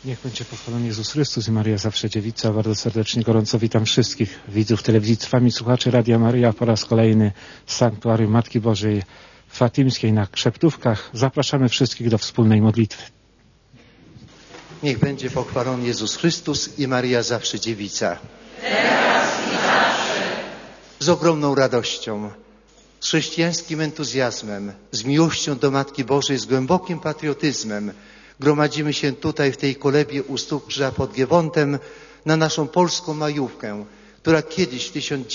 Niech będzie pochwalony Jezus Chrystus i Maria Zawsze Dziewica. Bardzo serdecznie, gorąco witam wszystkich widzów telewizji Trwam i słuchaczy Radia Maryja po raz kolejny z Sanktuarium Matki Bożej Fatimskiej na Krzeptówkach. Zapraszamy wszystkich do wspólnej modlitwy. Niech będzie pochwalony Jezus Chrystus i Maria Zawsze Dziewica. Teraz i zawsze. Z ogromną radością, z chrześcijańskim entuzjazmem, z miłością do Matki Bożej, z głębokim patriotyzmem gromadzimy się tutaj w tej kolebie u stóp krzyża pod Giewontem na naszą polską majówkę, która kiedyś w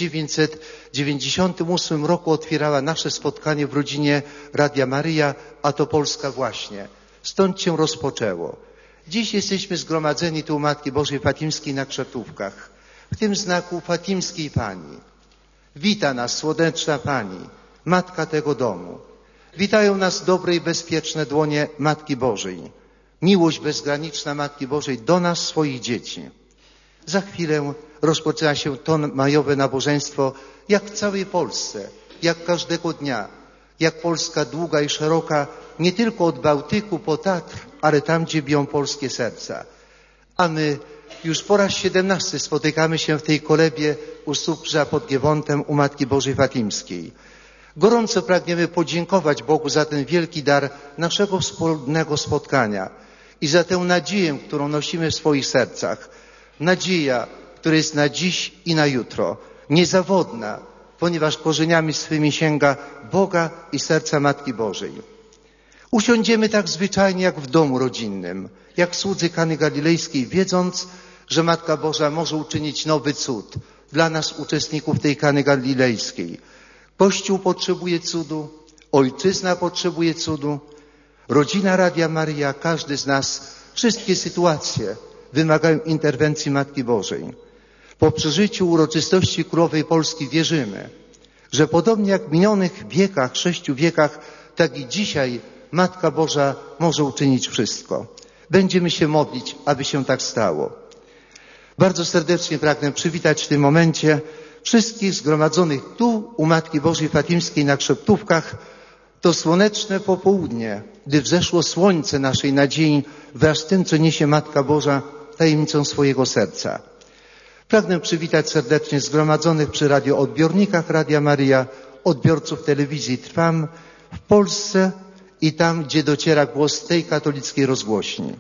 1998 roku otwierała nasze spotkanie w rodzinie Radia Maryja, a to Polska właśnie. Stąd się rozpoczęło. Dziś jesteśmy zgromadzeni tu u Matki Bożej Fatimskiej na Krzeptówkach, w tym znaku Fatimskiej Pani. Wita nas słoneczna Pani, Matka tego domu. Witają nas dobre i bezpieczne dłonie Matki Bożej. Miłość bezgraniczna Matki Bożej do nas, swoich dzieci. Za chwilę rozpoczyna się to majowe nabożeństwo, jak w całej Polsce, jak każdego dnia, jak Polska długa i szeroka, nie tylko od Bałtyku po Tatr, ale tam, gdzie biją polskie serca. A my już po raz 17 spotykamy się w tej kolebie u stóp krzyża pod Giewontem u Matki Bożej Fatimskiej. Gorąco pragniemy podziękować Bogu za ten wielki dar naszego wspólnego spotkania i za tę nadzieję, którą nosimy w swoich sercach. Nadzieja, która jest na dziś i na jutro. Niezawodna, ponieważ korzeniami swymi sięga Boga i serca Matki Bożej. Usiądziemy tak zwyczajnie jak w domu rodzinnym, jak słudzy Kany Galilejskiej, wiedząc, że Matka Boża może uczynić nowy cud dla nas, uczestników tej Kany Galilejskiej. Kościół potrzebuje cudu, ojczyzna potrzebuje cudu, rodzina Radia Maryja, każdy z nas, wszystkie sytuacje wymagają interwencji Matki Bożej. Po przeżyciu uroczystości Królowej Polski wierzymy, że podobnie jak w minionych wiekach, 6 wiekach, tak i dzisiaj Matka Boża może uczynić wszystko. Będziemy się modlić, aby się tak stało. Bardzo serdecznie pragnę przywitać w tym momencie wszystkich zgromadzonych tu u Matki Bożej Fatimskiej na Krzeptówkach. To słoneczne popołudnie, gdy wzeszło słońce naszej nadziei wraz z tym, co niesie Matka Boża tajemnicą swojego serca. Pragnę przywitać serdecznie zgromadzonych przy radioodbiornikach Radia Maryja, odbiorców telewizji Trwam w Polsce i tam, gdzie dociera głos tej katolickiej rozgłośni.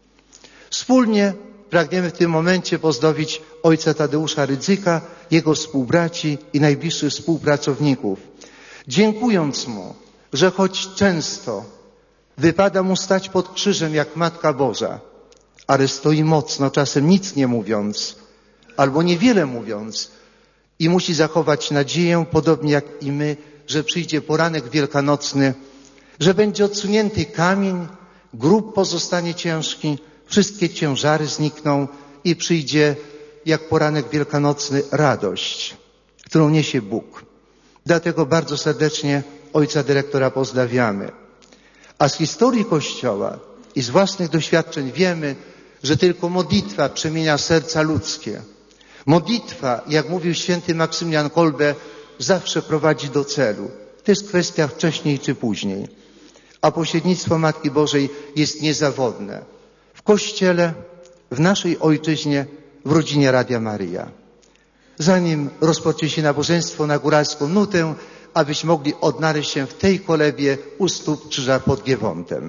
Wspólnie pragniemy w tym momencie pozdrowić ojca Tadeusza Rydzyka, jego współbraci i najbliższych współpracowników, dziękując mu, że choć często wypada mu stać pod krzyżem jak Matka Boża, ale stoi mocno, czasem nic nie mówiąc, albo niewiele mówiąc i musi zachować nadzieję, podobnie jak i my, że przyjdzie poranek wielkanocny, że będzie odsunięty kamień, grób pozostanie ciężki, wszystkie ciężary znikną i przyjdzie jak poranek wielkanocny radość, którą niesie Bóg. Dlatego bardzo serdecznie ojca dyrektora pozdrawiamy. A z historii Kościoła i z własnych doświadczeń wiemy, że tylko modlitwa przemienia serca ludzkie. Modlitwa, jak mówił święty Maksymilian Kolbe, zawsze prowadzi do celu. To jest kwestia wcześniej czy później. A pośrednictwo Matki Bożej jest niezawodne. W Kościele, w naszej ojczyźnie, w rodzinie Radia Maryja. Zanim rozpocznie się nabożeństwo na góralską nutę, abyśmy mogli odnaleźć się w tej kolebie u stóp krzyża pod Giewontem.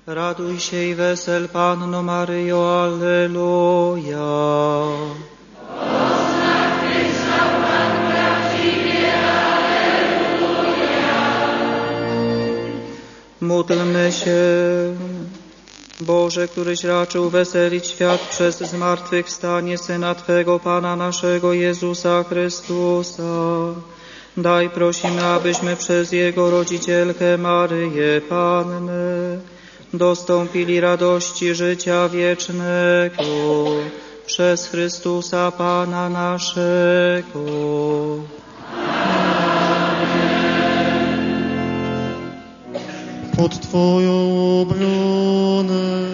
Raduj się i wesel, Panno Maryjo, alleluja. Módlmy się. Boże, któryś raczył weselić świat przez zmartwychwstanie Syna Twego, Pana naszego Jezusa Chrystusa, daj, prosimy, abyśmy przez Jego rodzicielkę Maryję Pannę dostąpili radości życia wiecznego przez Chrystusa Pana naszego. Pod Twoją obronę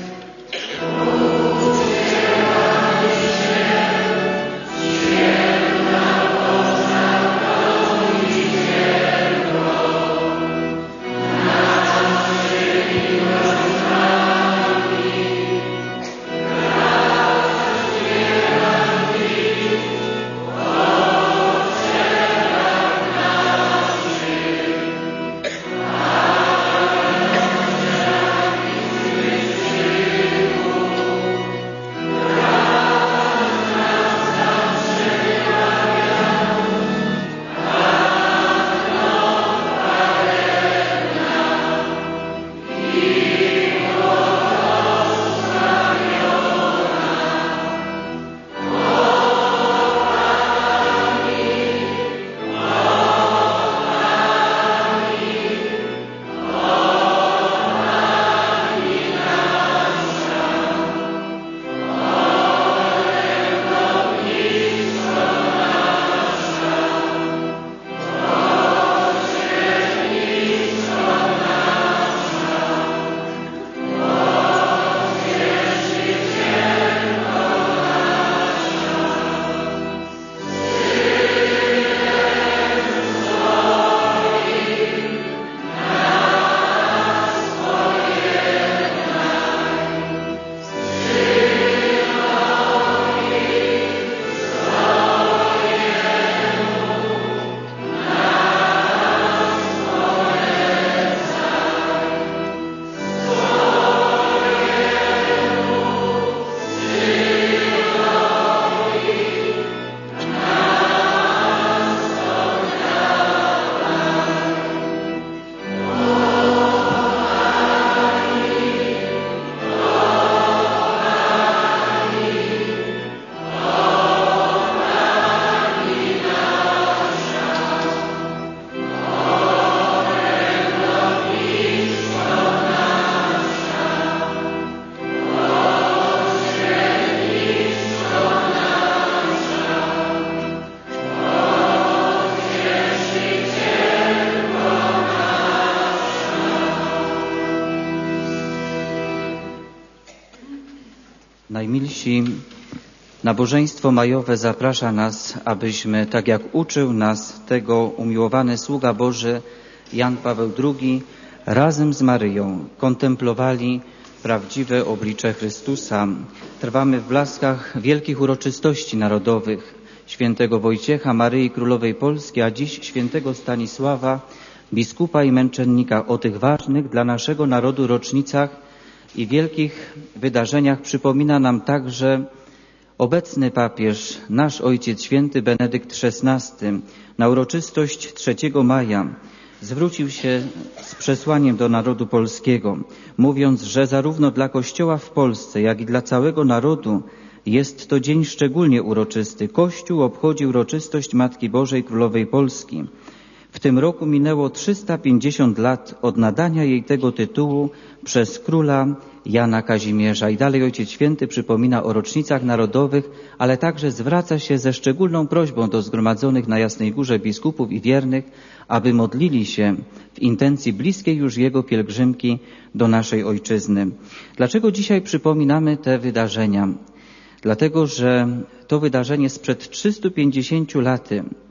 Najmilsi, nabożeństwo majowe zaprasza nas, abyśmy, tak jak uczył nas tego umiłowany sługa Boży Jan Paweł II, razem z Maryją kontemplowali prawdziwe oblicze Chrystusa. Trwamy w blaskach wielkich uroczystości narodowych świętego Wojciecha, Maryi Królowej Polski, a dziś świętego Stanisława, biskupa i męczennika. O tych ważnych dla naszego narodu rocznicach i wielkich wydarzeniach przypomina nam także obecny papież, nasz Ojciec Święty Benedykt XVI. Na uroczystość 3 maja zwrócił się z przesłaniem do narodu polskiego, mówiąc, że zarówno dla Kościoła w Polsce, jak i dla całego narodu jest to dzień szczególnie uroczysty. Kościół obchodzi uroczystość Matki Bożej Królowej Polski. W tym roku minęło 350 lat od nadania jej tego tytułu przez króla Jana Kazimierza. I dalej Ojciec Święty przypomina o rocznicach narodowych, ale także zwraca się ze szczególną prośbą do zgromadzonych na Jasnej Górze biskupów i wiernych, aby modlili się w intencji bliskiej już Jego pielgrzymki do naszej Ojczyzny. Dlaczego dzisiaj przypominamy te wydarzenia? Dlatego, że to wydarzenie sprzed 350 lat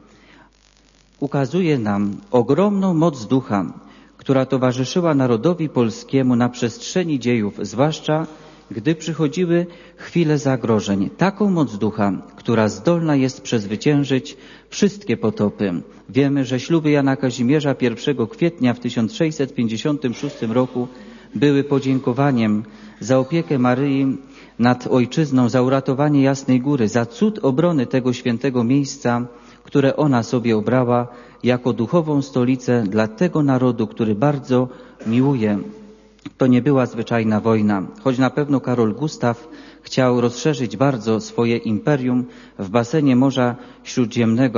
ukazuje nam ogromną moc ducha, która towarzyszyła narodowi polskiemu na przestrzeni dziejów, zwłaszcza gdy przychodziły chwile zagrożeń. Taką moc ducha, która zdolna jest przezwyciężyć wszystkie potopy. Wiemy, że śluby Jana Kazimierza 1 kwietnia w 1656 roku były podziękowaniem za opiekę Maryi nad Ojczyzną, za uratowanie Jasnej Góry, za cud obrony tego świętego miejsca, które ona sobie obrała jako duchową stolicę dla tego narodu, który bardzo miłuje. To nie była zwyczajna wojna, choć na pewno Karol Gustaw chciał rozszerzyć bardzo swoje imperium w basenie Morza Śródziemnego,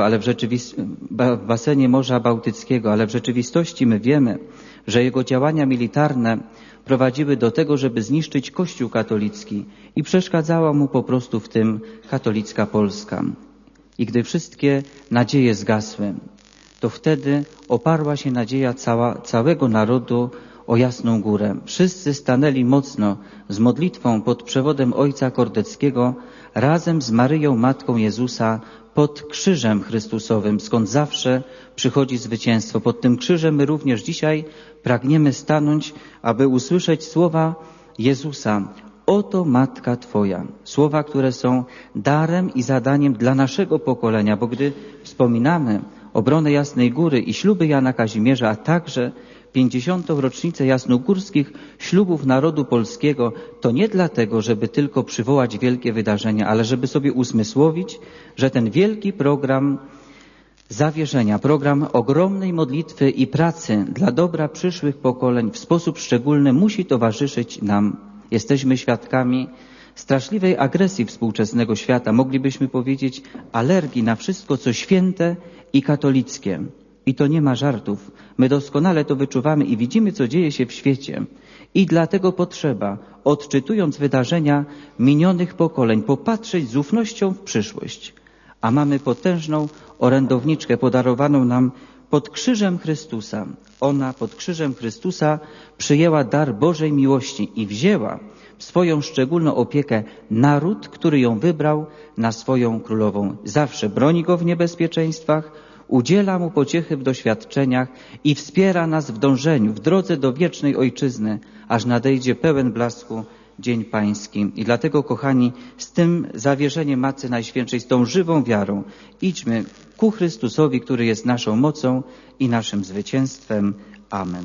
w basenie Morza Bałtyckiego, ale w rzeczywistości my wiemy, że jego działania militarne prowadziły do tego, żeby zniszczyć Kościół katolicki i przeszkadzała mu po prostu w tym katolicka Polska. I gdy wszystkie nadzieje zgasły, to wtedy oparła się nadzieja całego narodu o Jasną Górę. Wszyscy stanęli mocno z modlitwą pod przewodem Ojca Kordeckiego razem z Maryją, Matką Jezusa, pod krzyżem Chrystusowym, skąd zawsze przychodzi zwycięstwo. Pod tym krzyżem my również dzisiaj pragniemy stanąć, aby usłyszeć słowa Jezusa. Oto Matka Twoja. Słowa, które są darem i zadaniem dla naszego pokolenia, bo gdy wspominamy obronę Jasnej Góry i śluby Jana Kazimierza, a także 50. rocznicę jasnogórskich ślubów narodu polskiego, to nie dlatego, żeby tylko przywołać wielkie wydarzenia, ale żeby sobie uzmysłowić, że ten wielki program zawierzenia, program ogromnej modlitwy i pracy dla dobra przyszłych pokoleń w sposób szczególny musi towarzyszyć nam. Jesteśmy świadkami straszliwej agresji współczesnego świata, moglibyśmy powiedzieć alergii na wszystko, co święte i katolickie. I to nie ma żartów. My doskonale to wyczuwamy i widzimy, co dzieje się w świecie. I dlatego potrzeba, odczytując wydarzenia minionych pokoleń, popatrzeć z ufnością w przyszłość. A mamy potężną orędowniczkę podarowaną nam pod krzyżem Chrystusa. Ona pod krzyżem Chrystusa przyjęła dar Bożej miłości i wzięła w swoją szczególną opiekę naród, który ją wybrał na swoją królową. Zawsze broni go w niebezpieczeństwach, udziela mu pociechy w doświadczeniach i wspiera nas w dążeniu, w drodze do wiecznej Ojczyzny, aż nadejdzie pełen blasku Dzień Pański. I dlatego, kochani, z tym zawierzeniem Matce Najświętszej, z tą żywą wiarą, idźmy ku Chrystusowi, który jest naszą mocą i naszym zwycięstwem. Amen.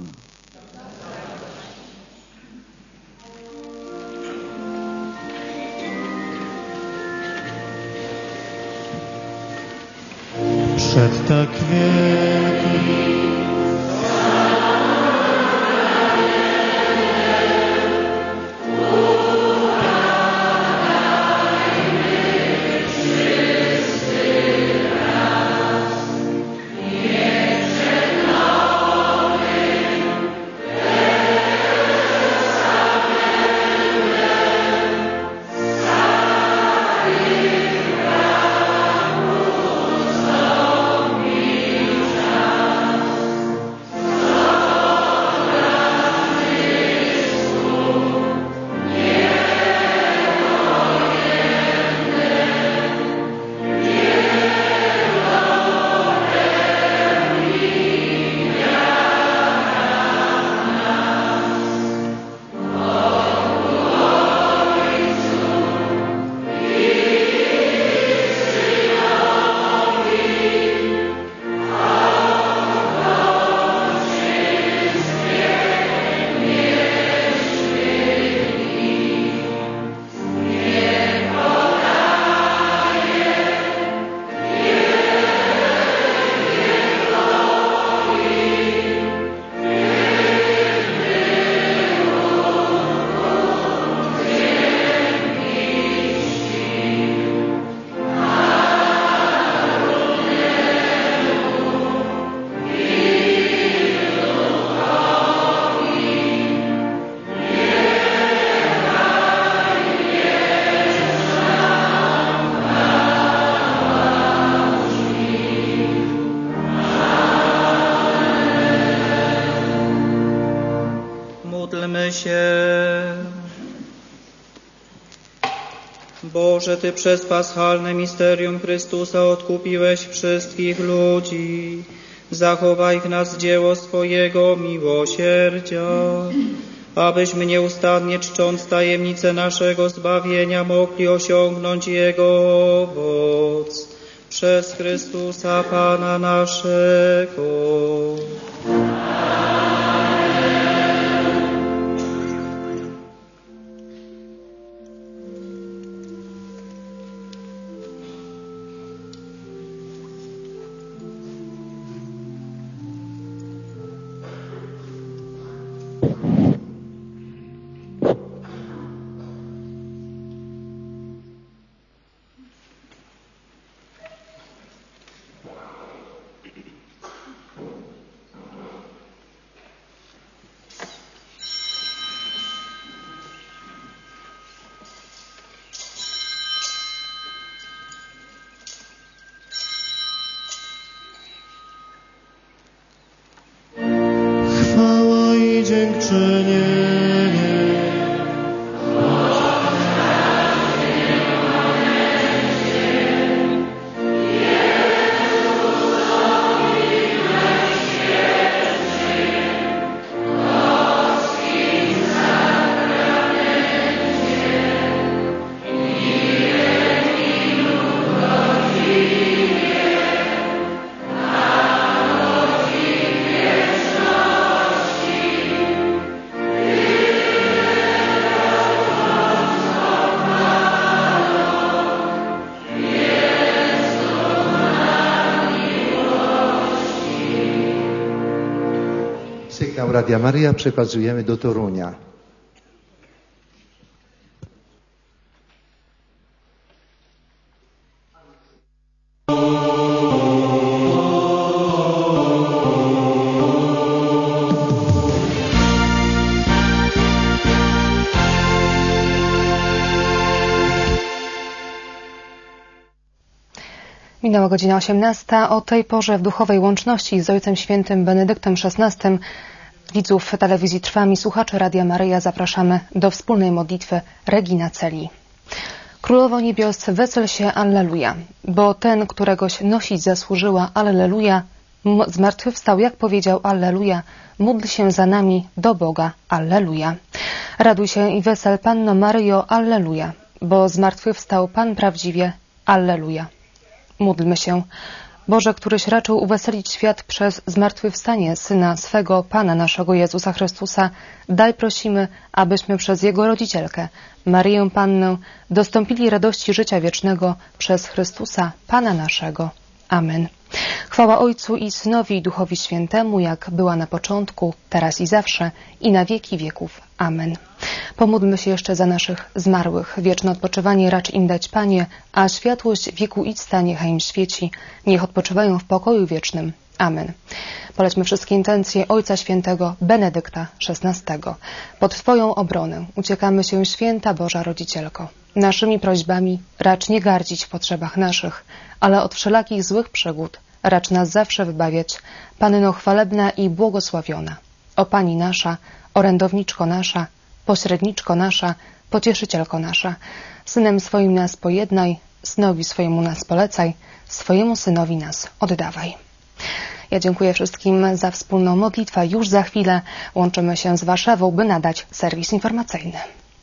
Przed tak wielkim Boże, Ty przez paschalne misterium Chrystusa odkupiłeś wszystkich ludzi. Zachowaj w nas dzieło swojego miłosierdzia, abyśmy nieustannie czcząc tajemnicę naszego zbawienia mogli osiągnąć Jego owoc. Przez Chrystusa Pana naszego. uczynienie. Sygnał Radia Maryja przekazujemy do Torunia. Minęła godzina 18. O tej porze w duchowej łączności z Ojcem Świętym Benedyktem XVI widzów telewizji Trwam i słuchaczy Radia Maryja zapraszamy do wspólnej modlitwy Regina Celi. Królowo Niebios, wesel się, Alleluja, bo ten, któregoś nosić zasłużyła, Alleluja, zmartwychwstał, jak powiedział, Alleluja, módl się za nami do Boga, Alleluja. Raduj się i wesel, Panno Maryjo, Alleluja, bo zmartwychwstał Pan prawdziwie, Alleluja. Módlmy się. Boże, któryś raczył uweselić świat przez zmartwychwstanie Syna swego, Pana naszego Jezusa Chrystusa, daj prosimy, abyśmy przez Jego rodzicielkę, Maryję Pannę, dostąpili radości życia wiecznego przez Chrystusa, Pana naszego. Amen. Chwała Ojcu i Synowi i Duchowi Świętemu, jak była na początku, teraz i zawsze, i na wieki wieków. Amen. Pomódlmy się jeszcze za naszych zmarłych. Wieczne odpoczywanie racz im dać, Panie, a światłość wieku Ista niechaj im świeci. Niech odpoczywają w pokoju wiecznym. Amen. Polećmy wszystkie intencje Ojca Świętego Benedykta XVI. Pod Twoją obronę uciekamy się, Święta Boża Rodzicielko. Naszymi prośbami racz nie gardzić w potrzebach naszych, ale od wszelakich złych przygód racz nas zawsze wybawiać, Panno chwalebna i błogosławiona. O Pani nasza, orędowniczko nasza, pośredniczko nasza, pocieszycielko nasza, Synem swoim nas pojednaj, Synowi swojemu nas polecaj, swojemu Synowi nas oddawaj. Ja dziękuję wszystkim za wspólną modlitwę. Już za chwilę łączymy się z Warszawą, by nadać serwis informacyjny.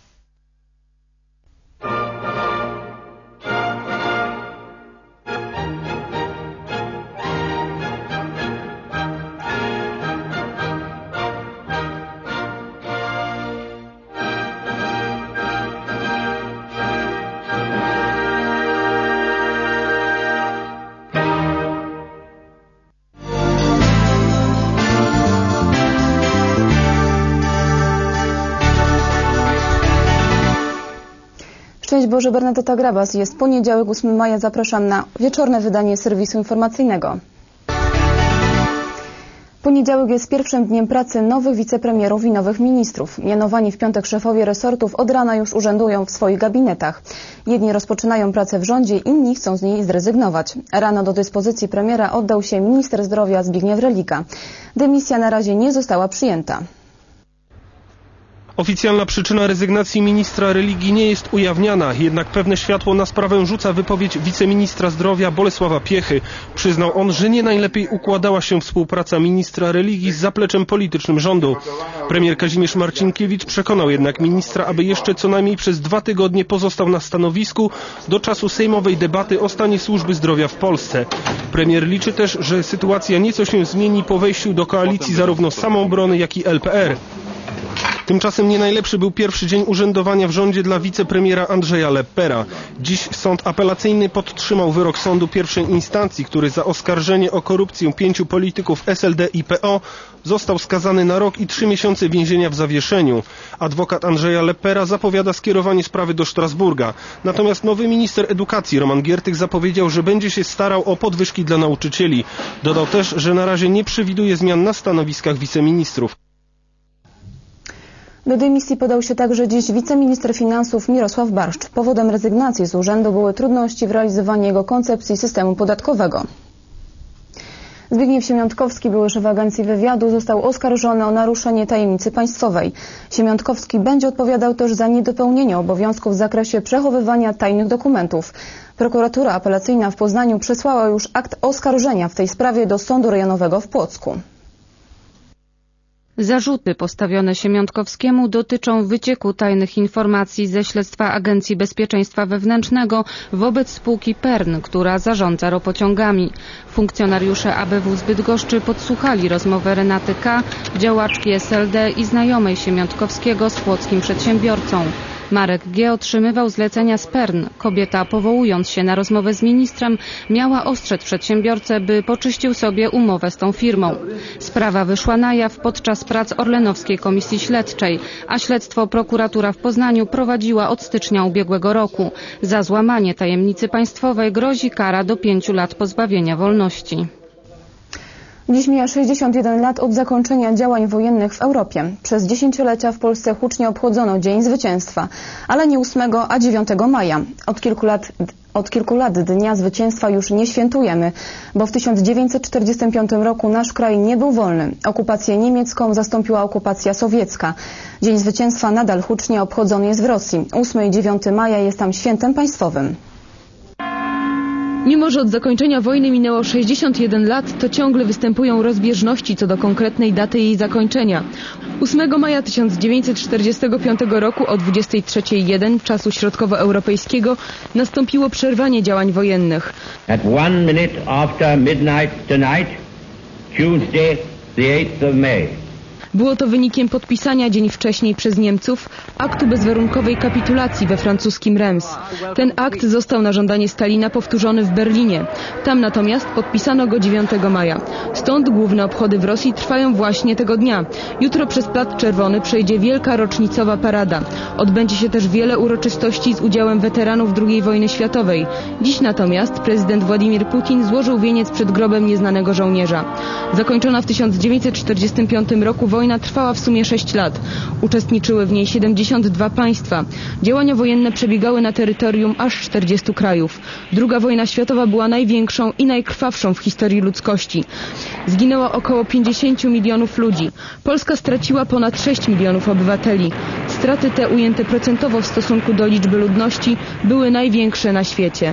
Szczęść Boże, Bernadetta Grabas. Jest poniedziałek, 8 maja. Zapraszam na wieczorne wydanie serwisu informacyjnego. Poniedziałek jest pierwszym dniem pracy nowych wicepremierów i nowych ministrów. Mianowani w piątek szefowie resortów od rana już urzędują w swoich gabinetach. Jedni rozpoczynają pracę w rządzie, inni chcą z niej zrezygnować. Rano do dyspozycji premiera oddał się minister zdrowia Zbigniew Relika. Dymisja na razie nie została przyjęta. Oficjalna przyczyna rezygnacji ministra religii nie jest ujawniana, jednak pewne światło na sprawę rzuca wypowiedź wiceministra zdrowia Bolesława Piechy. Przyznał on, że nie najlepiej układała się współpraca ministra religii z zapleczem politycznym rządu. Premier Kazimierz Marcinkiewicz przekonał jednak ministra, aby jeszcze co najmniej przez 2 tygodnie pozostał na stanowisku do czasu sejmowej debaty o stanie służby zdrowia w Polsce. Premier liczy też, że sytuacja nieco się zmieni po wejściu do koalicji zarówno Samoobrony, jak i LPR. Tymczasem nie najlepszy był pierwszy dzień urzędowania w rządzie dla wicepremiera Andrzeja Leppera. Dziś sąd apelacyjny podtrzymał wyrok sądu pierwszej instancji, który za oskarżenie o korupcję 5 polityków SLD i PO został skazany na rok i 3 miesiące więzienia w zawieszeniu. Adwokat Andrzeja Leppera zapowiada skierowanie sprawy do Strasburga. Natomiast nowy minister edukacji Roman Giertych zapowiedział, że będzie się starał o podwyżki dla nauczycieli. Dodał też, że na razie nie przewiduje zmian na stanowiskach wiceministrów. Do dymisji podał się także dziś wiceminister finansów Mirosław Barszcz. Powodem rezygnacji z urzędu były trudności w realizowaniu jego koncepcji systemu podatkowego. Zbigniew Siemiątkowski, były szef Agencji Wywiadu, został oskarżony o naruszenie tajemnicy państwowej. Siemiątkowski będzie odpowiadał też za niedopełnienie obowiązków w zakresie przechowywania tajnych dokumentów. Prokuratura Apelacyjna w Poznaniu przesłała już akt oskarżenia w tej sprawie do Sądu Rejonowego w Płocku. Zarzuty postawione Siemiątkowskiemu dotyczą wycieku tajnych informacji ze śledztwa Agencji Bezpieczeństwa Wewnętrznego wobec spółki PERN, która zarządza ropociągami. Funkcjonariusze ABW z Bydgoszczy podsłuchali rozmowę Renaty K., działaczki SLD i znajomej Siemiątkowskiego z płockim przedsiębiorcą. Marek G. otrzymywał zlecenia z PERN. Kobieta, powołując się na rozmowę z ministrem, miała ostrzec przedsiębiorcę, by poczyścił sobie umowę z tą firmą. Sprawa wyszła na jaw podczas prac Orlenowskiej Komisji Śledczej, a śledztwo prokuratura w Poznaniu prowadziła od stycznia ubiegłego roku. Za złamanie tajemnicy państwowej grozi kara do 5 lat pozbawienia wolności. Dziś mija 61 lat od zakończenia działań wojennych w Europie. Przez dziesięciolecia w Polsce hucznie obchodzono Dzień Zwycięstwa, ale nie 8, a 9 maja. Od kilku lat Dnia Zwycięstwa już nie świętujemy, bo w 1945 roku nasz kraj nie był wolny. Okupację niemiecką zastąpiła okupacja sowiecka. Dzień Zwycięstwa nadal hucznie obchodzony jest w Rosji. 8 i 9 maja jest tam świętem państwowym. Mimo że od zakończenia wojny minęło 61 lat, to ciągle występują rozbieżności co do konkretnej daty jej zakończenia. 8 maja 1945 roku o 23:01 czasu środkowoeuropejskiego nastąpiło przerwanie działań wojennych. At 1 minute after midnight tonight, Tuesday, the 8th of May. Było to wynikiem podpisania dzień wcześniej przez Niemców aktu bezwarunkowej kapitulacji we francuskim Reims. Ten akt został na żądanie Stalina powtórzony w Berlinie. Tam natomiast podpisano go 9 maja. Stąd główne obchody w Rosji trwają właśnie tego dnia. Jutro przez Plac Czerwony przejdzie wielka rocznicowa parada. Odbędzie się też wiele uroczystości z udziałem weteranów II wojny światowej. Dziś natomiast prezydent Władimir Putin złożył wieniec przed grobem nieznanego żołnierza. Zakończona w 1945 roku wojna trwała w sumie 6 lat. Uczestniczyły w niej 72 państwa. Działania wojenne przebiegały na terytorium aż 40 krajów. II wojna światowa była największą i najkrwawszą w historii ludzkości. Zginęło około 50 milionów ludzi. Polska straciła ponad 6 milionów obywateli. Straty te ujęte procentowo w stosunku do liczby ludności były największe na świecie.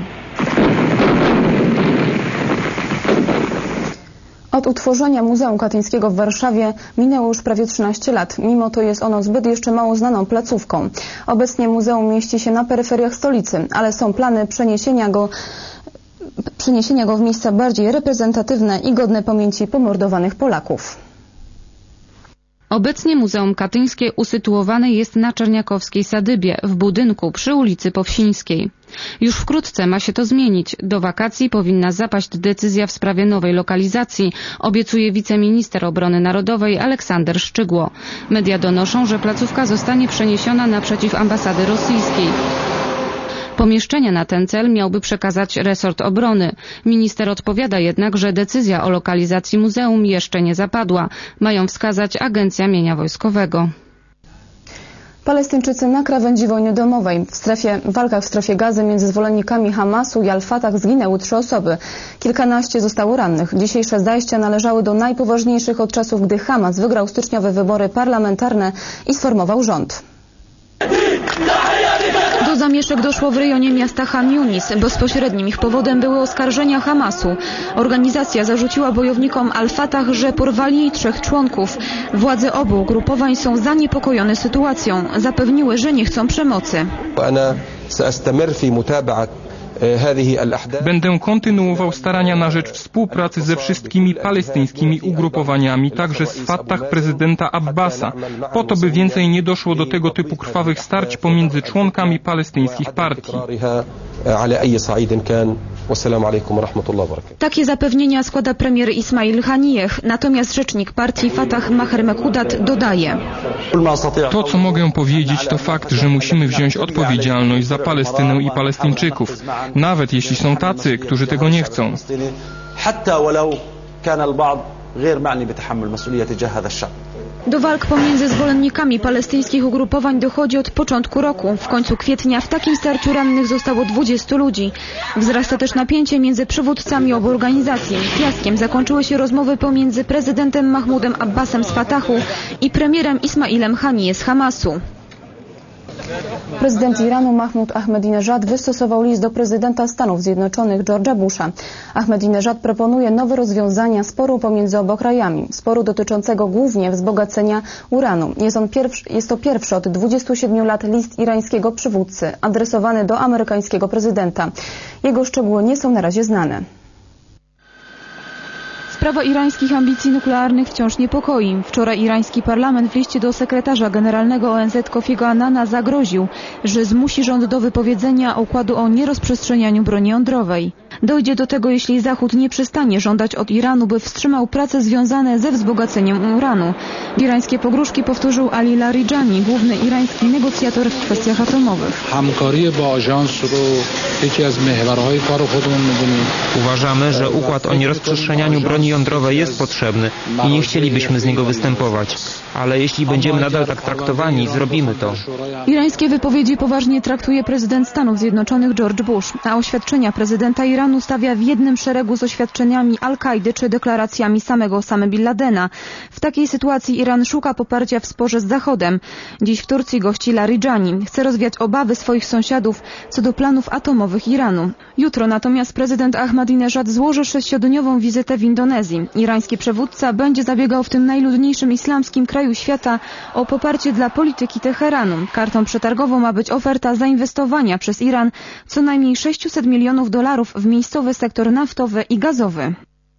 Od utworzenia Muzeum Katyńskiego w Warszawie minęło już prawie 13 lat. Mimo to jest ono zbyt jeszcze mało znaną placówką. Obecnie muzeum mieści się na peryferiach stolicy, ale są plany przeniesienia go w miejsca bardziej reprezentatywne i godne pamięci pomordowanych Polaków. Obecnie Muzeum Katyńskie usytuowane jest na Czerniakowskiej Sadybie, w budynku przy ulicy Powsińskiej. Już wkrótce ma się to zmienić. Do wakacji powinna zapaść decyzja w sprawie nowej lokalizacji, obiecuje wiceminister obrony narodowej Aleksander Szczygło. Media donoszą, że placówka zostanie przeniesiona naprzeciw ambasady rosyjskiej. Pomieszczenia na ten cel miałby przekazać resort obrony. Minister odpowiada jednak, że decyzja o lokalizacji muzeum jeszcze nie zapadła. Mają wskazać Agencja Mienia Wojskowego. Palestyńczycy na krawędzi wojny domowej. W walkach w strefie Gazy między zwolennikami Hamasu i Al-Fatah zginęły 3 osoby. Kilkanaście zostało rannych. Dzisiejsze zajścia należały do najpoważniejszych od czasów, gdy Hamas wygrał styczniowe wybory parlamentarne i sformował rząd. Do zamieszek doszło w rejonie miasta Chan Yunis. Bezpośrednim ich powodem były oskarżenia Hamasu. Organizacja zarzuciła bojownikom Al-Fatah, że porwali jej 3 członków. Władze obu ugrupowań są zaniepokojone sytuacją. Zapewniły, że nie chcą przemocy. Będę kontynuował starania na rzecz współpracy ze wszystkimi palestyńskimi ugrupowaniami, także z Fatah prezydenta Abbasa, po to by więcej nie doszło do tego typu krwawych starć pomiędzy członkami palestyńskich partii. Takie zapewnienia składa premier Ismail Haniyeh, natomiast rzecznik partii Fatah Maher Mekudat dodaje: To, co mogę powiedzieć, to fakt, że musimy wziąć odpowiedzialność za Palestynę i Palestyńczyków, nawet jeśli są tacy, którzy tego nie chcą. Do walk pomiędzy zwolennikami palestyńskich ugrupowań dochodzi od początku roku. W końcu kwietnia w takim starciu rannych zostało 20 ludzi. Wzrasta też napięcie między przywódcami obu organizacji. Fiaskiem zakończyły się rozmowy pomiędzy prezydentem Mahmudem Abbasem z Fatahu i premierem Ismailem Haniyeh z Hamasu. Prezydent Iranu Mahmud Ahmadinejad wystosował list do prezydenta Stanów Zjednoczonych George'a Busha. Ahmadinejad proponuje nowe rozwiązania sporu pomiędzy obu krajami. Sporu dotyczącego głównie wzbogacenia uranu. Jest to pierwszy od 27 lat list irańskiego przywódcy adresowany do amerykańskiego prezydenta. Jego szczegóły nie są na razie znane. Sprawa irańskich ambicji nuklearnych wciąż niepokoi. Wczoraj irański parlament w liście do sekretarza generalnego ONZ Kofiego Annana zagroził, że zmusi rząd do wypowiedzenia układu o nierozprzestrzenianiu broni jądrowej. Dojdzie do tego, jeśli Zachód nie przestanie żądać od Iranu, by wstrzymał prace związane ze wzbogaceniem uranu. Irańskie pogróżki powtórzył Ali Larijani, główny irański negocjator w kwestiach atomowych. Uważamy, że układ o nierozprzestrzenianiu broni jądrowej jest potrzebny i nie chcielibyśmy z niego występować. Ale jeśli będziemy nadal tak traktowani, zrobimy to. Irańskie wypowiedzi poważnie traktuje prezydent Stanów Zjednoczonych George Bush, a oświadczenia prezydenta Iranu stawia w jednym szeregu z oświadczeniami Al-Kaidy czy deklaracjami samego Osamy Bin Ladena. W takiej sytuacji Iran szuka poparcia w sporze z Zachodem. Dziś w Turcji gości Larijani. Chce rozwiać obawy swoich sąsiadów co do planów atomowych Iranu. Jutro natomiast prezydent Ahmadinejad złoży 6-dniową wizytę w Indonezji. Irański przywódca będzie zabiegał w tym najludniejszym islamskim kraju świata o poparcie dla polityki Teheranu. Kartą przetargową ma być oferta zainwestowania przez Iran co najmniej $600 milionów w miejscowy sektor naftowy i gazowy.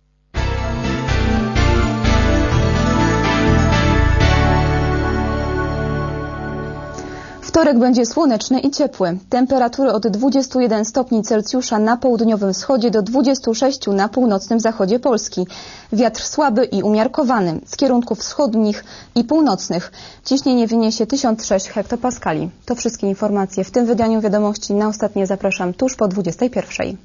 Wtorek będzie słoneczny i ciepły. Temperatury od 21 stopni Celsjusza na południowym wschodzie do 26 na północnym zachodzie Polski. Wiatr słaby i umiarkowany z kierunków wschodnich i północnych. Ciśnienie wyniesie 1006 hektopaskali. To wszystkie informacje w tym wydaniu wiadomości. Na ostatnie zapraszam tuż po 21.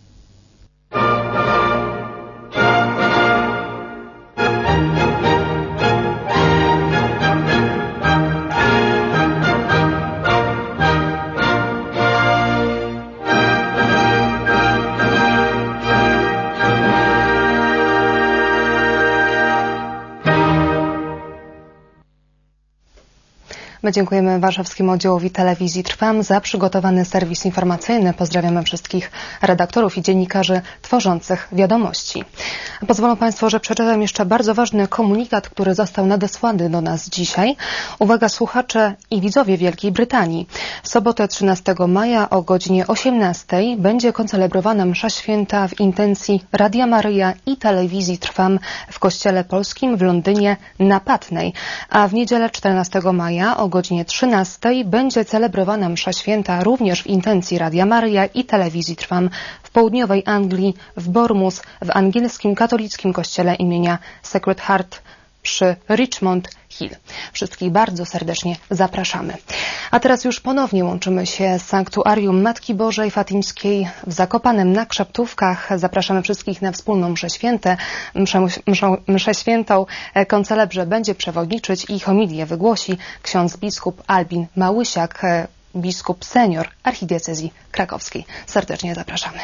My dziękujemy warszawskiemu oddziałowi telewizji Trwam za przygotowany serwis informacyjny. Pozdrawiamy wszystkich redaktorów i dziennikarzy tworzących wiadomości. Pozwolą Państwo, że przeczytam jeszcze bardzo ważny komunikat, który został nadesłany do nas dzisiaj. Uwaga słuchacze i widzowie Wielkiej Brytanii. W sobotę 13 maja o godzinie 18 będzie koncelebrowana msza święta w intencji Radia Maryja i telewizji Trwam w Kościele Polskim w Londynie na Patnej, a w niedzielę 14 maja o godzinie 13 będzie celebrowana msza święta również w intencji Radia Maryja i telewizji Trwam w południowej Anglii, w Bournemouth, w angielskim katolickim kościele imienia Sacred Heart przy Richmond Hill. Wszystkich bardzo serdecznie zapraszamy. A teraz już ponownie łączymy się z Sanktuarium Matki Bożej Fatimskiej w Zakopanem na Krzeptówkach. Zapraszamy wszystkich na wspólną mszę świętę. Mszę świętą koncelebrze będzie przewodniczyć i homilię wygłosi ksiądz biskup Albin Małysiak, biskup senior archidiecezji krakowskiej. Serdecznie zapraszamy.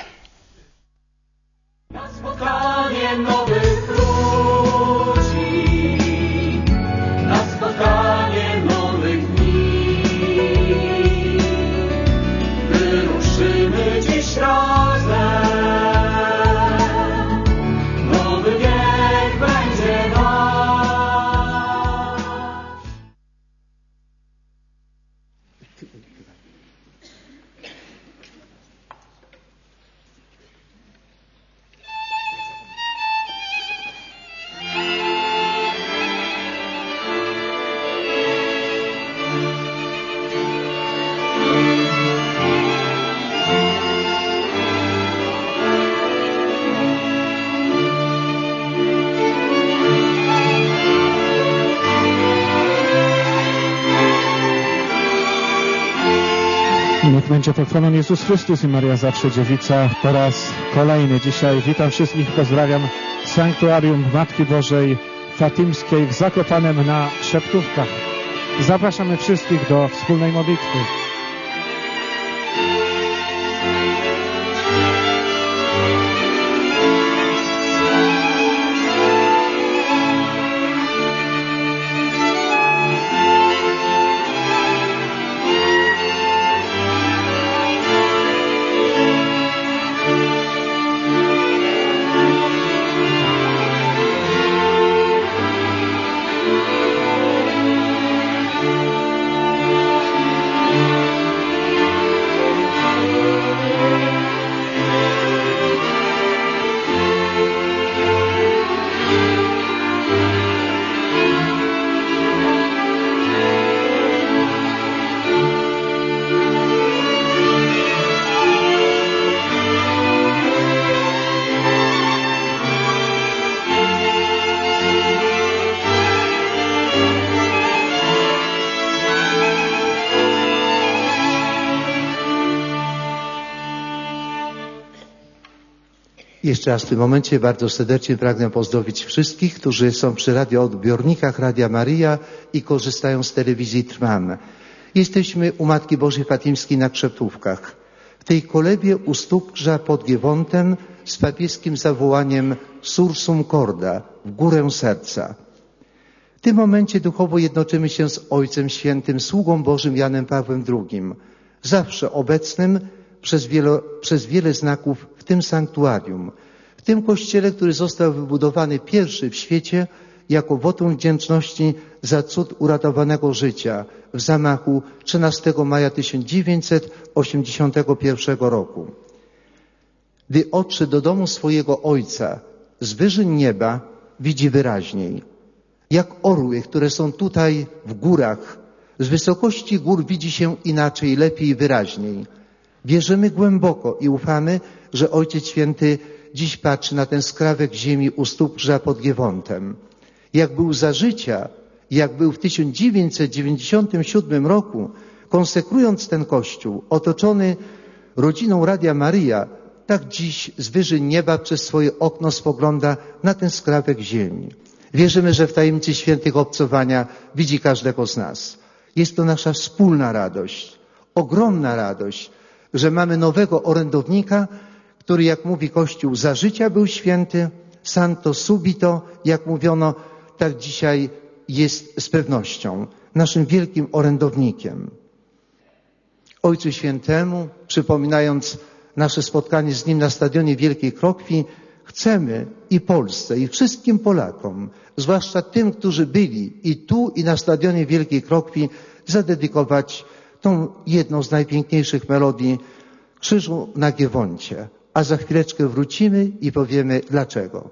Na spotkanie nowych ludzi, na spotkanie nowych dni, wyruszymy dziś razem, nowy wiek będzie nasz. Niech będzie pochwalony Jezus Chrystus i Maria Zawsze Dziewica po raz kolejny. Dzisiaj witam wszystkich, pozdrawiam Sanktuarium Matki Bożej Fatimskiej w Zakopanem na Szeptówkach. Zapraszamy wszystkich do wspólnej modlitwy. Jeszcze raz w tym momencie bardzo serdecznie pragnę pozdrowić wszystkich, którzy są przy radioodbiornikach Radia Maryja i korzystają z telewizji Trwam. Jesteśmy u Matki Bożej Fatimskiej na Krzeptówkach. W tej kolebie u stóp krzyża pod Giewontem z papieskim zawołaniem Sursum Corda, w górę serca. W tym momencie duchowo jednoczymy się z Ojcem Świętym, sługą Bożym Janem Pawłem II, zawsze obecnym przez wiele znaków w tym sanktuarium, w tym kościele, który został wybudowany pierwszy w świecie jako wotum wdzięczności za cud uratowanego życia w zamachu 13 maja 1981 roku. Gdy odszedł do domu swojego ojca, z wyżyn nieba widzi wyraźniej. Jak orły, które są tutaj w górach, z wysokości gór widzi się inaczej, lepiej i wyraźniej. Wierzymy głęboko i ufamy, że Ojciec Święty dziś patrzy na ten skrawek ziemi u stóp krzyża pod Giewontem. Jak był za życia, jak był w 1997 roku, konsekrując ten kościół, otoczony rodziną Radia Maryja, tak dziś z wyżyn nieba przez swoje okno spogląda na ten skrawek ziemi. Wierzymy, że w tajemnicy świętych obcowania widzi każdego z nas. Jest to nasza wspólna radość, ogromna radość, że mamy nowego orędownika, który, jak mówi Kościół, za życia był święty, santo subito, jak mówiono, tak dzisiaj jest z pewnością naszym wielkim orędownikiem. Ojcu Świętemu, przypominając nasze spotkanie z Nim na stadionie Wielkiej Krokwi, chcemy i Polsce, i wszystkim Polakom, zwłaszcza tym, którzy byli i tu, i na stadionie Wielkiej Krokwi, zadedykować tą jedną z najpiękniejszych melodii Krzyżu na Giewoncie. A za chwileczkę wrócimy i powiemy dlaczego.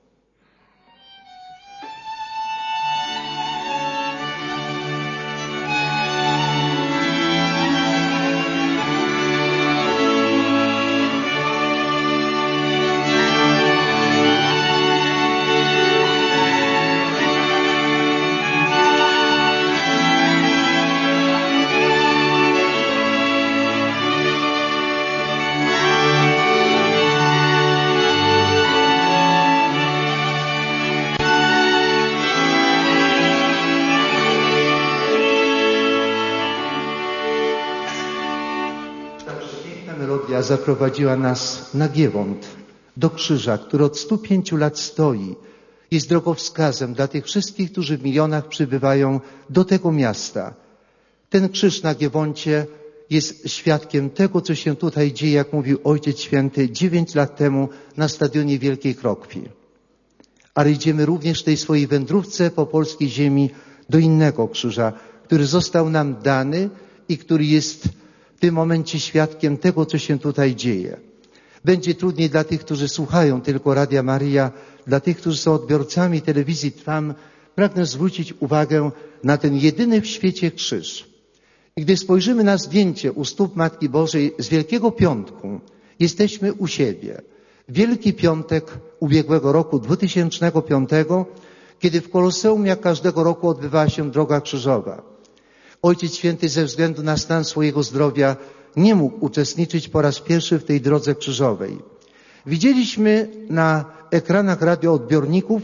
Zaprowadziła nas na Giewont, do krzyża, który od 105 lat stoi. Jest drogowskazem dla tych wszystkich, którzy w milionach przybywają do tego miasta. Ten krzyż na Giewoncie jest świadkiem tego, co się tutaj dzieje, jak mówił Ojciec Święty 9 lat temu na stadionie Wielkiej Krokwi. Ale idziemy również w tej swojej wędrówce po polskiej ziemi do innego krzyża, który został nam dany i który jest w tym momencie świadkiem tego, co się tutaj dzieje. Będzie trudniej dla tych, którzy słuchają tylko Radia Maryja, dla tych, którzy są odbiorcami telewizji Trwam. Pragnę zwrócić uwagę na ten jedyny w świecie krzyż. I gdy spojrzymy na zdjęcie u stóp Matki Bożej z Wielkiego Piątku, jesteśmy u siebie. Wielki Piątek ubiegłego roku 2005, kiedy w Koloseum jak każdego roku odbywała się droga krzyżowa. Ojciec Święty ze względu na stan swojego zdrowia nie mógł uczestniczyć po raz pierwszy w tej drodze krzyżowej. Widzieliśmy na ekranach radioodbiorników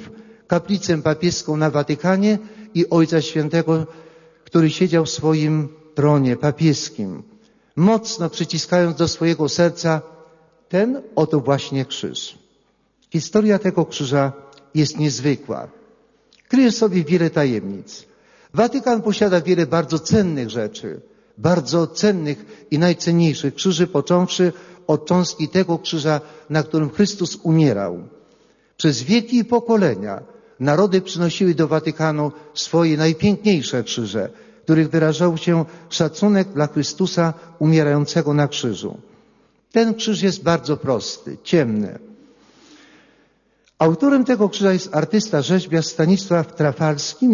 kaplicę papieską na Watykanie i Ojca Świętego, który siedział w swoim tronie papieskim, mocno przyciskając do swojego serca ten oto właśnie krzyż. Historia tego krzyża jest niezwykła. Kryje sobie wiele tajemnic. Watykan posiada wiele bardzo cennych rzeczy, bardzo cennych i najcenniejszych krzyży, począwszy od cząstki tego krzyża, na którym Chrystus umierał. Przez wieki i pokolenia narody przynosiły do Watykanu swoje najpiękniejsze krzyże, w których wyrażał się szacunek dla Chrystusa umierającego na krzyżu. Ten krzyż jest bardzo prosty, ciemny. Autorem tego krzyża jest artysta, rzeźbiarz Stanisław Trafalski,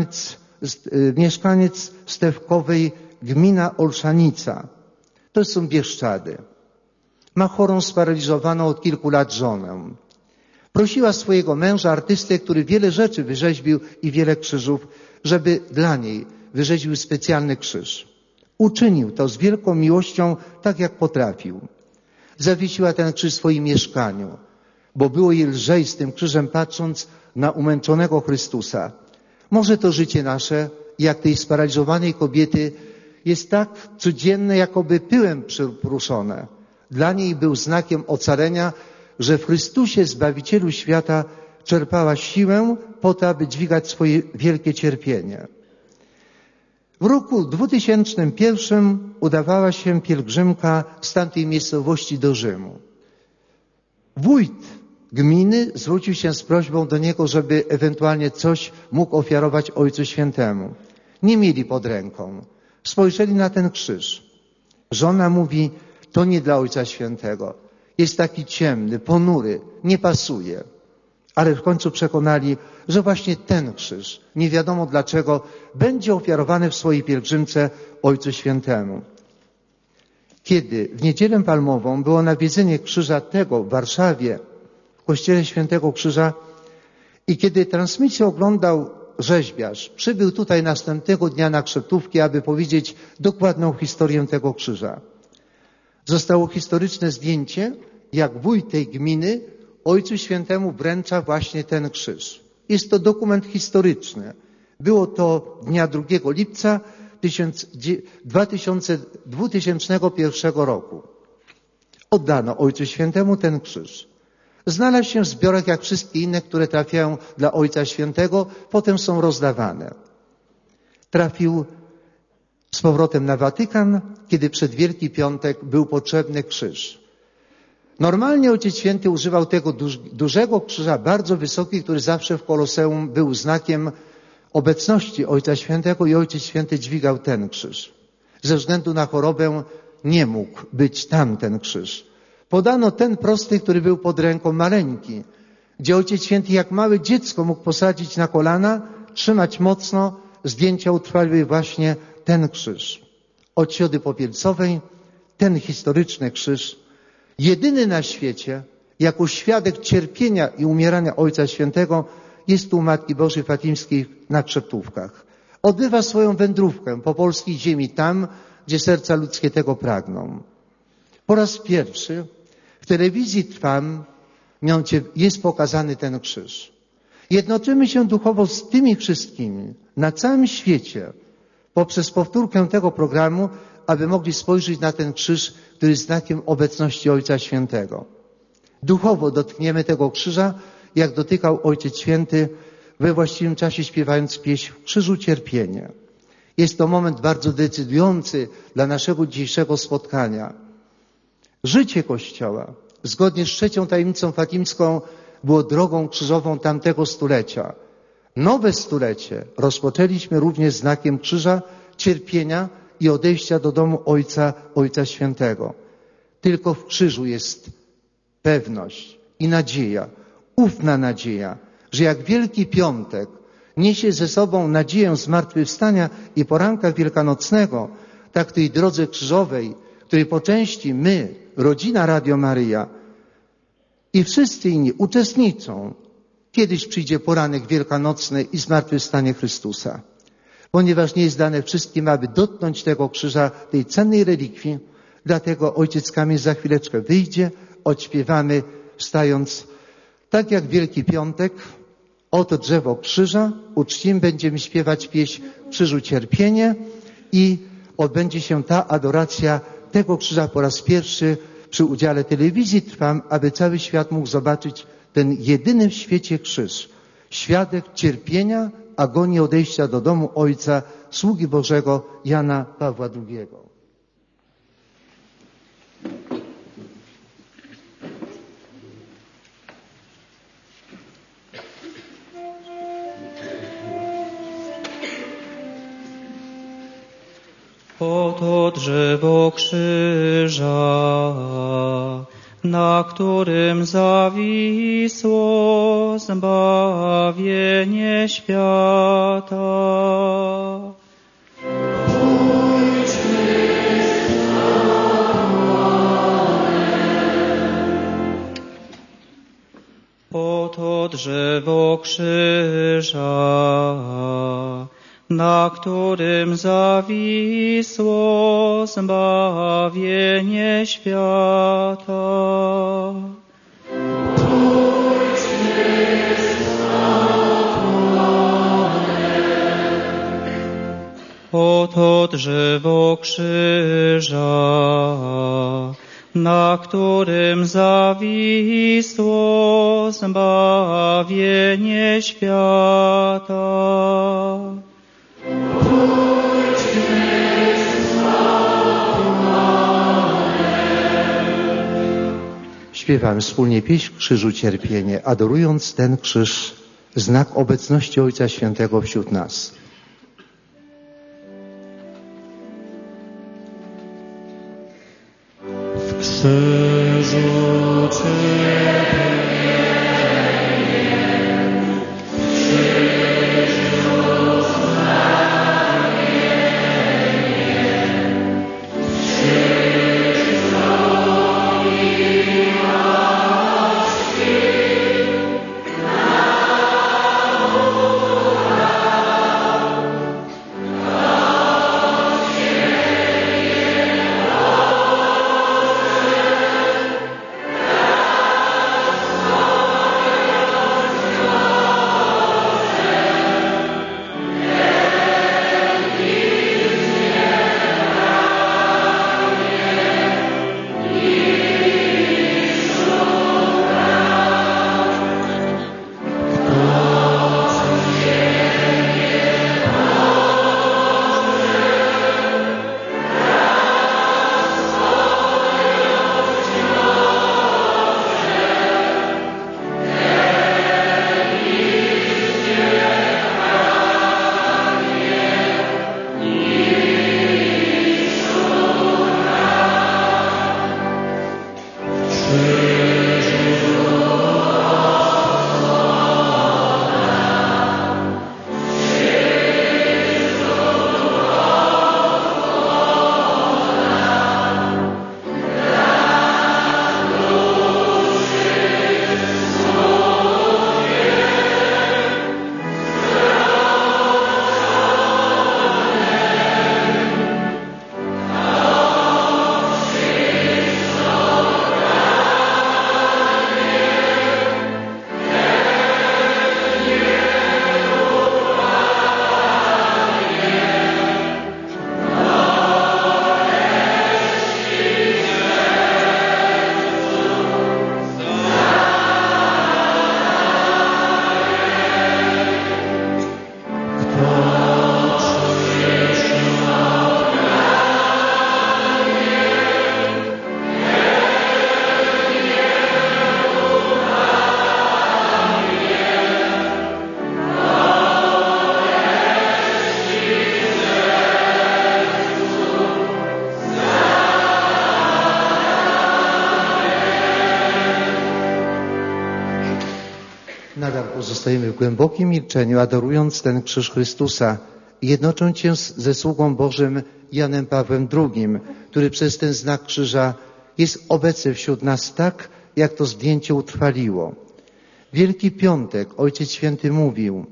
mieszkaniec Stewkowej, gmina Olszanica. To są Bieszczady. Ma chorą, sparaliżowaną od kilku lat żonę. Prosiła swojego męża, artystę, który wiele rzeczy wyrzeźbił i wiele krzyżów, żeby dla niej wyrzeźbił specjalny krzyż. Uczynił to z wielką miłością, tak jak potrafił. Zawiesiła ten krzyż w swoim mieszkaniu, bo było jej lżej z tym krzyżem patrząc na umęczonego Chrystusa. Może to życie nasze, jak tej sparaliżowanej kobiety, jest tak codzienne, jakoby pyłem przypruszone. Dla niej był znakiem ocalenia, że w Chrystusie, Zbawicielu świata, czerpała siłę po to, aby dźwigać swoje wielkie cierpienie. W roku 2001 udawała się pielgrzymka z tamtej miejscowości do Rzymu. Wójt gminy zwrócił się z prośbą do niego, żeby ewentualnie coś mógł ofiarować Ojcu Świętemu. Nie mieli pod ręką. Spojrzeli na ten krzyż. Żona mówi, to nie dla Ojca Świętego. Jest taki ciemny, ponury, nie pasuje. Ale w końcu przekonali, że właśnie ten krzyż, nie wiadomo dlaczego, będzie ofiarowany w swojej pielgrzymce Ojcu Świętemu. Kiedy w Niedzielę Palmową było nawiedzenie krzyża tego w Warszawie, w kościele Świętego Krzyża, i kiedy transmisję oglądał rzeźbiarz, przybył tutaj następnego dnia na Krzeptówki, aby powiedzieć dokładną historię tego krzyża. Zostało historyczne zdjęcie, jak wójt tej gminy Ojcu Świętemu wręcza właśnie ten krzyż. Jest to dokument historyczny. Było to dnia 2 lipca 2001 roku. Oddano Ojcu Świętemu ten krzyż. Znalazł się w zbiorach jak wszystkie inne, które trafiają dla Ojca Świętego, potem są rozdawane. Trafił z powrotem na Watykan, kiedy przed Wielki Piątek był potrzebny krzyż. Normalnie Ojciec Święty używał tego dużego krzyża, bardzo wysoki, który zawsze w Koloseum był znakiem obecności Ojca Świętego i Ojciec Święty dźwigał ten krzyż. Ze względu na chorobę nie mógł być tamten krzyż. Podano ten prosty, który był pod ręką, maleńki, gdzie Ojciec Święty jak małe dziecko mógł posadzić na kolana, trzymać mocno, zdjęcia utrwaliły właśnie ten krzyż. Od Siody Popielcowej ten historyczny krzyż, jedyny na świecie, jako świadek cierpienia i umierania Ojca Świętego, jest tu u Matki Bożej Fatimskiej na Krzeptówkach. Odbywa swoją wędrówkę po polskiej ziemi, tam, gdzie serca ludzkie tego pragną. Po raz pierwszy w telewizji Trwam jest pokazany ten krzyż. Jednoczymy się duchowo z tymi wszystkimi na całym świecie poprzez powtórkę tego programu, aby mogli spojrzeć na ten krzyż, który jest znakiem obecności Ojca Świętego. Duchowo dotkniemy tego krzyża, jak dotykał Ojciec Święty we właściwym czasie, śpiewając pieśń w Krzyżu Cierpienie. Jest to moment bardzo decydujący dla naszego dzisiejszego spotkania. Życie Kościoła, zgodnie z 3. tajemnicą fatimską, było drogą krzyżową tamtego stulecia. Nowe stulecie rozpoczęliśmy również znakiem krzyża, cierpienia i odejścia do domu Ojca Świętego. Tylko w krzyżu jest pewność i nadzieja, ufna nadzieja, że jak Wielki Piątek niesie ze sobą nadzieję zmartwychwstania i poranka wielkanocnego, tak w tej drodze krzyżowej, której po części my, rodzina Radio Maryja i wszyscy inni uczestniczą, kiedyś przyjdzie poranek wielkanocny i zmartwychwstanie Chrystusa. Ponieważ nie jest dane wszystkim, aby dotknąć tego krzyża, tej cennej relikwii, dlatego Ojciec Kamil za chwileczkę wyjdzie, odśpiewamy, wstając tak jak Wielki Piątek, Oto drzewo krzyża, uczcimy, będziemy śpiewać pieśń Krzyżu Cierpienie i odbędzie się ta adoracja tego krzyża po raz pierwszy przy udziale telewizji Trwam, aby cały świat mógł zobaczyć ten jedyny w świecie krzyż. Świadek cierpienia, agonii odejścia do domu Ojca, sługi Bożego Jana Pawła II. Oto drzewo krzyża, na którym zawisło zbawienie świata. Oto drzewo krzyża, na którym zawisło zbawienie świata. Oto drzewo krzyża, na którym zawisło zbawienie świata. Śpiewamy wspólnie pieśń Krzyżu Cierpienie, adorując ten krzyż, znak obecności Ojca Świętego wśród nas. W krzyżu Cierpienie, Nadal pozostajemy w głębokim milczeniu, adorując ten krzyż Chrystusa i jednocząc się ze sługą Bożym Janem Pawłem II, który przez ten znak krzyża jest obecny wśród nas tak, jak to zdjęcie utrwaliło. Wielki Piątek Ojciec Święty mówił: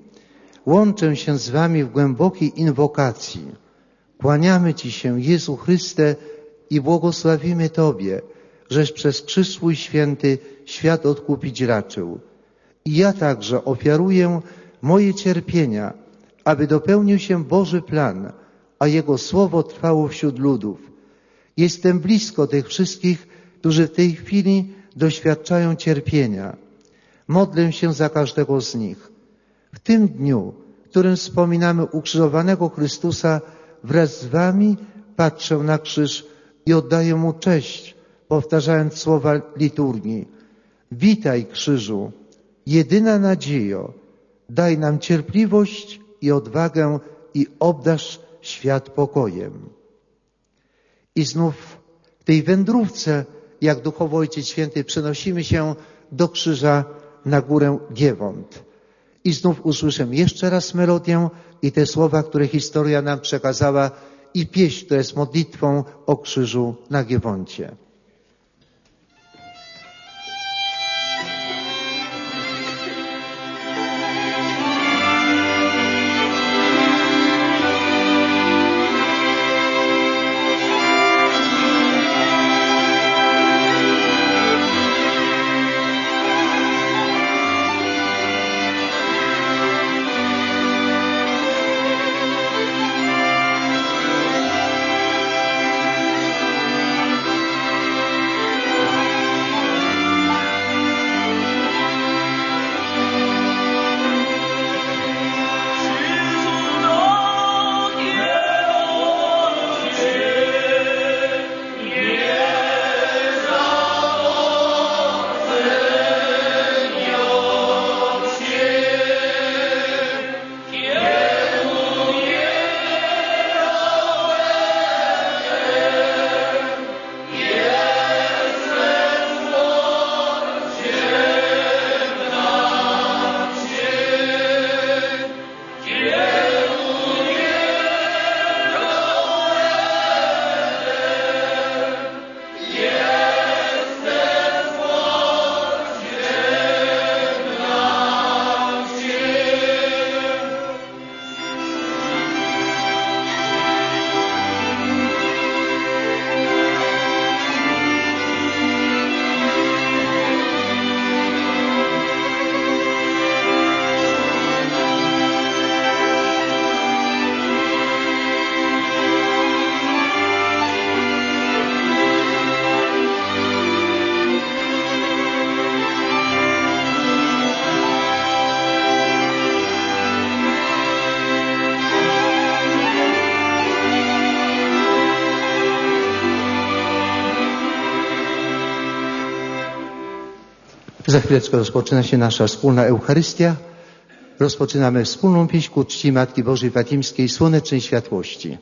łączę się z wami w głębokiej inwokacji. Kłaniamy Ci się, Jezu Chryste, i błogosławimy Tobie, żeś przez krzyż swój święty świat odkupić raczył. I ja także ofiaruję moje cierpienia, aby dopełnił się Boży plan, a Jego słowo trwało wśród ludów. Jestem blisko tych wszystkich, którzy w tej chwili doświadczają cierpienia. Modlę się za każdego z nich. W tym dniu, w którym wspominamy ukrzyżowanego Chrystusa, wraz z wami patrzę na krzyż i oddaję Mu cześć, powtarzając słowa liturgii. Witaj, krzyżu, jedyna nadziejo, daj nam cierpliwość i odwagę i obdarz świat pokojem. I znów w tej wędrówce, jak duchowo Ojciec Święty, przenosimy się do krzyża na górę Giewont. I znów usłyszę jeszcze raz melodię i te słowa, które historia nam przekazała, i pieśń, która jest modlitwą o krzyżu na Giewoncie. Za chwileczkę rozpoczyna się nasza wspólna Eucharystia. Rozpoczynamy wspólną pieśń ku czci Matki Bożej Fatimskiej, Słonecznej Światłości.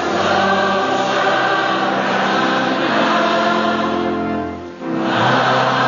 Amen.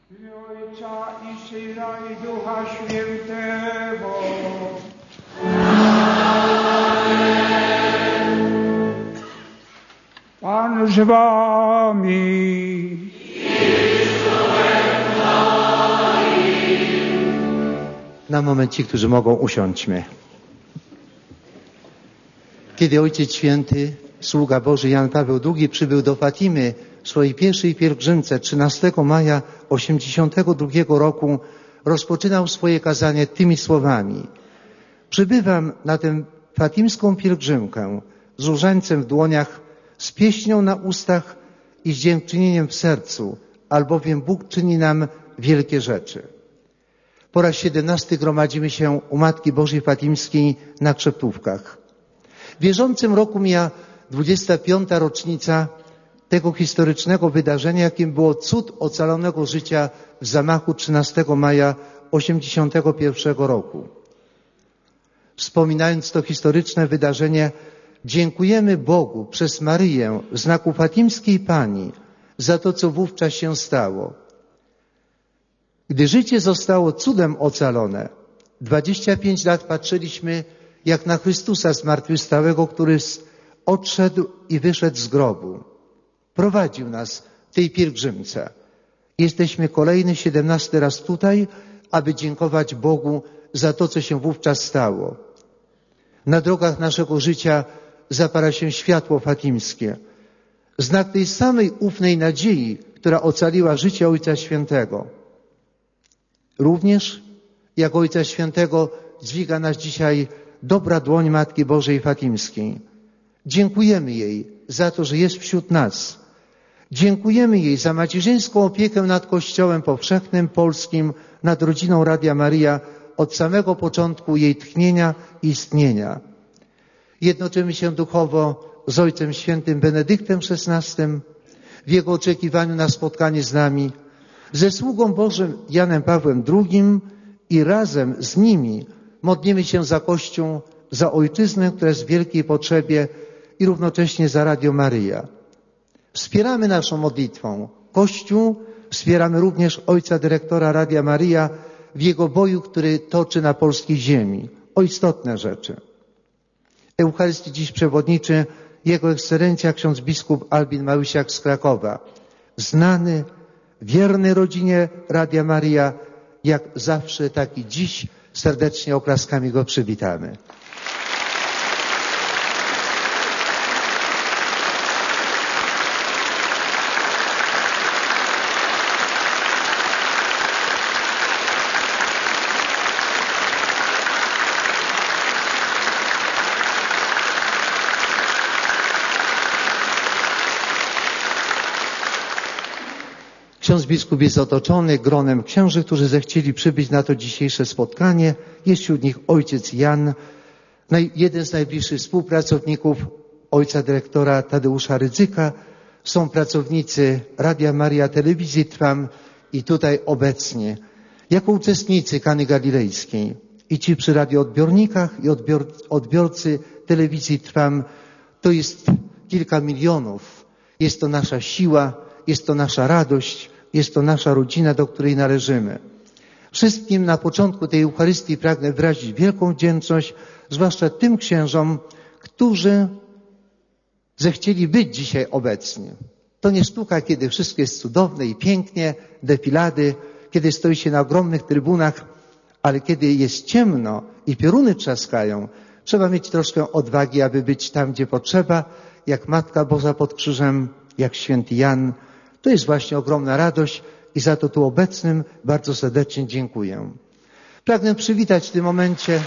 Ojca i Syna i Ducha Świętego. Pan z wami. Na moment ci, którzy mogą, usiądźmy. Kiedy Ojciec Święty, sługa Boży Jan Paweł II przybył do Fatimy w swojej pierwszej pielgrzymce 13 maja 1982 roku, rozpoczynał swoje kazanie tymi słowami. Przybywam na tę fatimską pielgrzymkę z różańcem w dłoniach, z pieśnią na ustach i z dziękczynieniem w sercu, albowiem Bóg czyni nam wielkie rzeczy. Po raz 17 gromadzimy się u Matki Bożej Fatimskiej na Krzeptówkach. W bieżącym roku mija 25. rocznica tego historycznego wydarzenia, jakim było cud ocalonego życia w zamachu 13 maja 1981 roku. Wspominając to historyczne wydarzenie, dziękujemy Bogu przez Maryję w znaku Fatimskiej Pani za to, co wówczas się stało. Gdy życie zostało cudem ocalone, 25 lat patrzyliśmy jak na Chrystusa zmartwychwstałego, który odszedł i wyszedł z grobu. Prowadził nas w tej pielgrzymce. Jesteśmy kolejny 17 raz tutaj, aby dziękować Bogu za to, co się wówczas stało. Na drogach naszego życia zapala się światło fatimskie. Znak tej samej ufnej nadziei, która ocaliła życie Ojca Świętego. Również jak Ojca Świętego dźwiga nas dzisiaj dobra dłoń Matki Bożej Fatimskiej. Dziękujemy jej za to, że jest wśród nas. Dziękujemy jej za macierzyńską opiekę nad Kościołem powszechnym, polskim, nad rodziną Radia Maryja od samego początku jej tchnienia i istnienia. Jednoczymy się duchowo z Ojcem Świętym Benedyktem XVI w jego oczekiwaniu na spotkanie z nami, ze sługą Bożym Janem Pawłem II i razem z nimi modlimy się za Kościół, za Ojczyznę, która jest w wielkiej potrzebie i równocześnie za Radio Maryja. Wspieramy naszą modlitwą Kościół, wspieramy również ojca dyrektora Radia Maryja w jego boju, który toczy na polskiej ziemi. O istotne rzeczy. Eucharystii dziś przewodniczy Jego Ekscelencja ksiądz biskup Albin Małysiak z Krakowa. Znany, wierny rodzinie Radia Maryja, jak zawsze, tak i dziś serdecznie oklaskami go przywitamy. Ksiądz biskup jest otoczony gronem księży, którzy zechcieli przybyć na to dzisiejsze spotkanie. Jest wśród nich ojciec Jan, jeden z najbliższych współpracowników ojca dyrektora Tadeusza Rydzyka. Są pracownicy Radia Maryja, Telewizji Trwam i tutaj obecnie jako uczestnicy Kany Galilejskiej. I ci przy radioodbiornikach i odbiorcy Telewizji Trwam. To jest kilka milionów. Jest to nasza siła, jest to nasza radość, jest to nasza rodzina, do której należymy. Wszystkim na początku tej Eucharystii pragnę wyrazić wielką wdzięczność, zwłaszcza tym księżom, którzy zechcieli być dzisiaj obecni. To nie sztuka, kiedy wszystko jest cudowne i pięknie, defilady, kiedy stoi się na ogromnych trybunach, ale kiedy jest ciemno i pioruny trzaskają, trzeba mieć troszkę odwagi, aby być tam, gdzie potrzeba, jak Matka Boża pod krzyżem, jak święty Jan. To jest właśnie ogromna radość i za to tu obecnym bardzo serdecznie dziękuję. Pragnę przywitać w tym momencie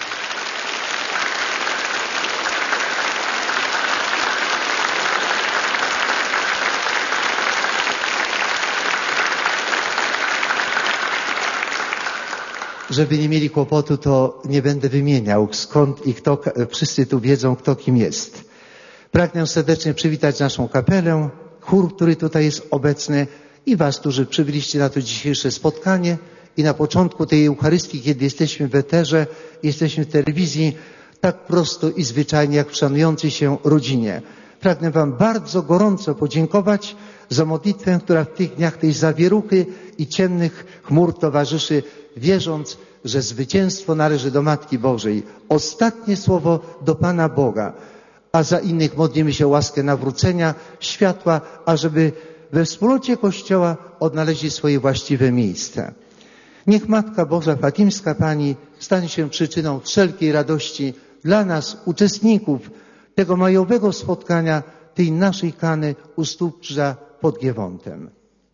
żeby nie mieli kłopotu, to nie będę wymieniał skąd i kto, wszyscy tu wiedzą, kto kim jest. Pragnę serdecznie przywitać naszą kapelę, chór, który tutaj jest obecny i was, którzy przybyliście na to dzisiejsze spotkanie i na początku tej Eucharystii, kiedy jesteśmy w eterze, jesteśmy w telewizji, tak prosto i zwyczajnie jak w szanującej się rodzinie. pragnę Wam bardzo gorąco podziękować za modlitwę, która w tych dniach tej zawieruchy i ciemnych chmur towarzyszy, wierząc, że zwycięstwo należy do Matki Bożej. Ostatnie słowo do Pana Boga. A za innych modlimy się o łaskę nawrócenia, światła, ażeby we wspólnocie Kościoła odnaleźli swoje właściwe miejsce. Niech Matka Boża Fatimska Pani stanie się przyczyną wszelkiej radości dla nas, uczestników tego majowego spotkania, tej naszej kany u stóp krzyża pod Giewontem.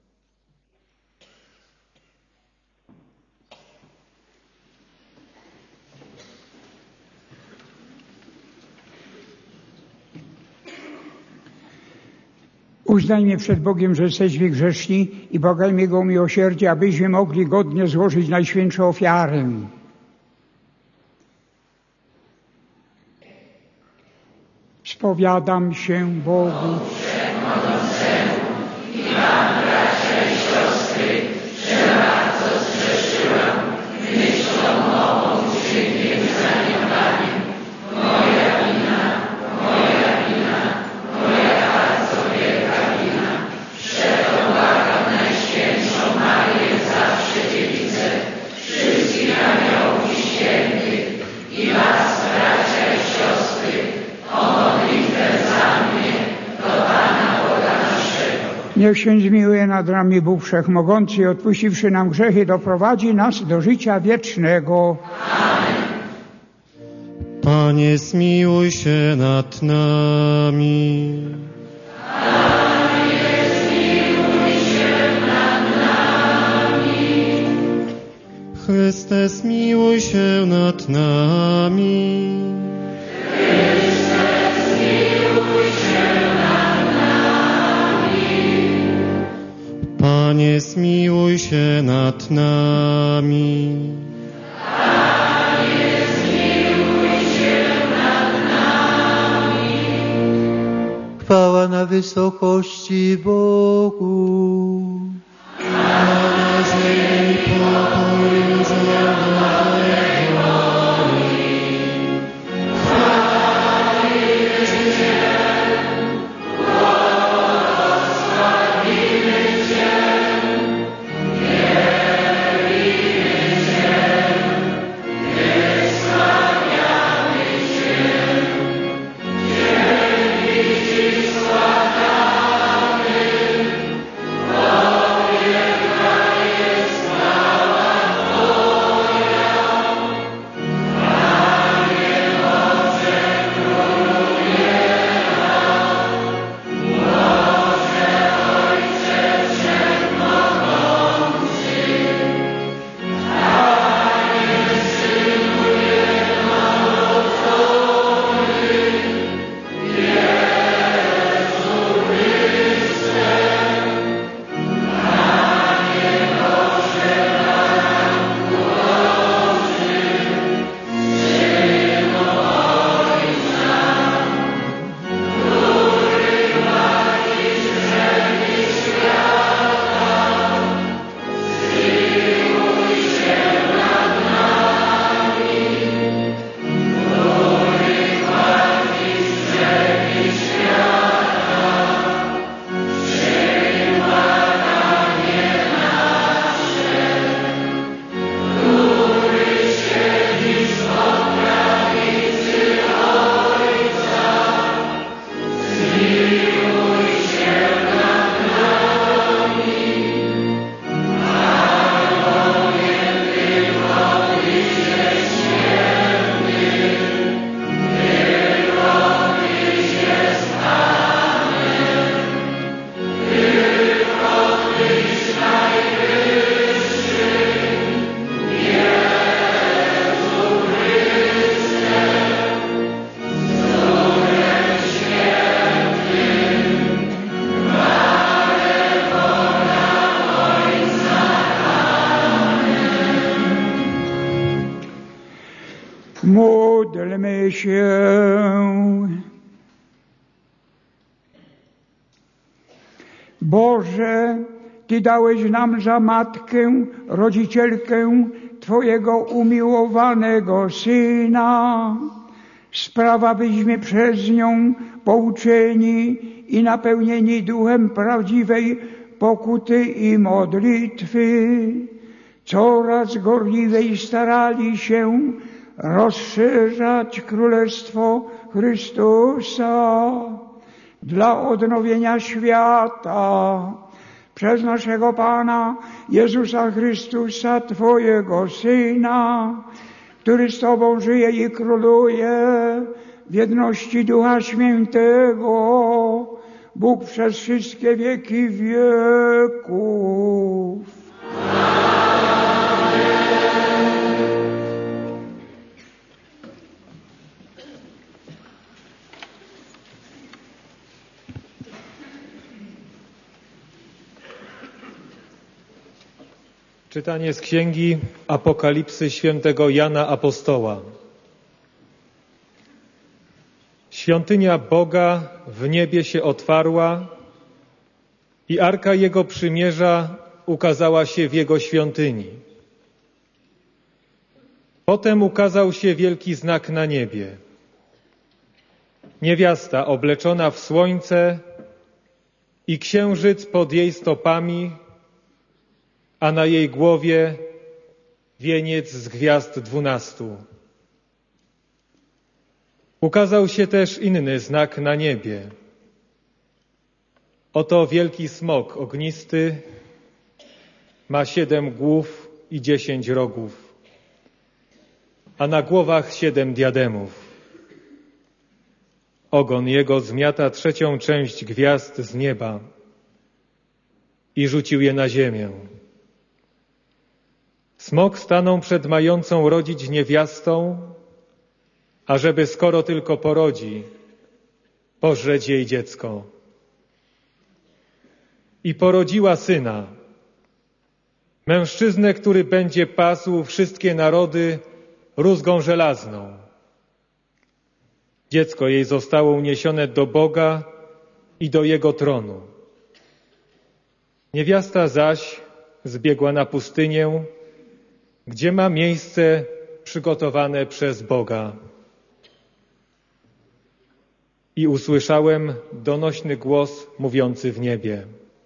Uznajmy przed Bogiem, że jesteśmy grzeszni i błagajmy Jego o miłosierdzie, abyśmy mogli godnie złożyć najświętszą ofiarę. Spowiadam się Bogu. I wam, bracia i siostry, że bardzo zgrzeszyłam myślą, mową, czyniem, zaniedbaniem. Moja wina, bardzo wielka wina. Przeto błagam Najświętszą Maryję, zawsze Dziewicę, wszystkich aniołów i świętych i was, bracia i siostry, o modlitwę za mnie do Pana Boga naszego. Niech się zmiłuje nad nami Bóg Wszechmogący i odpuściwszy nam grzechy, doprowadzi nas do życia wiecznego. Amen. Panie, zmiłuj się nad nami. Panie, zmiłuj się nad nami. Chryste, zmiłuj się nad nami. Panie, zmiłuj się nad nami. Panie, zmiłuj się nad nami. Chwała na wysokości Bogu. A na ziemi pokój Módlmy się. Boże, Ty dałeś nam za matkę, rodzicielkę Twojego umiłowanego Syna. Sprawa, byśmy przez nią pouczeni i napełnieni duchem prawdziwej pokuty i modlitwy, coraz gorliwej starali się rozszerzać Królestwo Chrystusa dla odnowienia świata przez naszego Pana Jezusa Chrystusa, Twojego Syna, który z Tobą żyje i króluje w jedności Ducha Świętego, Bóg przez wszystkie wieki wieków. Czytanie z Księgi Apokalipsy świętego Jana Apostoła. Świątynia Boga w niebie się otwarła i Arka Jego Przymierza ukazała się w Jego świątyni. Potem ukazał się wielki znak na niebie. Niewiasta obleczona w słońce i księżyc pod jej stopami, a na jej głowie wieniec z gwiazd 12. Ukazał się też inny znak na niebie. Oto wielki smok ognisty ma 7 głów i 10 rogów, a na głowach 7 diademów. Ogon jego zmiata 3. część gwiazd z nieba i rzucił je na ziemię. Smok stanął przed mającą rodzić niewiastą, ażeby skoro tylko porodzi, pożreć jej dziecko. I porodziła syna, mężczyznę, który będzie pasł wszystkie narody rózgą żelazną. Dziecko jej zostało uniesione do Boga i do Jego tronu. Niewiasta zaś zbiegła na pustynię, gdzie ma miejsce przygotowane przez Boga. I usłyszałem donośny głos mówiący w niebie.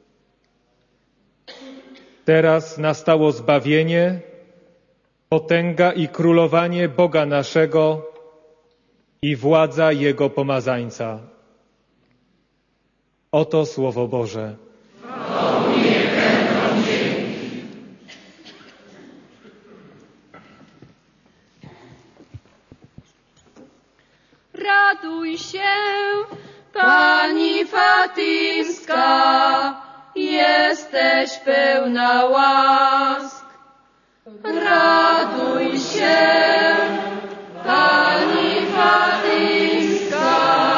Teraz nastało zbawienie, potęga i królowanie Boga naszego i władza Jego pomazańca. Oto Słowo Boże. Raduj się, Pani Fatimska, jesteś pełna łask. Raduj się, Pani Fatimska,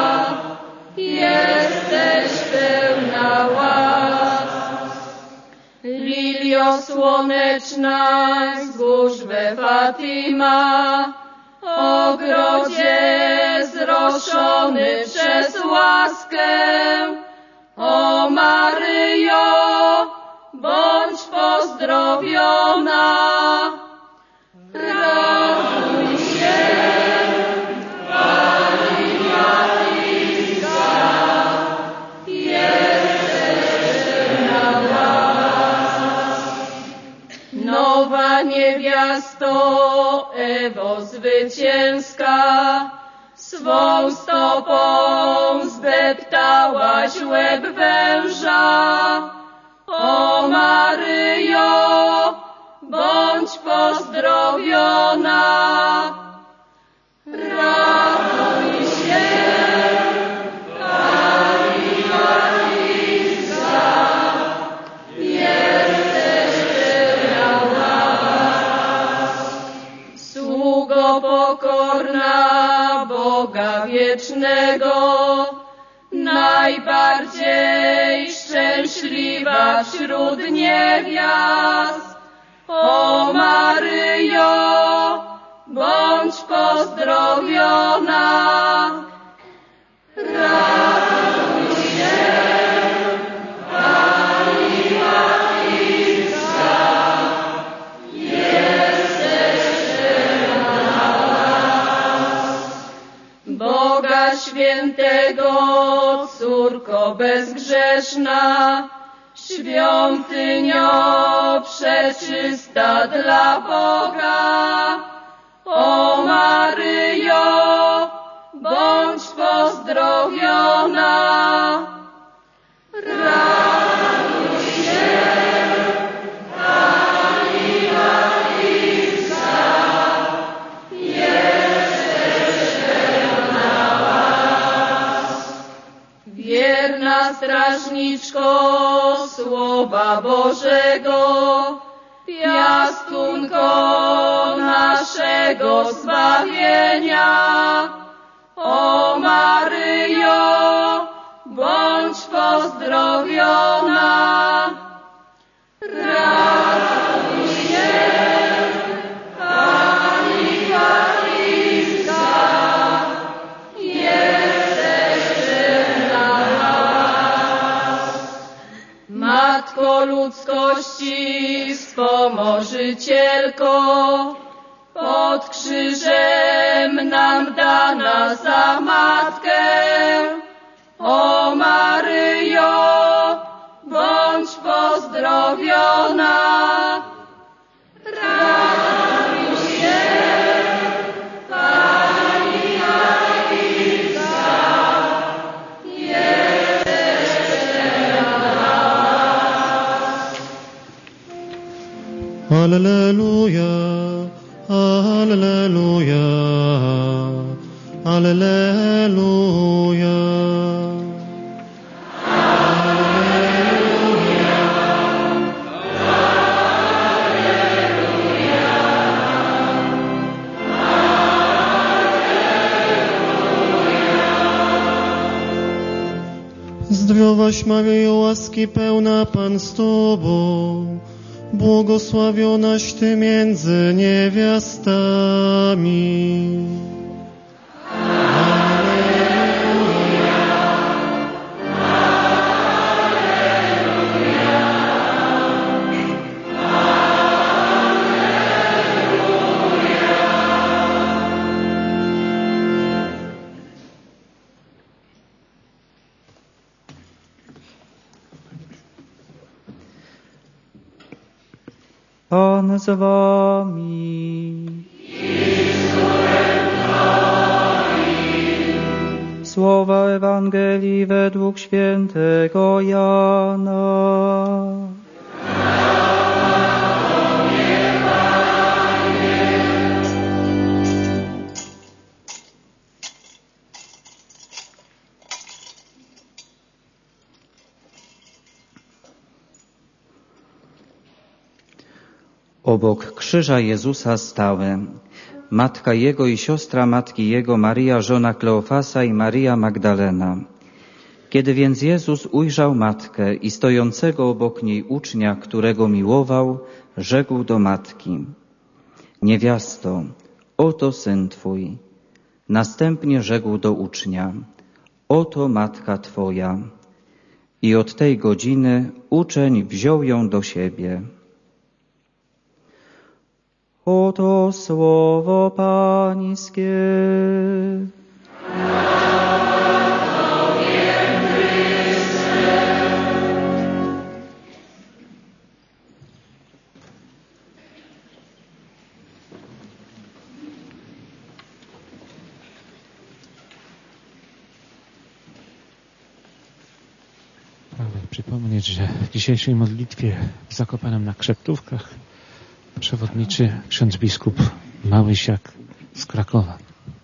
jesteś pełna łask. Lilio słoneczna z górz we Fatima, ogrodzie zroszony przez łaskę. O Maryjo, bądź pozdrowiona. Raduj się, Pani Fatimska, jesteś pełna łask. Nowa niewiasto, Ewo zwycięska, swą stopą zdeptałaś łeb węża. O Maryjo, bądź pozdrowiona. Raduj się, Pani Fatimska, jesteś pełna łask. Sługo pokorna Boga wiecznego, najbardziej szczęśliwa wśród niewiast. O Maryjo, bądź pozdrowiona. Raduj się, Pani Fatimska, jesteś pełna łask. Świętego, córko bezgrzeszna, świątynio przeczysta dla Boga. O Maryjo, bądź pozdrowiona. Raduj się, Pani Maryjska, jesteś pełna łask. Wierna strażniczko Słowa Bożego, piastunko naszego zbawienia. O Maryjo, bądź pozdrowiona. Raduj się, Pani Maryjska, jesteś pełna łask. Matko ludzkości, wspomożycielko, pod krzyżem nam dana za matkę. O Maryjo, bądź pozdrowiona. Raduj się, Pani Maryjska, jesteś pełna łask. Alleluja, alleluja, alleluja. Zdrowaś Maryjo, łaski pełna, Pan z Tobą, błogosławionaś Ty między niewiastami. Pan z wami. Słowa Ewangelii według świętego Jana. Obok krzyża Jezusa stały matka Jego i siostra matki Jego, Maryja, żona Kleofasa i Maryja Magdalena. Kiedy więc Jezus ujrzał matkę i stojącego obok niej ucznia, którego miłował, rzekł do matki: niewiasto, oto syn Twój. Następnie rzekł do ucznia: oto matka Twoja. I od tej godziny uczeń wziął ją do siebie. Oto słowo Pańskie. Przypomnieć, że w dzisiejszej modlitwie w Zakopanem na Krzeptówkach przewodniczy ksiądz biskup Małysiak z Krakowa.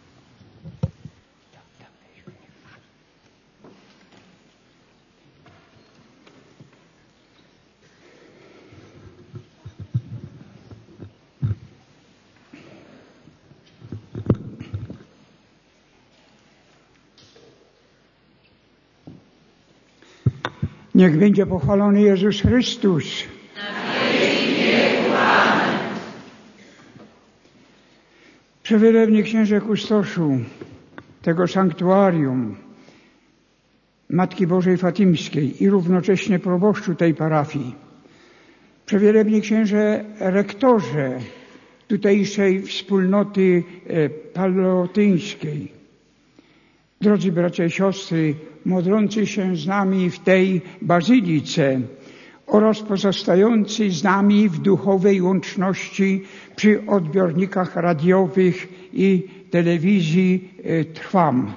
Niech będzie pochwalony Jezus Chrystus. Przewielebny księże kustoszu tego sanktuarium Matki Bożej Fatimskiej i równocześnie proboszczu tej parafii, przewielebny księże rektorze tutejszej wspólnoty palotyńskiej, Drodzy bracia i siostry, modlący się z nami w tej bazylice oraz pozostający z nami w duchowej łączności przy odbiornikach radiowych i telewizji Trwam.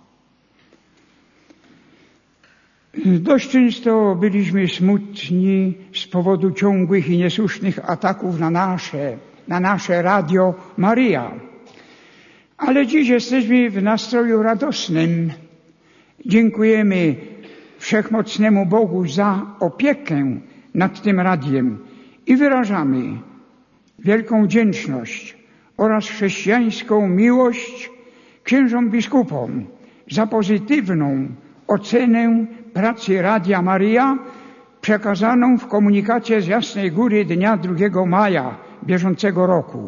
Dość często byliśmy smutni z powodu ciągłych i niesłusznych ataków na nasze Radio Maryja. Ale dziś jesteśmy w nastroju radosnym. Dziękujemy Wszechmocnemu Bogu za opiekę nad tym radiem i wyrażamy wielką wdzięczność oraz chrześcijańską miłość księżom biskupom za pozytywną ocenę pracy Radia Maryja przekazaną w komunikacie z Jasnej Góry dnia 2 maja bieżącego roku.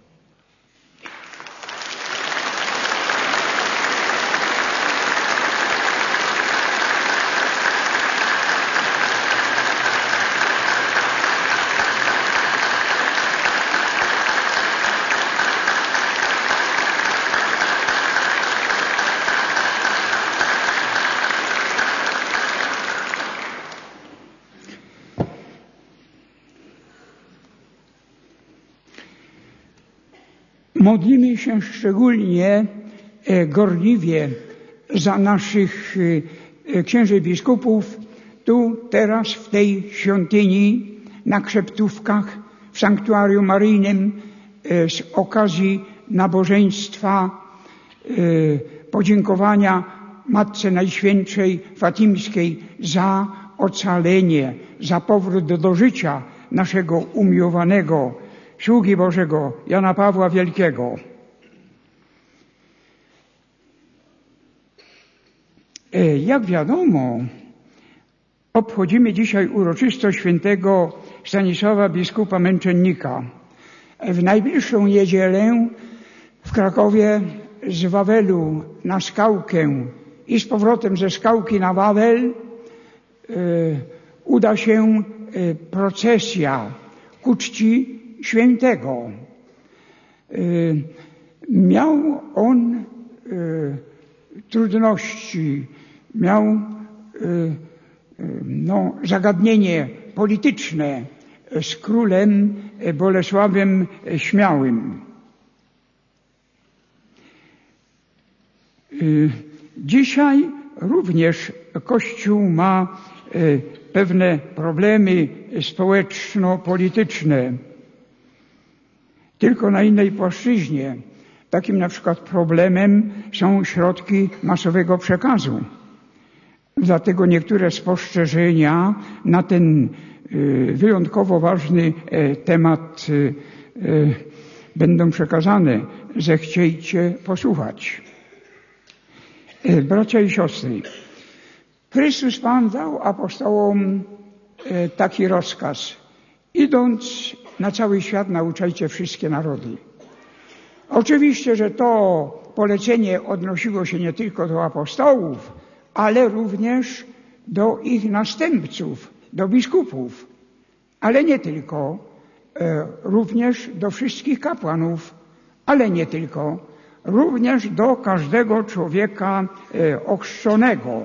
Modlimy się szczególnie gorliwie za naszych księży biskupów tu, teraz, w tej świątyni, na Krzeptówkach, w sanktuarium maryjnym z okazji nabożeństwa podziękowania Matce Najświętszej Fatimskiej za ocalenie, za powrót do życia naszego umiłowanego sługi Bożego Jana Pawła Wielkiego. Jak wiadomo, obchodzimy dzisiaj uroczystość świętego Stanisława biskupa męczennika. W najbliższą niedzielę w Krakowie z Wawelu na Skałkę i z powrotem ze Skałki na Wawel uda się procesja ku czci świętego. Miał on trudności, miał zagadnienie polityczne z królem Bolesławem Śmiałym. Dzisiaj również Kościół ma pewne problemy społeczno-polityczne, tylko na innej płaszczyźnie. Takim na przykład problemem są środki masowego przekazu. Dlatego niektóre spostrzeżenia na ten wyjątkowo ważny temat będą przekazane. Zechciejcie posłuchać. Bracia i siostry, Chrystus Pan dał apostołom taki rozkaz. Idąc na cały świat, nauczajcie wszystkie narody. Oczywiście, że to polecenie odnosiło się nie tylko do apostołów, ale również do ich następców, do biskupów. Ale nie tylko, również do wszystkich kapłanów, ale nie tylko, również do każdego człowieka ochrzczonego.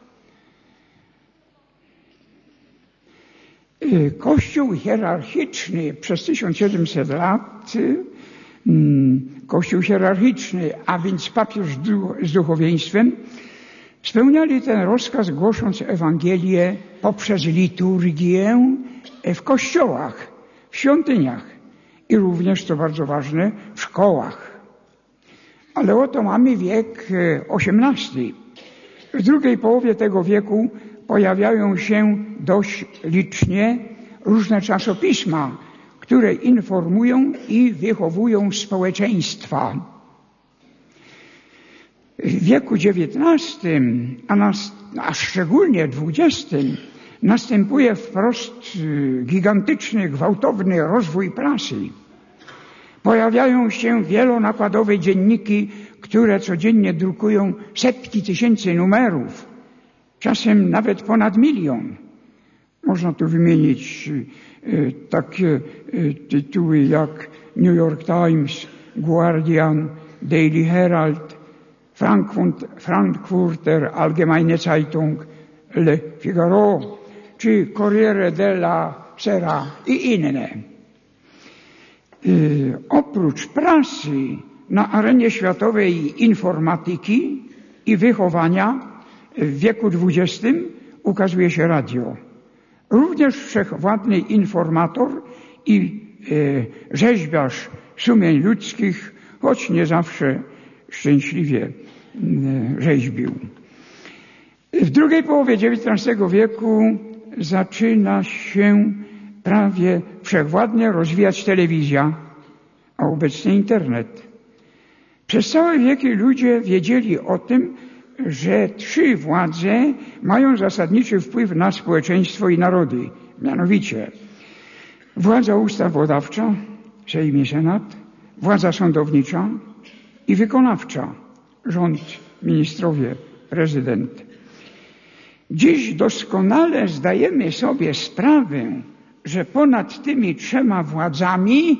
Kościół hierarchiczny przez 1700 lat, Kościół hierarchiczny, a więc papież z duchowieństwem, spełniali ten rozkaz, głosząc Ewangelię poprzez liturgię w kościołach, w świątyniach i również, co bardzo ważne, w szkołach. Ale oto mamy wiek XVIII. W drugiej połowie tego wieku pojawiają się dość licznie różne czasopisma, które informują i wychowują społeczeństwa. W wieku XIX, a szczególnie XX, następuje wprost gigantyczny, gwałtowny rozwój prasy. Pojawiają się wielonakładowe dzienniki, które codziennie drukują setki tysięcy numerów, czasem nawet ponad 1 000 000. Można tu wymienić takie tytuły jak New York Times, Guardian, Daily Herald, Frankfurter Allgemeine Zeitung, Le Figaro czy Corriere della Sera i inne. Oprócz prasy na arenie światowej informatyki i wychowania w wieku XX ukazuje się radio. Również wszechwładny informator i rzeźbiarz sumień ludzkich, choć nie zawsze szczęśliwie rzeźbił. W drugiej połowie XIX wieku zaczyna się prawie wszechwładnie rozwijać telewizja, a obecnie internet. Przez całe wieki ludzie wiedzieli o tym, że 3 władze mają zasadniczy wpływ na społeczeństwo i narody. Mianowicie władza ustawodawcza, Sejm i Senat, władza sądownicza i wykonawcza, rząd, ministrowie, prezydent. Dziś doskonale zdajemy sobie sprawę, że ponad tymi 3 władzami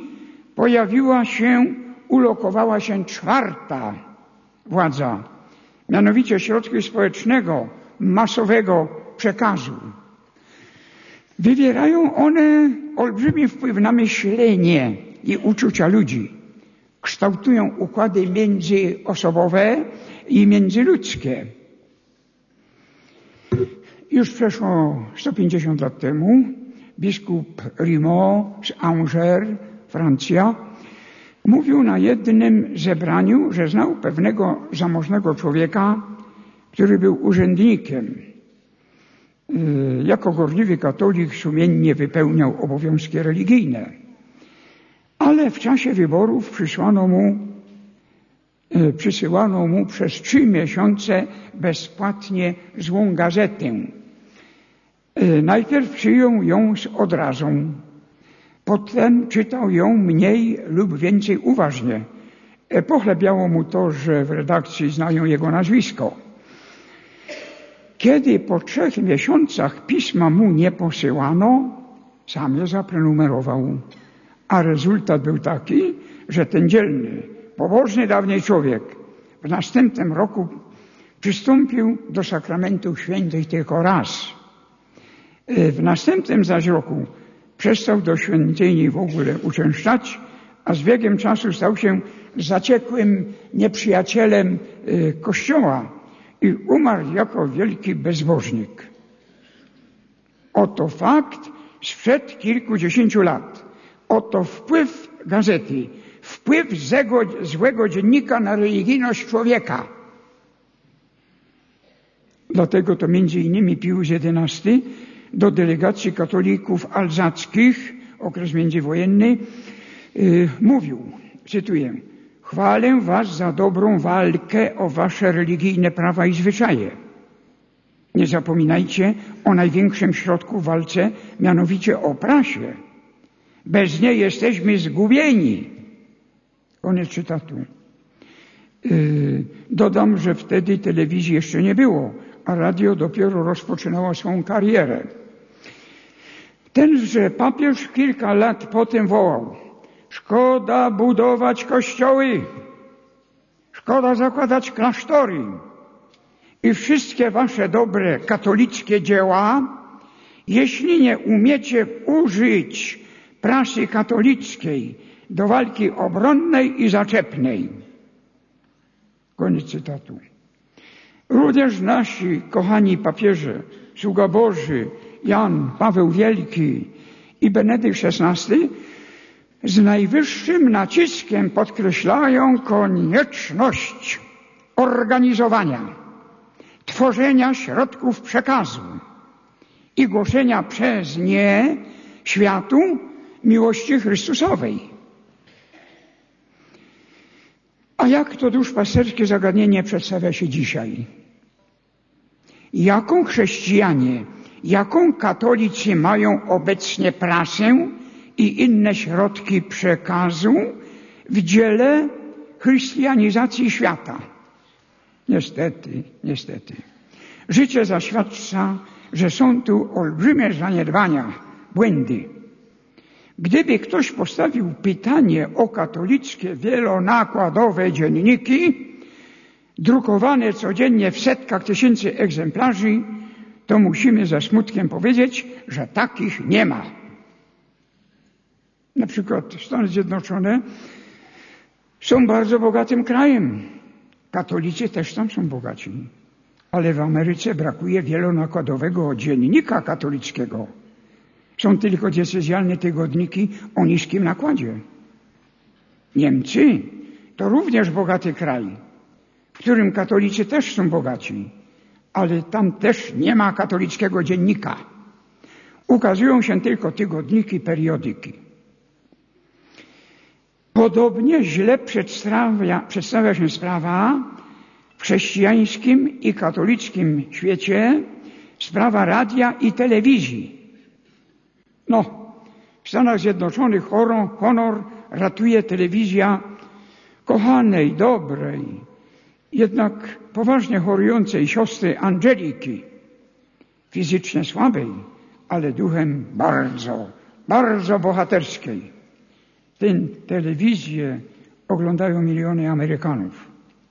ulokowała się 4. władza, mianowicie środki społecznego, masowego przekazu. Wywierają one olbrzymi wpływ na myślenie i uczucia ludzi. Kształtują układy międzyosobowe i międzyludzkie. Już przeszło 150 lat temu biskup Rimaud z Angers, Francja, mówił na jednym zebraniu, że znał pewnego zamożnego człowieka, który był urzędnikiem. Jako gorliwy katolik sumiennie wypełniał obowiązki religijne. Ale w czasie wyborów przysyłano mu przez 3 miesiące bezpłatnie złą gazetę. Najpierw przyjął ją z odrazą. Potem czytał ją mniej lub więcej uważnie. Pochlebiało mu to, że w redakcji znają jego nazwisko. Kiedy po 3 miesiącach pisma mu nie posyłano, sam je zaprenumerował. A rezultat był taki, że ten dzielny, pobożny dawniej człowiek w następnym roku przystąpił do sakramentów świętych tylko raz. W następnym zaś roku przestał do świątyni w ogóle uczęszczać, a z biegiem czasu stał się zaciekłym nieprzyjacielem Kościoła i umarł jako wielki bezbożnik. Oto fakt sprzed kilkudziesięciu lat. Oto wpływ gazety, wpływ złego dziennika na religijność człowieka. Dlatego to między innymi Pius XI do delegacji katolików alzackich, okres międzywojenny, mówił, cytuję: chwalę was za dobrą walkę o wasze religijne prawa i zwyczaje. Nie zapominajcie o największym środku w walce, mianowicie o prasie. Bez niej jesteśmy zgubieni. Koniec cytatu. Dodam, że wtedy telewizji jeszcze nie było, a radio dopiero rozpoczynało swą karierę. Tenże papież kilka lat potem wołał: szkoda budować kościoły, szkoda zakładać klasztory i wszystkie wasze dobre katolickie dzieła, jeśli nie umiecie użyć prasy katolickiej do walki obronnej i zaczepnej. Koniec cytatu. Również nasi kochani papieże, sługa Boży Jan Paweł Wielki i Benedykt XVI z najwyższym naciskiem podkreślają konieczność organizowania, tworzenia środków przekazu i głoszenia przez nie światu miłości Chrystusowej. A jak to duszpasterskie zagadnienie przedstawia się dzisiaj? Jaką chrześcijanie, jaką katolicy mają obecnie prasę i inne środki przekazu w dziele chrystianizacji świata? Niestety. Życie zaświadcza, że są tu olbrzymie zaniedbania, błędy. Gdyby ktoś postawił pytanie o katolickie wielonakładowe dzienniki, drukowane codziennie w setkach tysięcy egzemplarzy, to musimy ze smutkiem powiedzieć, że takich nie ma. Na przykład Stany Zjednoczone są bardzo bogatym krajem. Katolicy też tam są bogaci. Ale w Ameryce brakuje wielonakładowego dziennika katolickiego. Są tylko diecezjalne tygodniki o niskim nakładzie. Niemcy to również bogaty kraj, w którym katolicy też są bogaci, ale tam też nie ma katolickiego dziennika. Ukazują się tylko tygodniki, periodyki. Podobnie źle przedstawia się sprawa w chrześcijańskim i katolickim świecie, sprawa radia i telewizji. W Stanach Zjednoczonych honor ratuje telewizja kochanej, dobrej, jednak poważnie chorującej siostry Angeliki, fizycznie słabej, ale duchem bardzo, bardzo bohaterskiej. Tę telewizję oglądają miliony Amerykanów.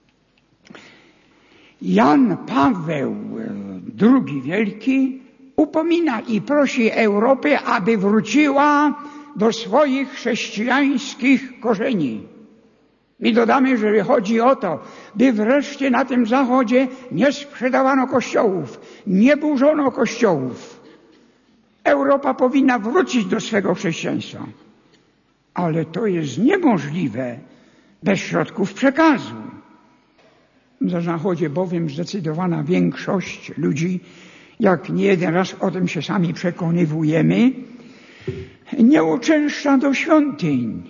Jan Paweł II Wielki upomina i prosi Europę, aby wróciła do swoich chrześcijańskich korzeni. I dodamy, że chodzi o to, by wreszcie na tym zachodzie nie sprzedawano kościołów, nie burzono kościołów. Europa powinna wrócić do swego chrześcijaństwa. Ale to jest niemożliwe bez środków przekazu. Na zachodzie bowiem zdecydowana większość ludzi, jak nie jeden raz o tym się sami przekonywujemy, nie uczęszcza do świątyń.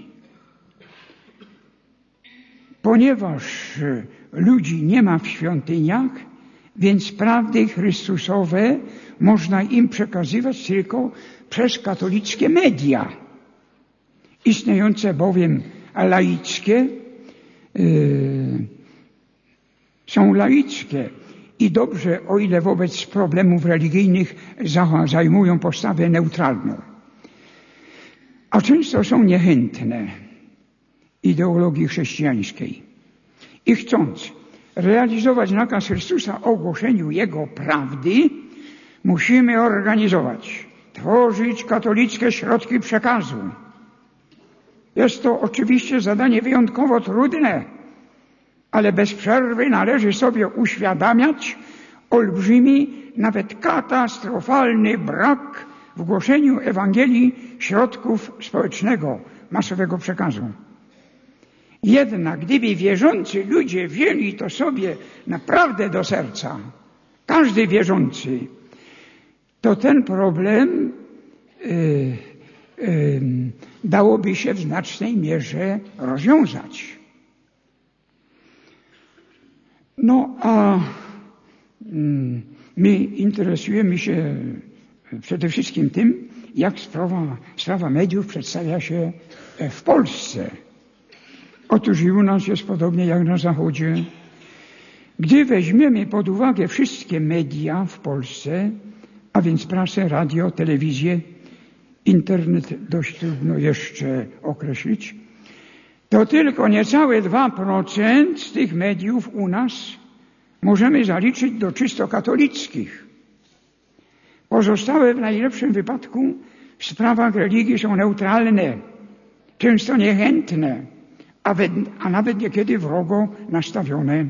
Ponieważ ludzi nie ma w świątyniach, więc prawdy chrystusowe można im przekazywać tylko przez katolickie media. Istniejące bowiem laickie są laickie i dobrze, o ile wobec problemów religijnych zajmują postawę neutralną. A często są niechętne ideologii chrześcijańskiej. I chcąc realizować nakaz Chrystusa o głoszeniu Jego prawdy, musimy organizować, tworzyć katolickie środki przekazu. Jest to oczywiście zadanie wyjątkowo trudne, ale bez przerwy należy sobie uświadamiać olbrzymi, nawet katastrofalny brak w głoszeniu Ewangelii środków społecznego, masowego przekazu. Jednak gdyby wierzący ludzie wzięli to sobie naprawdę do serca, każdy wierzący, to ten problem dałoby się w znacznej mierze rozwiązać. My interesujemy się przede wszystkim tym, jak sprawa mediów przedstawia się w Polsce. Otóż i u nas jest podobnie jak na Zachodzie. Gdy weźmiemy pod uwagę wszystkie media w Polsce, a więc prasę, radio, telewizję, internet dość trudno jeszcze określić, to tylko niecałe 2% z tych mediów u nas możemy zaliczyć do czysto katolickich. Pozostałe w najlepszym wypadku w sprawach religii są neutralne, często niechętne, a nawet niekiedy wrogo nastawione.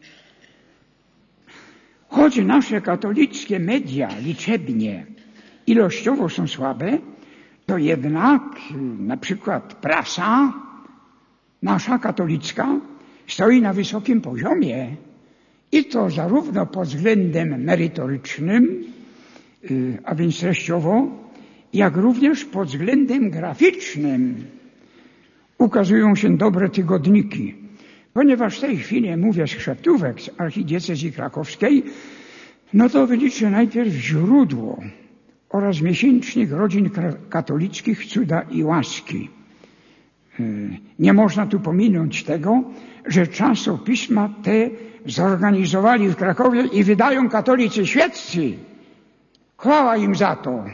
Choć nasze katolickie media liczebnie, ilościowo są słabe, to jednak na przykład prasa nasza katolicka stoi na wysokim poziomie i to zarówno pod względem merytorycznym, a więc treściowo, jak również pod względem graficznym. Ukazują się dobre tygodniki. Ponieważ w tej chwili mówię z chrzeptówek z archidiecezji krakowskiej, to wyliczę najpierw źródło oraz miesięcznik rodzin katolickich Cuda i Łaski. Nie można tu pominąć tego, że czasopisma te zorganizowali w Krakowie i wydają katolicy świeccy. Chwała im za to.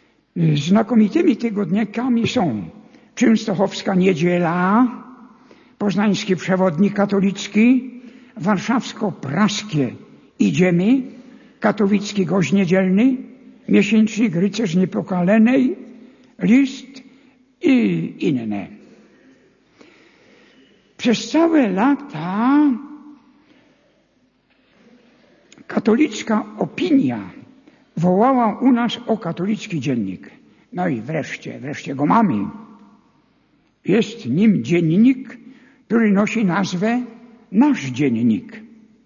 Znakomitymi tygodnikami są Częstochowska Niedziela, Poznański Przewodnik Katolicki, Warszawsko-Praskie Idziemy, Katowicki Gość Niedzielny, Miesięcznik Rycerz Niepokalanej, List i inne. Przez całe lata katolicka opinia wołała u nas o katolicki dziennik. No i wreszcie go mamy. Jest nim dziennik, który nosi nazwę Nasz Dziennik.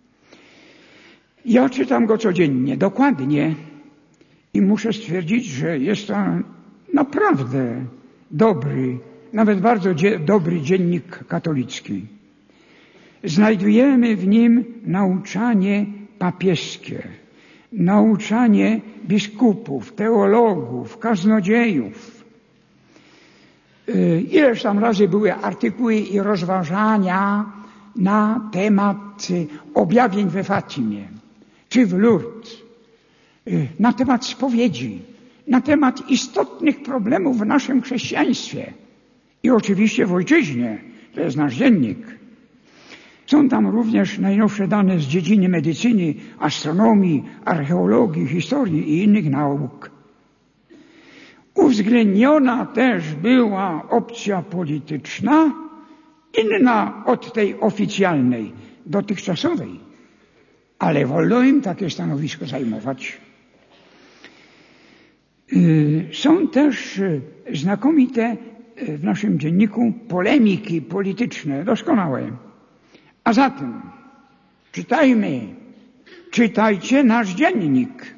Ja czytam go codziennie, dokładnie i muszę stwierdzić, że jest to naprawdę dobry, nawet bardzo dobry dziennik katolicki. Znajdujemy w nim nauczanie papieskie, nauczanie biskupów, teologów, kaznodziejów. Ileż tam razy były artykuły i rozważania na temat objawień we Fatimie, czy w Lourdes, na temat spowiedzi, na temat istotnych problemów w naszym chrześcijaństwie i oczywiście w ojczyźnie, to jest nasz dziennik. Są tam również najnowsze dane z dziedziny medycyny, astronomii, archeologii, historii i innych nauk. Uwzględniona też była opcja polityczna, inna od tej oficjalnej, dotychczasowej, ale wolno im takie stanowisko zajmować. Są też znakomite w naszym dzienniku polemiki polityczne, doskonałe. A zatem czytajcie nasz dziennik.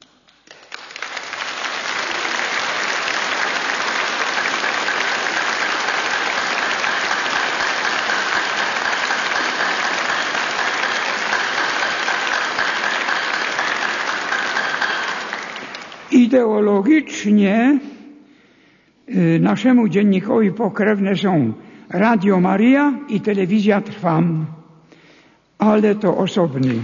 Ideologicznie naszemu dziennikowi pokrewne są Radio Maria i Telewizja Trwam, ale to osobny.